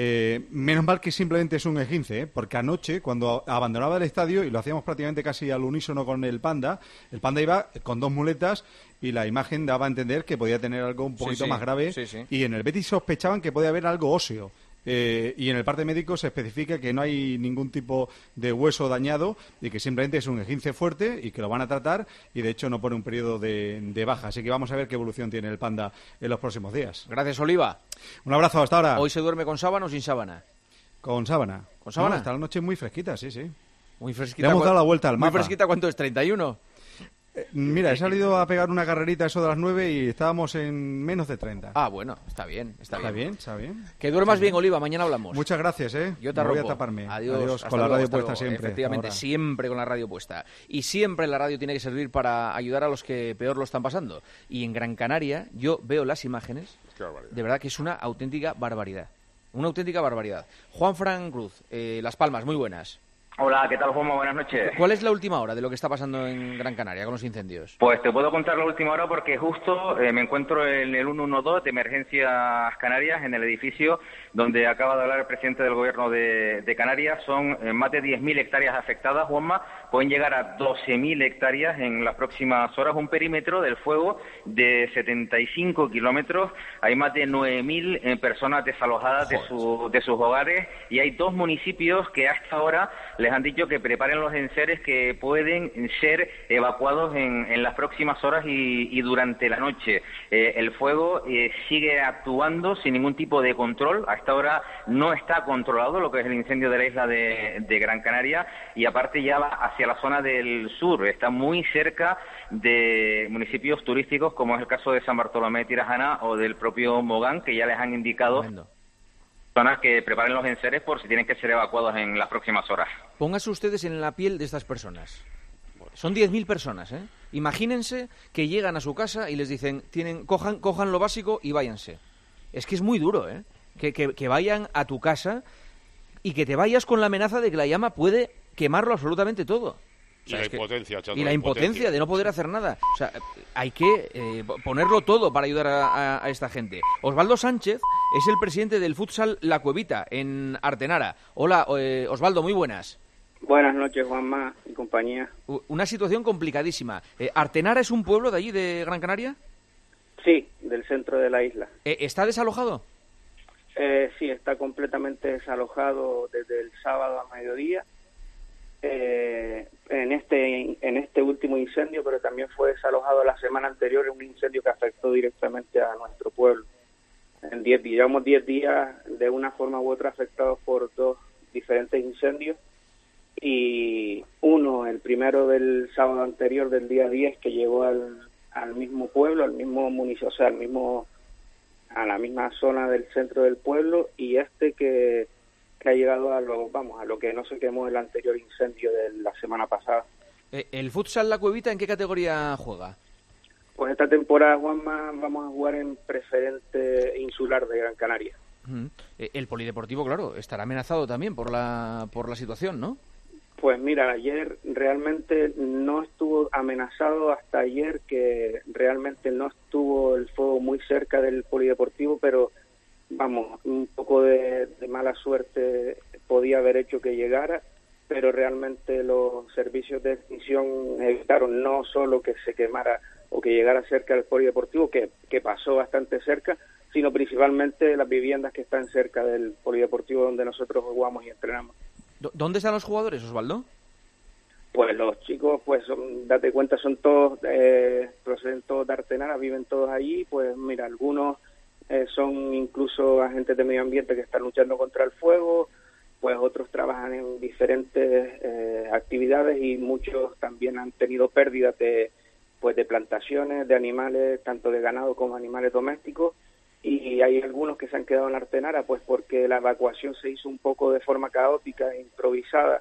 Menos mal que simplemente es un esguince, ¿eh? Porque anoche, cuando abandonaba el estadio, y lo hacíamos prácticamente casi al unísono con el Panda iba con 2 muletas y la imagen daba a entender que podía tener algo un poquito sí. más grave. Sí, sí. Y en el Betis sospechaban que podía haber algo óseo. Y en el parte médico se especifica que no hay ningún tipo de hueso dañado y que simplemente es un esguince fuerte y que lo van a tratar, y de hecho no pone un periodo de baja. Así que vamos a ver qué evolución tiene el Panda en los próximos días. Gracias, Oliva. Un abrazo, hasta ahora. ¿Hoy se duerme con sábana o sin sábana? Con sábana. ¿Con sábana? No, está la noche muy fresquita, sí. Muy fresquita. Le hemos dado la vuelta al Muy mapa. fresquita, ¿cuánto es? ¿31? Mira, he salido a pegar una carrerita eso de las 9 y estábamos en menos de 30. Ah, bueno, está bien. Está bien. Que duermas bien, Oliva, mañana hablamos. Muchas gracias, Yo te voy arropo. a taparme. Adiós, con la radio puesta luego. siempre. Efectivamente, Ahora. siempre con la radio puesta. Y siempre la radio tiene que servir para ayudar a los que peor lo están pasando. Y en Gran Canaria yo veo las imágenes, de verdad que es una auténtica barbaridad. Una auténtica barbaridad. Juan Fran Cruz, Las Palmas, muy buenas. Hola, ¿qué tal, Juanma? Buenas noches. ¿Cuál es la última hora de lo que está pasando en Gran Canaria con los incendios? Pues te puedo contar la última hora porque justo me encuentro en el 112 de Emergencias Canarias, en el edificio donde acaba de hablar el presidente del Gobierno de Canarias. Son más de 10.000 hectáreas afectadas, Juanma. Pueden llegar a 12.000 hectáreas en las próximas horas. Un perímetro del fuego de 75 kilómetros. Hay más de 9.000 personas desalojadas de sus hogares y hay 2 municipios que hasta ahora les han dicho que preparen los enseres que pueden ser evacuados en las próximas horas y durante la noche. El fuego sigue actuando sin ningún tipo de control. Hasta ahora no está controlado lo que es el incendio de la isla de Gran Canaria y aparte ya va hacia la zona del sur. Está muy cerca de municipios turísticos como es el caso de San Bartolomé de Tirajana o del propio Mogán, que ya les han indicado zonas que preparen los enseres por si tienen que ser evacuados en las próximas horas. Pónganse ustedes en la piel de estas personas. Son 10.000 personas, ¿eh? Imagínense que llegan a su casa y les dicen, cojan lo básico y váyanse. Es que es muy duro, ¿eh? Que vayan a tu casa y que te vayas con la amenaza de que la llama puede quemarlo absolutamente todo. O sea, y la impotencia de no poder hacer nada. O sea, hay que ponerlo todo para ayudar a esta gente. Osvaldo Sánchez es el presidente del futsal La Cuevita en Artenara. Hola, Osvaldo, muy buenas. Buenas noches, Juanma y compañía. Una situación complicadísima. ¿Artenara es un pueblo de allí, de Gran Canaria? Sí, del centro de la isla. ¿Está desalojado? Sí, está completamente desalojado desde el sábado a mediodía. En este último incendio, pero también fue desalojado la semana anterior en un incendio que afectó directamente a nuestro pueblo. Llevamos 10 días de una forma u otra afectados por 2 diferentes incendios y uno, el primero del sábado anterior del día 10, que llegó al mismo pueblo, al mismo municipio, o sea, a la misma zona del centro del pueblo, y que ha llegado a lo que no se quemó el anterior incendio de la semana pasada. ¿El futsal La Cuevita en qué categoría juega? Pues esta temporada, Juanma, vamos a jugar en preferente insular de Gran Canaria. El polideportivo, claro, estará amenazado también por la situación, ¿no? Pues mira, ayer realmente no estuvo amenazado hasta ayer, que realmente no estuvo el fuego muy cerca del polideportivo, pero vamos, un poco de mala suerte podía haber hecho que llegara, pero realmente los servicios de extinción evitaron no solo que se quemara o que llegara cerca del polideportivo, que pasó bastante cerca, sino principalmente las viviendas que están cerca del polideportivo donde nosotros jugamos y entrenamos. ¿Dónde están los jugadores, Osvaldo? Pues los chicos, pues date cuenta, son todos, proceden todos de Artenara, viven todos allí. Pues mira, algunos son incluso agentes de medio ambiente que están luchando contra el fuego, pues otros trabajan en diferentes actividades y muchos también han tenido pérdidas de plantaciones, de animales, tanto de ganado como animales domésticos. Y hay algunos que se han quedado en Artenara pues porque la evacuación se hizo un poco de forma caótica e improvisada,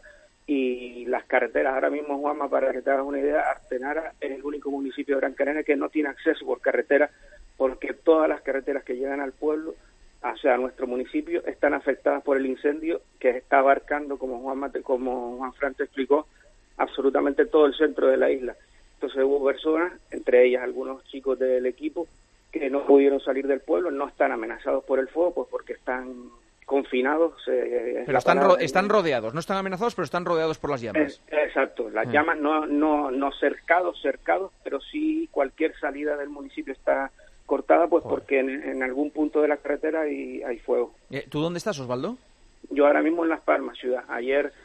y las carreteras, ahora mismo, Juanma, para que te hagas una idea, Artenara es el único municipio de Gran Canaria que no tiene acceso por carretera, porque todas las carreteras que llegan al pueblo, o sea, a nuestro municipio, están afectadas por el incendio que está abarcando, como Juan Fran te explicó, absolutamente todo el centro de la isla. Entonces hubo personas, entre ellas algunos chicos del equipo, que no pudieron salir del pueblo, no están amenazados por el fuego, pues porque están confinados. Pero están rodeados, no están amenazados, pero están rodeados por las llamas. Exacto, las llamas no cercados, pero sí cualquier salida del municipio está cortada, pues porque en algún punto de la carretera hay fuego. ¿Tú dónde estás, Osvaldo? Yo ahora mismo en Las Palmas, ciudad. Ayer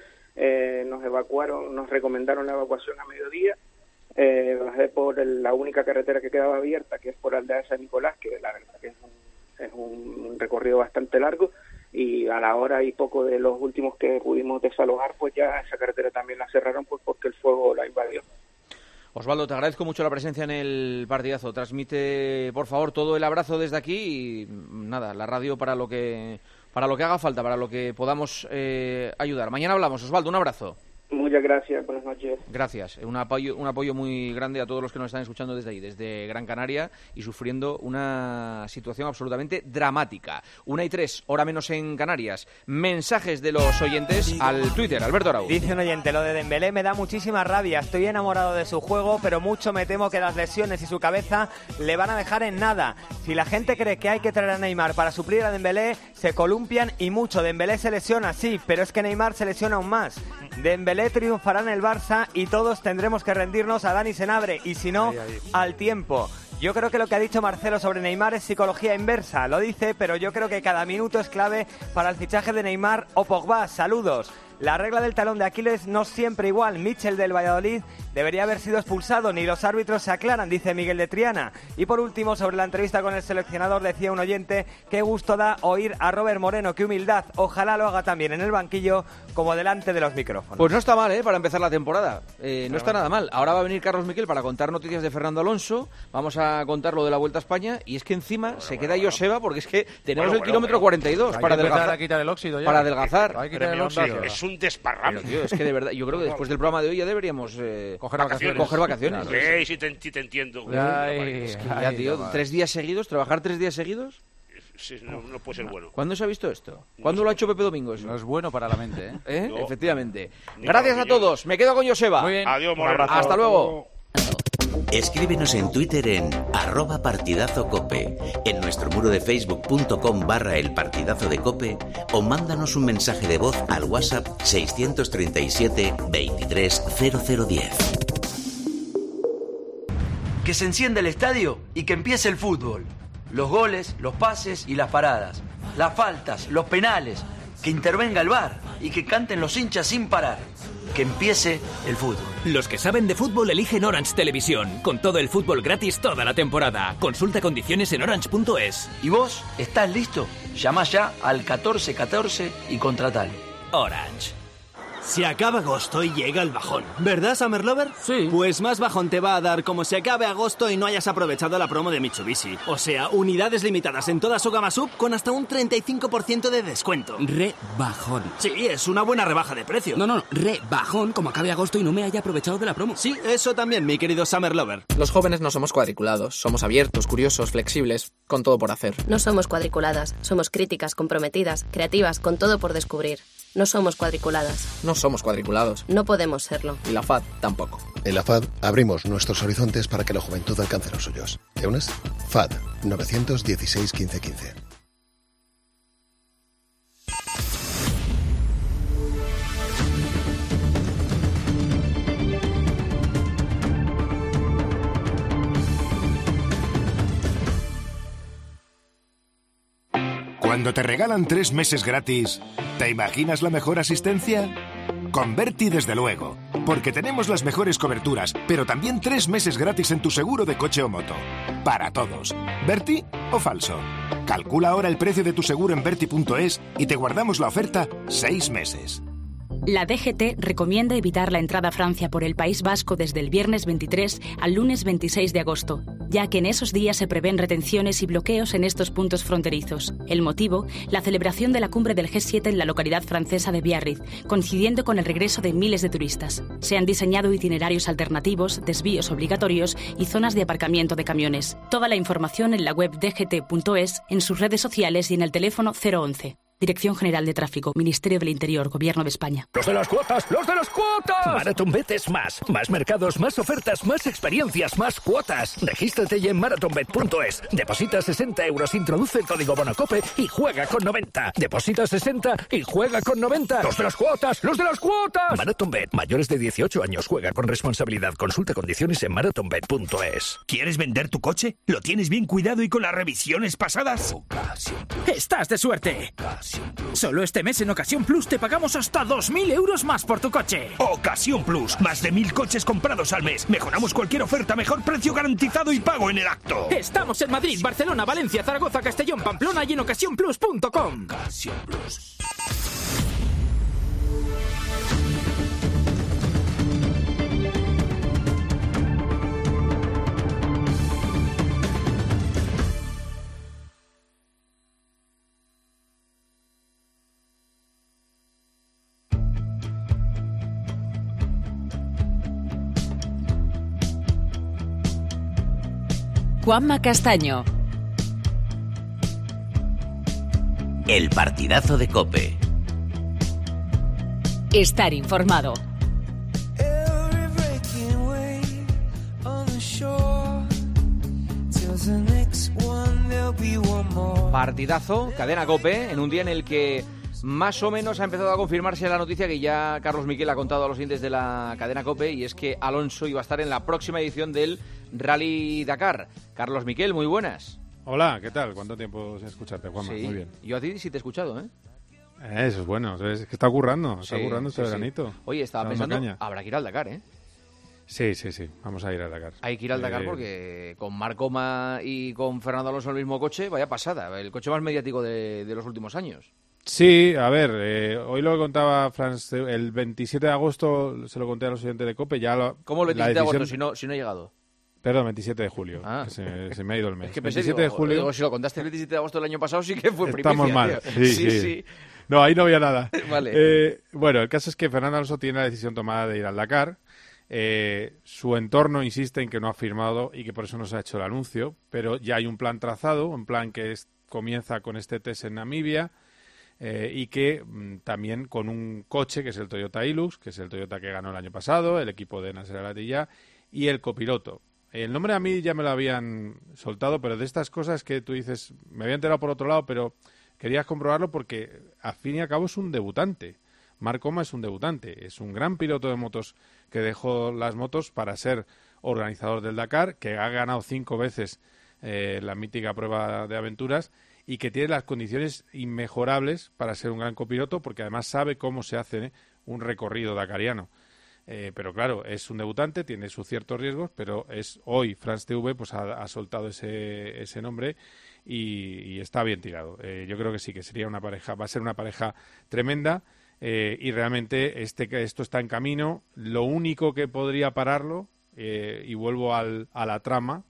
nos recomendaron la evacuación a mediodía. Bajé por la única carretera que quedaba abierta, que es por Aldea de San Nicolás, que la verdad que es un recorrido bastante largo, y a la hora y poco de los últimos que pudimos desalojar, pues ya esa carretera también la cerraron, pues porque el fuego la invadió. Osvaldo, te agradezco mucho la presencia en el partidazo. Transmite, por favor, todo el abrazo desde aquí y nada, la radio para lo que haga falta, para lo que podamos ayudar. Mañana hablamos, Osvaldo, un abrazo. Muchas gracias, buenas noches. Gracias, un apoyo muy grande a todos los que nos están escuchando desde ahí, desde Gran Canaria, y sufriendo una situación absolutamente dramática. 1:03, hora menos en Canarias. Mensajes de los oyentes al Twitter. Alberto Arau. Dice un oyente, lo de Dembélé me da muchísima rabia, estoy enamorado de su juego, pero mucho me temo que las lesiones y su cabeza le van a dejar en nada. Si la gente cree que hay que traer a Neymar para suplir a Dembélé, se columpian y mucho. Dembélé se lesiona, sí, pero es que Neymar se lesiona aún más. Dembélé triunfará en el Barça y todos tendremos que rendirnos a Dani Senabre, y si no, al tiempo. Yo creo que lo que ha dicho Marcelo sobre Neymar es psicología inversa, lo dice, pero yo creo que cada minuto es clave para el fichaje de Neymar o Pogba. Saludos. La regla del talón de Aquiles no siempre igual. Mitchell del Valladolid debería haber sido expulsado, ni los árbitros se aclaran, dice Miguel de Triana. Y por último, sobre la entrevista con el seleccionador, decía un oyente, qué gusto da oír a Robert Moreno, qué humildad. Ojalá lo haga también en el banquillo como delante de los micrófonos. Pues no está mal, para empezar la temporada. No está nada mal. Ahora va a venir Carlos Miquel para contar noticias de Fernando Alonso. Vamos a contar lo de la Vuelta a España. Y es que encima se queda Joseba, porque es que tenemos el kilómetro 42 para adelgazar. A quitar el óxido ya. Para adelgazar. Hay que quitar el óxido. Es un desparrame. Tío, es que de verdad, yo creo que después del programa de hoy ya deberíamos coger vacaciones. Sí, te entiendo. Es que ya, tío, 3 días seguidos, trabajar 3 días seguidos. Sí, no puede ser bueno. ¿Cuándo se ha visto esto? ¿Cuándo lo ha hecho Pepe Domingo eso? No es bueno para la mente, ¿eh? No. Efectivamente. Gracias a todos. Me quedo con Joseba. Muy bien. Adiós, Moreno. Hasta luego. Escríbenos en Twitter en @partidazocope, en nuestro muro de facebook.com/elpartidazo de Cope, o mándanos un mensaje de voz al WhatsApp 637 23 0010. Que se encienda el estadio y que empiece el fútbol. Los goles, los pases y las paradas. Las faltas, los penales. Que intervenga el VAR y que canten los hinchas sin parar. Que empiece el fútbol. Los que saben de fútbol eligen Orange Televisión, con todo el fútbol gratis toda la temporada. Consulta condiciones en orange.es. ¿Y vos estás listo? Llama ya al 1414 y contratale. Orange. Se acaba agosto y llega el bajón, ¿verdad, Summer Lover? Sí. Pues más bajón te va a dar como se acabe agosto y no hayas aprovechado la promo de Mitsubishi. O sea, unidades limitadas en toda su gama sub con hasta un 35% de descuento. Rebajón. Sí, es una buena rebaja de precio. No, rebajón como acabe agosto y no me haya aprovechado de la promo. Sí, eso también, mi querido Summer Lover. Los jóvenes no somos cuadriculados, somos abiertos, curiosos, flexibles, con todo por hacer. No somos cuadriculadas, somos críticas, comprometidas, creativas, con todo por descubrir. No somos cuadriculadas. No somos cuadriculados. No podemos serlo. Y la FAD tampoco. En la FAD abrimos nuestros horizontes para que la juventud alcance los suyos. ¿Te unes? FAD 916 1515. Cuando te regalan 3 meses gratis, ¿te imaginas la mejor asistencia? Con Berti, desde luego, porque tenemos las mejores coberturas, pero también 3 meses gratis en tu seguro de coche o moto. Para todos. ¿Berti o falso? Calcula ahora el precio de tu seguro en berti.es y te guardamos la oferta 6 meses. La DGT recomienda evitar la entrada a Francia por el País Vasco desde el viernes 23 al lunes 26 de agosto, ya que en esos días se prevén retenciones y bloqueos en estos puntos fronterizos. El motivo, la celebración de la cumbre del G7 en la localidad francesa de Biarritz, coincidiendo con el regreso de miles de turistas. Se han diseñado itinerarios alternativos, desvíos obligatorios y zonas de aparcamiento de camiones. Toda la información en la web dgt.es, en sus redes sociales y en el teléfono 011. Dirección General de Tráfico, Ministerio del Interior, Gobierno de España. ¡Los de las cuotas! ¡Los de las cuotas! MarathonBet es más. Más mercados, más ofertas, más experiencias, más cuotas. Regístrate ya en marathonbet.es. Deposita 60 euros, introduce el código BONACOPE y juega con 90. Deposita 60 y juega con 90. ¡Los de las cuotas! ¡Los de las cuotas! MarathonBet. Mayores de 18 años. Juega con responsabilidad. Consulta condiciones en marathonbet.es. ¿Quieres vender tu coche? ¿Lo tienes bien cuidado y con las revisiones pasadas? ¡Estás de suerte! Solo este mes en Ocasión Plus te pagamos hasta 2.000 euros más por tu coche. Ocasión Plus. Más de 1.000 coches comprados al mes. Mejoramos cualquier oferta, mejor precio garantizado y pago en el acto. Estamos en Madrid, Barcelona, Valencia, Zaragoza, Castellón, Pamplona y en ocasiónplus.com. Ocasión Plus. Juanma Castaño. El partidazo de COPE. Estar informado. Partidazo, cadena COPE, en un día en el que más o menos ha empezado a confirmarse la noticia que ya Carlos Miquel ha contado a los oyentes de la cadena COPE, y es que Alonso iba a estar en la próxima edición del Rally Dakar. Carlos Miquel, muy buenas. Hola, ¿qué tal? ¿Cuánto tiempo sin escucharte, Juanma? Sí, muy bien. Yo a ti sí te he escuchado, ¿eh? Eso es bueno, es que está currando este veranito. Oye, estaba pensando, habrá que ir al Dakar, ¿eh? Sí, vamos a ir al Dakar. Hay que ir al Dakar porque con Marc Coma y con Fernando Alonso en el mismo coche, vaya pasada, el coche más mediático de los últimos años. Sí, a ver, hoy lo contaba Franz, el 27 de agosto se lo conté a los oyentes de COPE. ¿Cómo el 27 de agosto si no he llegado? Perdón, 27 de julio, se me ha ido el mes. Es que 27 de julio. Digo, si lo contaste el 27 de agosto del año pasado sí que fue primicia. Estamos mal, tío. Sí. No, ahí no había nada. Vale. Bueno, el caso es que Fernando Alonso tiene la decisión tomada de ir al Dakar. Su entorno insiste en que no ha firmado y que por eso no se ha hecho el anuncio, pero ya hay un plan trazado, un plan que comienza con este test en Namibia y que también con un coche que es el Toyota Hilux, que es el Toyota que ganó el año pasado, el equipo de Nasser Al-Attiyah, y el copiloto. El nombre a mí ya me lo habían soltado, pero de estas cosas que tú dices, me había enterado por otro lado, pero querías comprobarlo porque al fin y al cabo es un debutante. Marc Coma es un debutante, es un gran piloto de motos que dejó las motos para ser organizador del Dakar, que ha ganado 5 veces la mítica prueba de aventuras y que tiene las condiciones inmejorables para ser un gran copiloto, porque además sabe cómo se hace un recorrido dakariano. Pero claro, es un debutante, tiene sus ciertos riesgos, pero hoy France TV pues ha soltado ese nombre y está bien tirado. Yo creo que sí, que sería una pareja, va a ser una pareja tremenda. Y realmente esto está en camino. Lo único que podría pararlo, y vuelvo a la trama,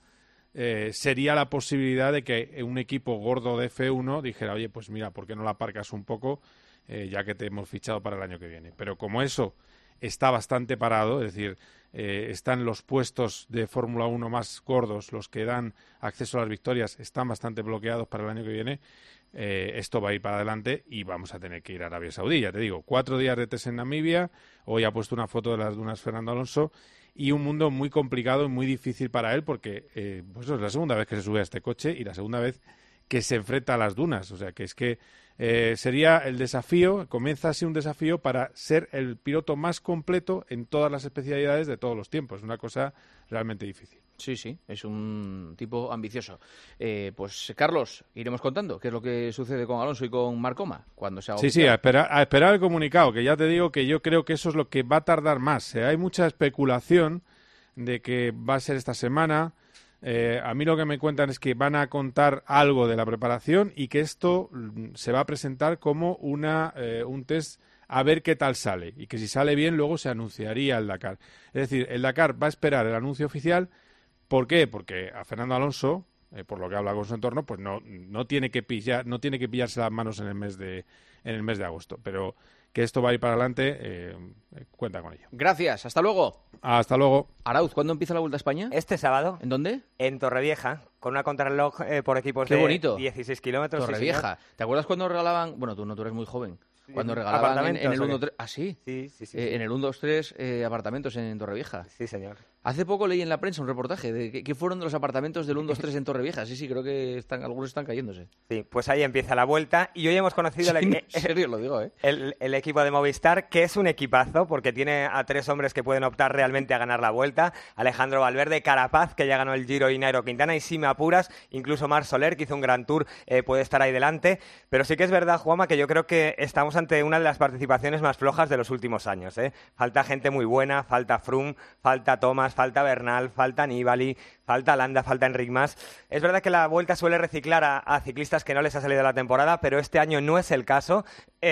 sería la posibilidad de que un equipo gordo de F1 dijera, oye, pues mira, ¿por qué no la aparcas un poco, ya que te hemos fichado para el año que viene? Pero como eso está bastante parado, es decir, están los puestos de Fórmula 1 más gordos, los que dan acceso a las victorias, están bastante bloqueados para el año que viene. Esto va a ir para adelante y vamos a tener que ir a Arabia Saudí, ya te digo, 4 días de test en Namibia, hoy ha puesto una foto de las dunas Fernando Alonso y un mundo muy complicado y muy difícil para él porque pues es la segunda vez que se sube a este coche y la segunda vez que se enfrenta a las dunas, o sea que es que sería el desafío, comienza así un desafío para ser el piloto más completo en todas las especialidades de todos los tiempos, una cosa realmente difícil. Sí, es un tipo ambicioso. Pues Carlos, iremos contando qué es lo que sucede con Alonso y con Marc Coma cuando se haga oficial. Sí, a esperar el comunicado, que ya te digo que yo creo que eso es lo que va a tardar más. Hay mucha especulación de que va a ser esta semana. A mí lo que me cuentan es que van a contar algo de la preparación y que esto se va a presentar como un test a ver qué tal sale y que si sale bien luego se anunciaría el Dakar. Es decir, el Dakar va a esperar el anuncio oficial. ¿Por qué? Porque a Fernando Alonso, por lo que habla con su entorno, pues no tiene que pillarse las manos en el mes de agosto. Pero que esto va a ir para adelante, cuenta con ello. Gracias, hasta luego. Hasta luego. Arauz, ¿cuándo empieza la Vuelta a España? Este sábado. ¿En dónde? En Torrevieja, con una contrarreloj por equipos Qué bonito. 16 kilómetros. Torrevieja. Sí, ¿te acuerdas cuando regalaban? Bueno, tú eres muy joven. Cuando regalaban en el 1-2-3... ¿Ah, sí? Sí. En el 1-2-3 apartamentos en Torrevieja. Sí, señor. Hace poco leí en la prensa un reportaje de qué fueron de los apartamentos del 1-2-3 en Torrevieja. Sí, creo que algunos están cayéndose. Sí, pues ahí empieza la vuelta y hoy hemos conocido en serio lo digo, el equipo de Movistar, que es un equipazo porque tiene a 3 hombres que pueden optar realmente a ganar la Vuelta: Alejandro Valverde, Carapaz, que ya ganó el Giro, y Nairo Quintana, y si me apuras, incluso Marc Soler, que hizo un gran tour, puede estar ahí delante. Pero sí que es verdad, Juanma, que yo creo que estamos ante una de las participaciones más flojas de los últimos años. Falta gente muy buena, falta Froome, falta Thomas, falta Bernal, falta Nibali, falta Landa, falta Enric Mas. Es verdad que la Vuelta suele reciclar a ciclistas que no les ha salido la temporada, pero este año no es el caso.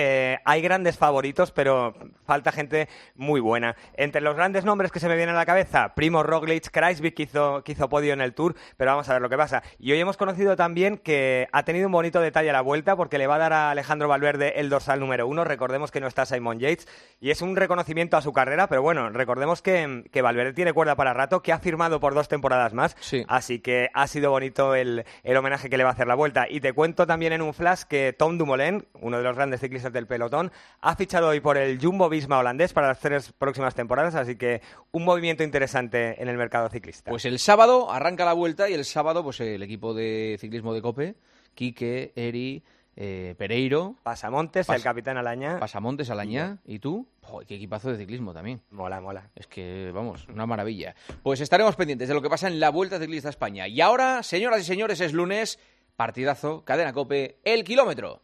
Hay grandes favoritos, pero falta gente muy buena. Entre los grandes nombres que se me vienen a la cabeza, Primož Roglič, Kruijswijk, que hizo podio en el Tour, pero vamos a ver lo que pasa. Y hoy hemos conocido también que ha tenido un bonito detalle a la Vuelta, porque le va a dar a Alejandro Valverde el dorsal número 1. Recordemos que no está Simon Yates, y es un reconocimiento a su carrera, pero bueno, recordemos que Valverde tiene cuerda para rato, que ha firmado por 2 temporadas más, demás. Sí. Así que ha sido bonito el homenaje que le va a hacer la Vuelta. Y te cuento también en un flash que Tom Dumoulin, uno de los grandes ciclistas del pelotón, ha fichado hoy por el Jumbo-Visma holandés para las 3 próximas temporadas, así que un movimiento interesante en el mercado ciclista. Pues el sábado arranca la Vuelta y el sábado pues el equipo de ciclismo de COPE, Quique, Eri, Pereiro, Pasamontes, el capitán Alañá. Pasamontes, Alañá, ¿y tú? Joder, qué equipazo de ciclismo también. Mola, mola. Es que, vamos, una maravilla. Pues estaremos pendientes de lo que pasa en la Vuelta Ciclista a España. Y ahora, señoras y señores, es lunes, partidazo, Cadena COPE, el kilómetro.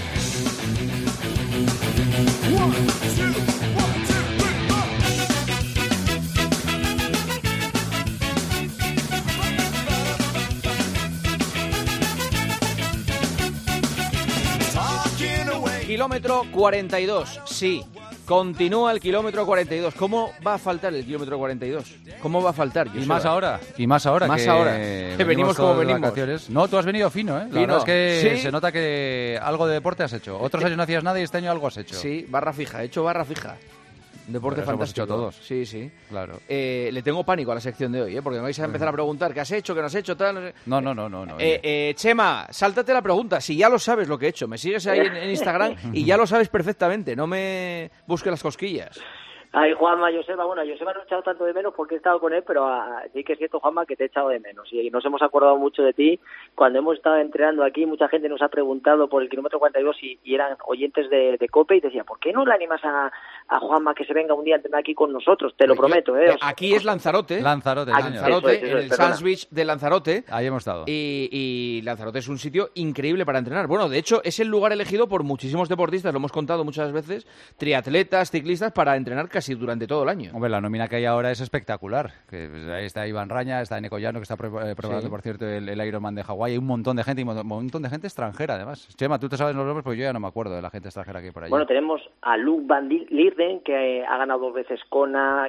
Kilómetro 42, sí. Continúa el kilómetro 42. ¿Cómo va a faltar el kilómetro 42? ¿Cómo va a faltar? Y más ahora. Más ahora. Que venimos como venimos. Vacaciones. No, tú has venido fino, ¿eh? La verdad es que se nota que algo de deporte has hecho. Otros años no hacías nada y este año algo has hecho. Sí, barra fija. He hecho barra fija. Deporte fantástico. Hemos hecho todos. Sí, sí. Claro. Le tengo pánico a la sección de hoy, porque me vais a empezar a preguntar qué has hecho, qué no has hecho, tal. No. Chema, sáltate la pregunta. Si ya lo sabes lo que he hecho, me sigues ahí en Instagram y ya lo sabes perfectamente. No me busques las cosquillas. Ay, Juanma, Joseba, bueno, Joseba no he echado tanto de menos porque he estado con él, pero sí que es cierto, Juanma, que te he echado de menos y nos hemos acordado mucho de ti. Cuando hemos estado entrenando aquí, mucha gente nos ha preguntado por el kilómetro 42 y eran oyentes de COPE y decía, ¿por qué no le animas a Juanma que se venga un día a entrenar aquí con nosotros? Te lo prometo, ¿eh? Aquí es Lanzarote. Lanzarote, en el Sands Beach de Lanzarote. Ahí hemos estado. Y Lanzarote es un sitio increíble para entrenar. Bueno, de hecho, es el lugar elegido por muchísimos deportistas, lo hemos contado muchas veces, triatletas, ciclistas, para entrenar casi durante todo el año. Hombre, la nómina que hay ahora es espectacular. Ahí está Iván Raña, está Eneco Llano, que está preparando, por cierto, el Ironman de Hawái. Hay un montón de gente y un montón de gente extranjera, además. Chema, tú te sabes los nombres, porque yo ya no me acuerdo de la gente extranjera que hay por allí. Bueno, tenemos a Luke Van Lierde, que ha ganado 2 veces Kona,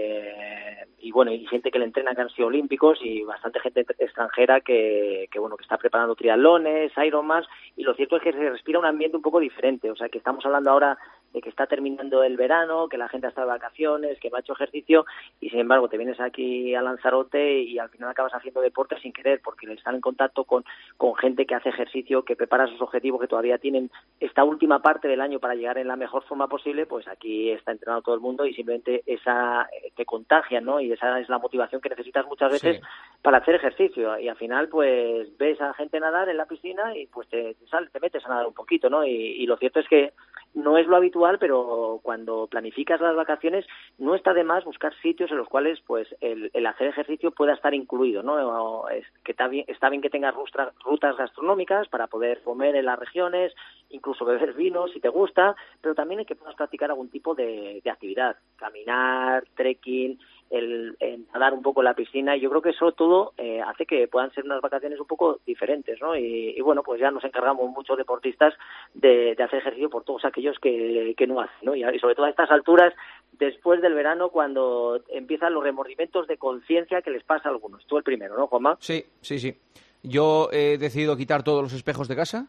y gente que le entrena, que han sido olímpicos, y bastante gente extranjera que está preparando triatlones, Ironmans, y lo cierto es que se respira un ambiente un poco diferente. O sea, que estamos hablando ahora de que está terminando el verano, que la gente está de vacaciones, que no ha hecho ejercicio, y sin embargo te vienes aquí a Lanzarote y al final acabas haciendo deporte sin querer, porque están en contacto con gente que hace ejercicio, que prepara sus objetivos, que todavía tienen esta última parte del año para llegar en la mejor forma posible. Pues aquí está entrenando todo el mundo y simplemente esa te contagia, ¿no? Y esa es la motivación que necesitas muchas veces para hacer ejercicio, y al final pues ves a gente nadar en la piscina y pues te metes a nadar un poquito, ¿no? Y lo cierto es que no es lo habitual, pero cuando planificas las vacaciones no está de más buscar sitios en los cuales pues el hacer ejercicio pueda estar incluido, ¿no? Está bien que tengas rutas gastronómicas para poder comer en las regiones, incluso beber vino si te gusta, pero también hay que puedas practicar algún tipo de actividad, caminar, trekking, el nadar un poco en la piscina, y yo creo que eso todo hace que puedan ser unas vacaciones un poco diferentes, ¿no? Y bueno, pues ya nos encargamos muchos deportistas de hacer ejercicio por todos aquellos que no hacen, ¿no? Y sobre todo a estas alturas, después del verano, cuando empiezan los remordimientos de conciencia que les pasa a algunos. Tú el primero, ¿no, Juanma? Sí. Yo he decidido quitar todos los espejos de casa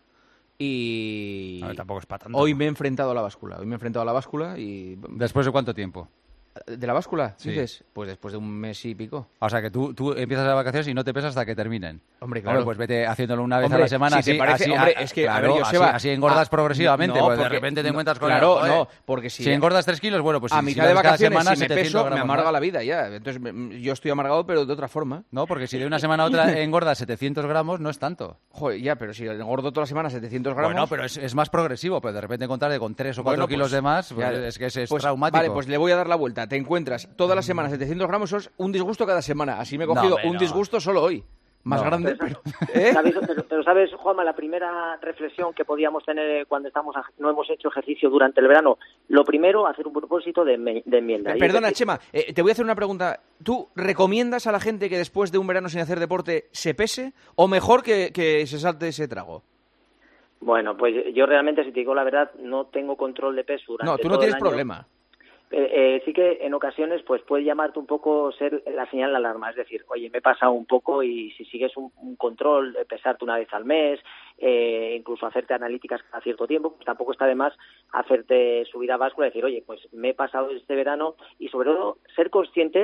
y tampoco es para tanto. Hoy me he enfrentado a la báscula. Y ¿después de cuánto tiempo? ¿De la báscula? Sí. Dices, pues después de un mes y pico. O sea, que tú empiezas las vacaciones y no te pesas hasta que terminen. Hombre, claro. Pues vete haciéndolo una vez a la semana. Si te parece, es que, claro, a ver, Joseba, así engordas progresivamente. No, porque de repente te encuentras con... porque si engordas 3 kilos, bueno, pues a mitad de vacaciones, semana, si me peso, me amarga la vida ya. Entonces, yo estoy amargado, pero de otra forma. No, porque si de una semana a otra engordas 700 gramos, no es tanto. Joder, ya, pero si engordo toda la semana 700 gramos... Bueno, pero es más progresivo, pero de repente encontrarte con 3 o 4 kilos de más, pues, es que es traumático. Vale, pues le voy a dar la vuelta. Te encuentras toda la semana 700 gramos, eso es un disgusto cada semana. Así me he cogido un disgusto solo hoy. Más grande, pero... Pero sabes, Juanma, la primera reflexión que podíamos tener cuando no hemos hecho ejercicio durante el verano, lo primero, hacer un propósito de enmienda. Perdona, Chema, te voy a hacer una pregunta. ¿Tú recomiendas a la gente que después de un verano sin hacer deporte se pese o mejor que se salte ese trago? Bueno, pues yo realmente, si te digo la verdad, no tengo control de peso durante todo el año. No, tú no tienes problema. Sí que en ocasiones pues puede llamarte un poco ser la señal de alarma, es decir, oye, me he pasado un poco, y si sigues un control, pesarte una vez al mes, incluso hacerte analíticas cada cierto tiempo, pues tampoco está de más hacerte subir a báscula y decir, oye, pues me he pasado este verano, y sobre todo ser conscientes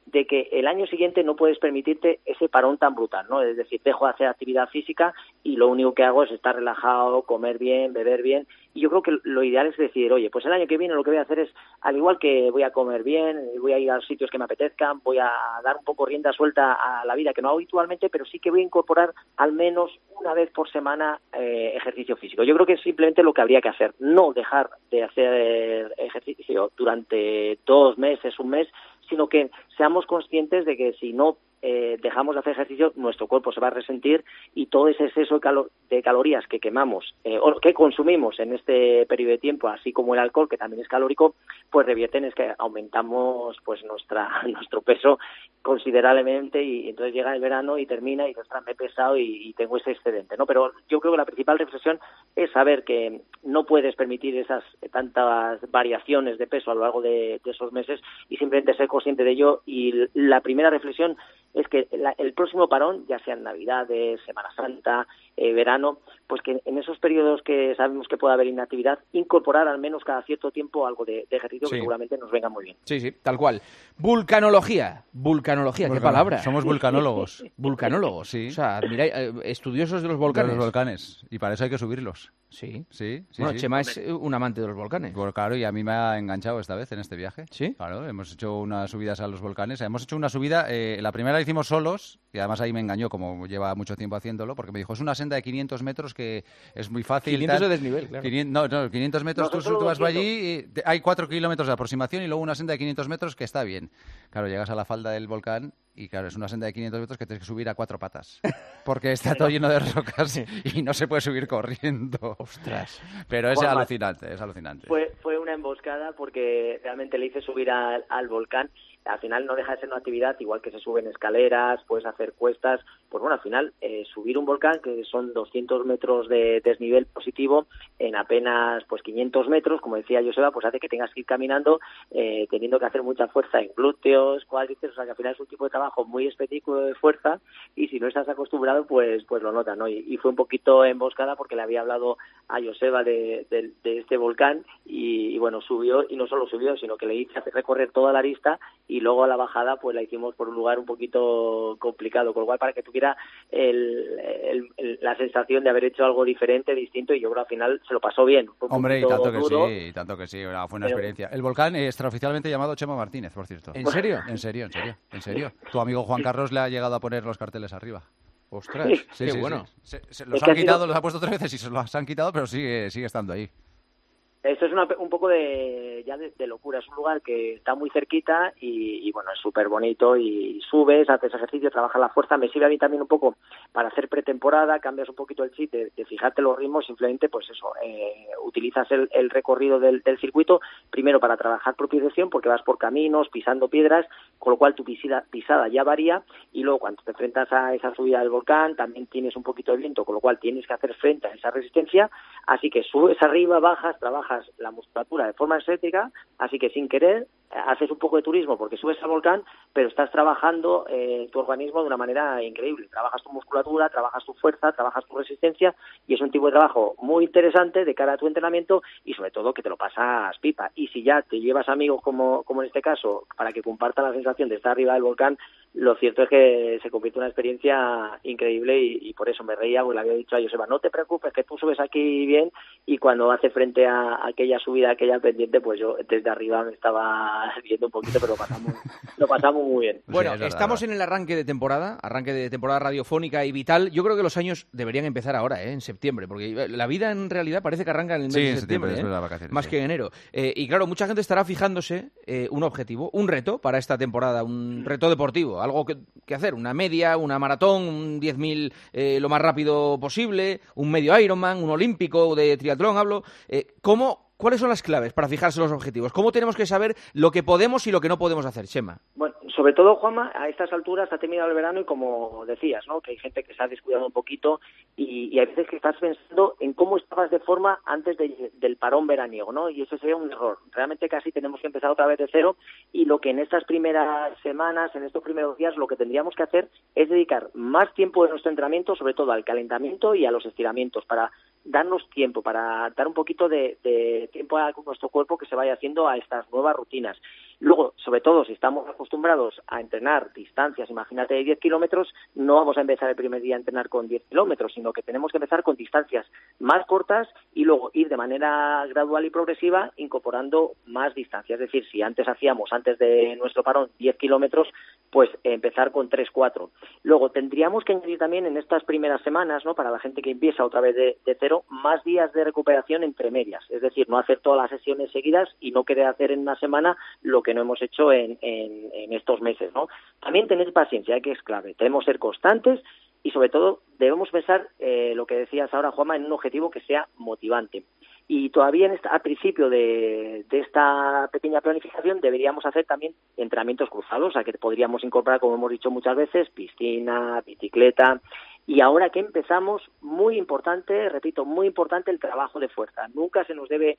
de que el año siguiente no puedes permitirte ese parón tan brutal, ¿no? Es decir, dejo de hacer actividad física y lo único que hago es estar relajado, comer bien, beber bien. Y yo creo que lo ideal es decir, oye, pues el año que viene lo que voy a hacer es, al igual que voy a comer bien, voy a ir a sitios que me apetezcan, voy a dar un poco rienda suelta a la vida que no hago habitualmente, pero sí que voy a incorporar al menos una vez por semana ejercicio físico. Yo creo que es simplemente lo que habría que hacer, no dejar de hacer ejercicio durante 2 meses, un mes, sino que seamos conscientes de que si no dejamos de hacer ejercicio, nuestro cuerpo se va a resentir y todo ese exceso de calorías que quemamos o que consumimos en este periodo de tiempo, así como el alcohol, que también es calórico, pues revierten es que aumentamos pues nuestro peso considerablemente y entonces llega el verano y termina y dices, me he pesado y tengo ese excedente, ¿no? Pero yo creo que la principal reflexión es saber que no puedes permitir esas tantas variaciones de peso a lo largo de esos meses y simplemente ser consciente de ello. Y la primera reflexión es que el próximo parón, ya sea en Navidades, Semana Santa, verano, pues que en esos periodos que sabemos que puede haber inactividad, incorporar al menos cada cierto tiempo algo de ejercicio que seguramente nos venga muy bien. Sí, tal cual. Vulcanología, qué palabra. Somos vulcanólogos. Vulcanólogos, sí. O sea, mira, estudiosos de los volcanes. De los volcanes, y para eso hay que subirlos. Sí. Bueno, Chema es un amante de los volcanes. Pues claro, y a mí me ha enganchado esta vez en este viaje. ¿Sí? Claro, hemos hecho unas subidas a los volcanes. Hemos hecho una subida, la primera la hicimos solos, y además ahí me engañó, como lleva mucho tiempo haciéndolo, porque me dijo, es una senda de 500 metros que es muy fácil. 500 de desnivel, claro. 500 metros, tú vas allí, y hay 4 kilómetros de aproximación y luego una senda de 500 metros que está bien. Claro, llegas a la falda del volcán y claro, es una senda de 500 metros que tienes que subir a 4 patas, porque está todo lleno de rocas y no se puede subir corriendo. Ostras. Pero es Juanma, alucinante. Fue una emboscada porque realmente le hice subir al volcán. Al final no deja de ser una actividad, igual que se suben escaleras, puedes hacer cuestas. Pues bueno, al final subir un volcán, que son 200 metros de desnivel positivo, en apenas pues 500 metros, como decía Joseba, pues hace que tengas que ir caminando, teniendo que hacer mucha fuerza en glúteos, cuádriceps, o sea que al final es un tipo de trabajo muy específico de fuerza y si no estás acostumbrado, pues lo notas, ¿no? Y fue un poquito emboscada porque le había hablado a Joseba de este volcán y bueno, subió, y no solo subió, sino que le hice recorrer toda la arista y luego a la bajada pues la hicimos por un lugar un poquito complicado, con lo cual para que tuviera la sensación de haber hecho algo diferente, distinto, y yo creo que al final se lo pasó bien. Hombre, y tanto que sí, fue una experiencia. El volcán extraoficialmente llamado Chema Martínez, por cierto. ¿En serio? En serio. Tu amigo Juan Carlos le ha llegado a poner los carteles arriba. Ostras, sí, qué bueno. Sí. Los han quitado, los ha puesto 3 veces y se los han quitado, pero sigue estando ahí. Esto es un poco de locura. Es un lugar que está muy cerquita y bueno, es súper bonito y subes, haces ejercicio, trabajas la fuerza. Me sirve a mí también un poco para hacer pretemporada, cambias un poquito el chip de fijarte los ritmos, simplemente pues eso, utilizas el recorrido del circuito, primero para trabajar propiocepción, porque vas por caminos, pisando piedras, con lo cual tu pisada ya varía, y luego cuando te enfrentas a esa subida del volcán también tienes un poquito de viento, con lo cual tienes que hacer frente a esa resistencia, así que subes arriba, bajas, trabajas la musculatura de forma excéntrica, así que sin querer haces un poco de turismo porque subes al volcán, pero estás trabajando tu organismo de una manera increíble. Trabajas tu musculatura, trabajas tu fuerza, trabajas tu resistencia, y es un tipo de trabajo muy interesante de cara a tu entrenamiento y sobre todo que te lo pasas pipa. Y si ya te llevas amigos como en este caso para que compartan la sensación de estar arriba del volcán, lo cierto es que se convierte en una experiencia increíble y por eso me reía, porque le había dicho a Joseba, no te preocupes que tú subes aquí bien, y cuando hace frente a aquella subida, aquella pendiente, pues yo desde arriba me estaba viendo un poquito, pero lo pasamos muy bien. Bueno, estamos en el arranque de temporada radiofónica y vital. Yo creo que los años deberían empezar ahora, en septiembre, porque la vida en realidad parece que arranca en el mes de septiembre, después de las vacaciones, más que en enero. Y claro, mucha gente estará fijándose un objetivo, un reto para esta temporada, un reto deportivo, algo que hacer, una media, una maratón, un 10.000 lo más rápido posible, un medio Ironman, un olímpico de triatlón, hablo. ¿Cuáles son las claves para fijarse los objetivos? ¿Cómo tenemos que saber lo que podemos y lo que no podemos hacer, Chema? Bueno, sobre todo, Juanma, a estas alturas ha terminado el verano y como decías, ¿no?, que hay gente que se ha descuidado un poquito y hay veces que estás pensando en cómo estabas de forma antes del parón veraniego, ¿no? Y eso sería un error. Realmente casi tenemos que empezar otra vez de cero, y lo que en estas primeras semanas, en estos primeros días, lo que tendríamos que hacer es dedicar más tiempo de nuestro entrenamiento, sobre todo al calentamiento y a los estiramientos, para darnos tiempo, para dar un poquito de tiempo a nuestro cuerpo que se vaya haciendo a estas nuevas rutinas. Luego, sobre todo, si estamos acostumbrados a entrenar distancias, imagínate de 10 kilómetros, no vamos a empezar el primer día a entrenar con 10 kilómetros, sino que tenemos que empezar con distancias más cortas y luego ir de manera gradual y progresiva incorporando más distancia. Es decir, si antes de nuestro parón 10 kilómetros, pues empezar con 3, 4. Luego tendríamos que añadir también en estas primeras semanas, ¿no?, para la gente que empieza otra vez de cero, más días de recuperación entre medias. Es decir, no hacer todas las sesiones seguidas y no querer hacer en una semana lo que no hemos hecho en estos meses, ¿no? También tener paciencia, que es clave. Tenemos que ser constantes y, sobre todo, debemos pensar, lo que decías ahora, Juanma, en un objetivo que sea motivante. Y todavía al principio de esta pequeña planificación deberíamos hacer también entrenamientos cruzados, a que podríamos incorporar, como hemos dicho muchas veces, piscina, bicicleta. Y ahora que empezamos, muy importante, repito, muy importante el trabajo de fuerza. Nunca se nos debe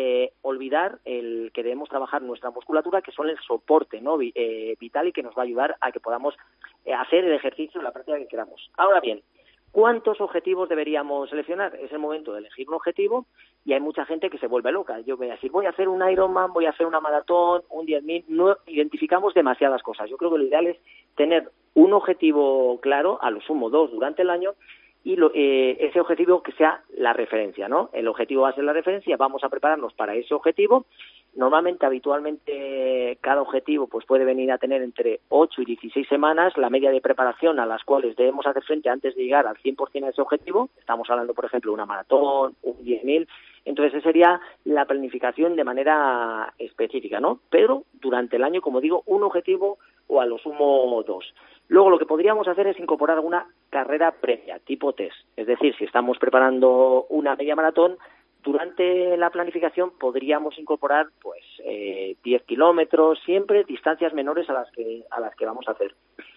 olvidar el que debemos trabajar nuestra musculatura, que son el soporte, ¿no?, vital, y que nos va a ayudar a que podamos hacer el ejercicio, la práctica que queramos. Ahora bien, ¿cuántos objetivos deberíamos seleccionar? Es el momento de elegir un objetivo y hay mucha gente que se vuelve loca. Yo voy a decir, voy a hacer un Ironman, voy a hacer una maratón, un 10.000. No identificamos demasiadas cosas. Yo creo que lo ideal es tener un objetivo claro, a lo sumo 2 durante el año, y ese objetivo que sea la referencia, ¿no? El objetivo va a ser la referencia, vamos a prepararnos para ese objetivo. Normalmente, habitualmente, cada objetivo pues puede venir a tener entre 8 y 16 semanas, la media de preparación a las cuales debemos hacer frente antes de llegar al 100% a ese objetivo. Estamos hablando, por ejemplo, de una maratón, un 10.000. Entonces, esa sería la planificación de manera específica, ¿no? Pero durante el año, como digo, un objetivo o a lo sumo 2. Luego, lo que podríamos hacer es incorporar alguna carrera previa, tipo test. Es decir, si estamos preparando una media maratón, durante la planificación podríamos incorporar 10 kilómetros, siempre distancias menores a las que vamos a hacer.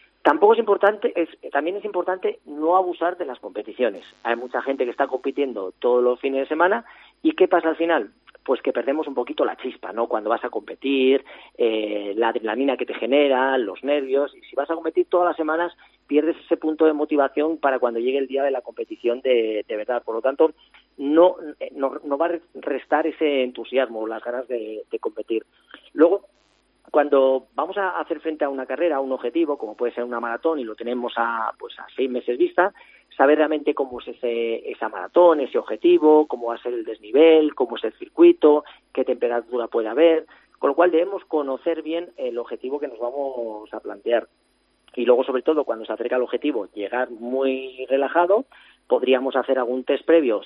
También es importante no abusar de las competiciones. Hay mucha gente que está compitiendo todos los fines de semana y ¿qué pasa al final? Pues que perdemos un poquito la chispa, ¿no? Cuando vas a competir, la adrenalina que te genera, los nervios, y si vas a competir todas las semanas pierdes ese punto de motivación para cuando llegue el día de la competición de verdad. Por lo tanto, no va a restar ese entusiasmo, las ganas de competir. Luego, cuando vamos a hacer frente a una carrera, a un objetivo, como puede ser una maratón, y lo tenemos a 6 meses vista, saber realmente cómo es esa maratón, ese objetivo, cómo va a ser el desnivel, cómo es el circuito, qué temperatura puede haber, con lo cual debemos conocer bien el objetivo que nos vamos a plantear. Y luego, sobre todo, cuando se acerca al objetivo, llegar muy relajado. Podríamos hacer algún test previo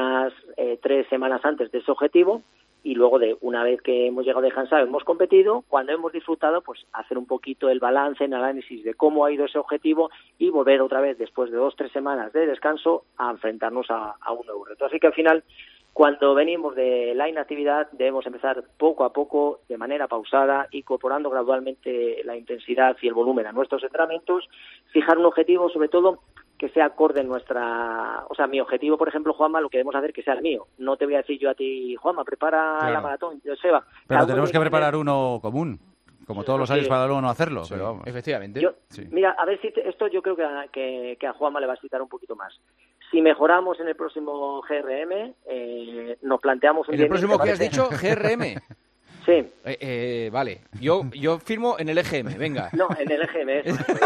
3 semanas antes de ese objetivo, y luego, una vez que hemos llegado descansados, hemos competido, cuando hemos disfrutado, pues hacer un poquito el balance, el análisis de cómo ha ido ese objetivo y volver otra vez, después de 2-3 semanas de descanso, a enfrentarnos a un nuevo reto. Así que al final, cuando venimos de la inactividad, debemos empezar poco a poco, de manera pausada, incorporando gradualmente la intensidad y el volumen a nuestros entrenamientos, fijar un objetivo, sobre todo, que sea acorde en nuestra... O sea, mi objetivo, por ejemplo, Juanma, lo que debemos hacer que sea el mío. No te voy a decir yo a ti, Juanma, prepara la maratón, Joseba. Pero tenemos que preparar uno común, como todos los años, para luego no hacerlo. Sí, pero vamos. Efectivamente. Mira, a ver si esto yo creo que a Juanma le va a excitar un poquito más. Si mejoramos en el próximo GRM, nos planteamos... ¿En el próximo que has dicho? ¿GRM? Sí. Vale, yo firmo en el EGM, venga. No, en el EGM.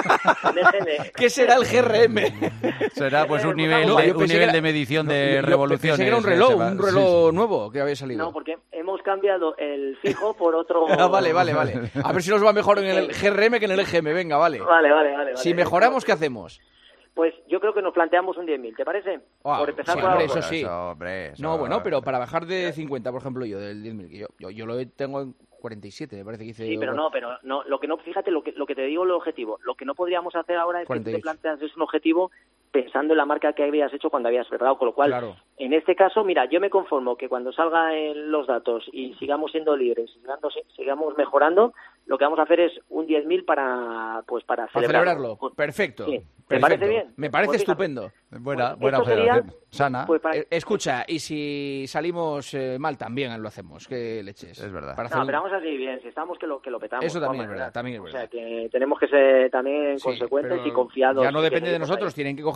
¿Qué será el GRM? Será pues un nivel de medición de revoluciones. Pensé que era un reloj nuevo que había salido. No, porque hemos cambiado el fijo por otro... Vale. A ver si nos va mejor en el GRM que en el EGM, venga, vale. Vale. Si mejoramos, ¿qué hacemos? Pues yo creo que nos planteamos un 10.000, ¿te parece? Por empezar por eso sí. Eso, no, bueno, pero para bajar de 50, por ejemplo, yo del 10.000, que yo lo tengo en 47, me parece que hice... Sí, pero no, lo que no, fíjate, lo que te digo, el objetivo, lo que no podríamos hacer ahora es 48. Que te planteas un objetivo pensando en la marca que habías hecho cuando habías preparado, con lo cual, en este caso, mira, yo me conformo que cuando salgan los datos y sigamos siendo libres, sigamos mejorando, lo que vamos a hacer es un 10.000 para celebrarlo. Perfecto. Sí. ¿Te parece bien? Me parece estupendo. Buena federación. Sana. Escucha, y si salimos mal también lo hacemos. ¿Qué leches? Es verdad. Pero vamos a seguir bien. Si estamos que lo petamos. Eso también es verdad. O sea, que tenemos que ser también consecuentes y confiados. Ya no depende de nosotros. Tienen que coger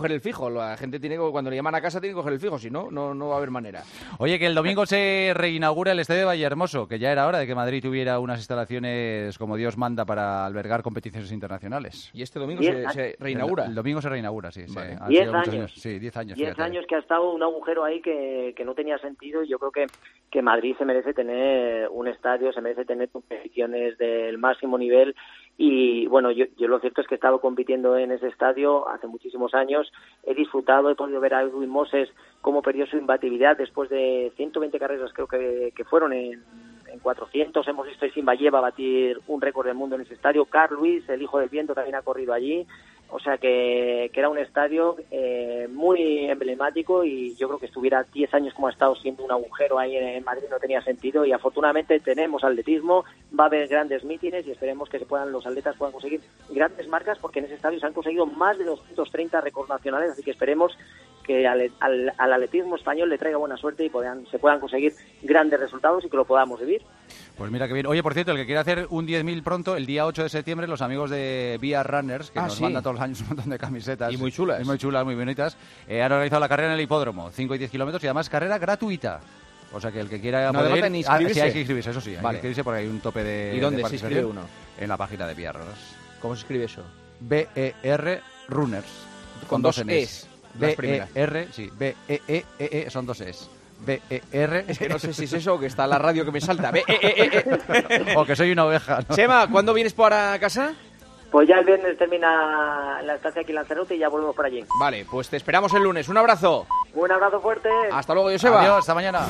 coger el fijo. La gente tiene que, cuando le llaman a casa tiene que coger el fijo, si no, no va a haber manera. Oye, que el domingo se reinaugura el Estadio de Vallehermoso, que ya era hora de que Madrid tuviera unas instalaciones como Dios manda para albergar competiciones internacionales. ¿Y este domingo se reinaugura? El domingo se reinaugura, sí. Vale. 10 años. Sí, 10 años. 10 años que ha estado un agujero ahí que no tenía sentido, y yo creo que Madrid se merece tener un estadio, se merece tener competiciones del máximo nivel. Y bueno, yo lo cierto es que he estado compitiendo en ese estadio hace muchísimos años, he disfrutado, he podido ver a Edwin Moses cómo perdió su imbatibilidad después de 120 carreras, creo que fueron en 400, hemos visto a Simbayeva batir un récord del mundo en ese estadio, Carl Lewis, el hijo del viento, también ha corrido allí. O sea que era un estadio muy emblemático, y yo creo que estuviera 10 años como ha estado siendo un agujero ahí en Madrid no tenía sentido, y afortunadamente tenemos atletismo, va a haber grandes mítines y esperemos que los atletas puedan conseguir grandes marcas, porque en ese estadio se han conseguido más de 230 récords nacionales, así que esperemos que al atletismo español le traiga buena suerte y se puedan conseguir grandes resultados y que lo podamos vivir. Pues mira que bien. Oye, por cierto, el que quiera hacer un 10.000 pronto, el día 8 de septiembre, los amigos de Via Runners, que nos mandan todos los años un montón de camisetas. Y muy chulas. Muy chulas, muy bonitas. Han organizado la carrera en el hipódromo, 5 y 10 kilómetros, y además carrera gratuita. O sea que el que quiera no poder ir... ni inscribirse. Sí, hay que inscribirse, eso sí. Hay vale. que inscribirse porque hay un tope de ¿Y dónde de se inscribe uno? En la página de Via Runners. ¿Cómo se escribe eso? BER Runners. Con dos E's. BER, sí. BEE, son 2 E's. BER. Es que no sé si es eso o que está la radio que me salta. O que soy una oveja, ¿no? Chema, ¿cuándo vienes para casa? Pues ya el viernes termina la estancia aquí en Lanzarote y ya volvemos por allí. Vale, pues te esperamos el lunes. Un abrazo. Un abrazo fuerte. Hasta luego, Joseba. Adiós, hasta mañana.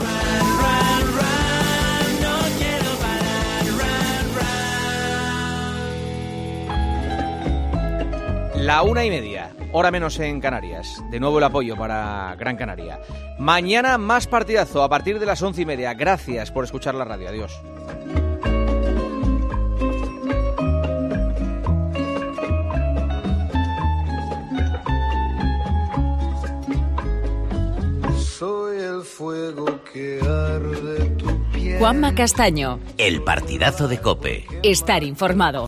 La 1:30, hora menos en Canarias. De nuevo el apoyo para Gran Canaria. Mañana más partidazo a partir de las 11:30. Gracias por escuchar la radio. Adiós. Soy el fuego que arde tu piel. Juanma Castaño. El partidazo de COPE. Estar informado.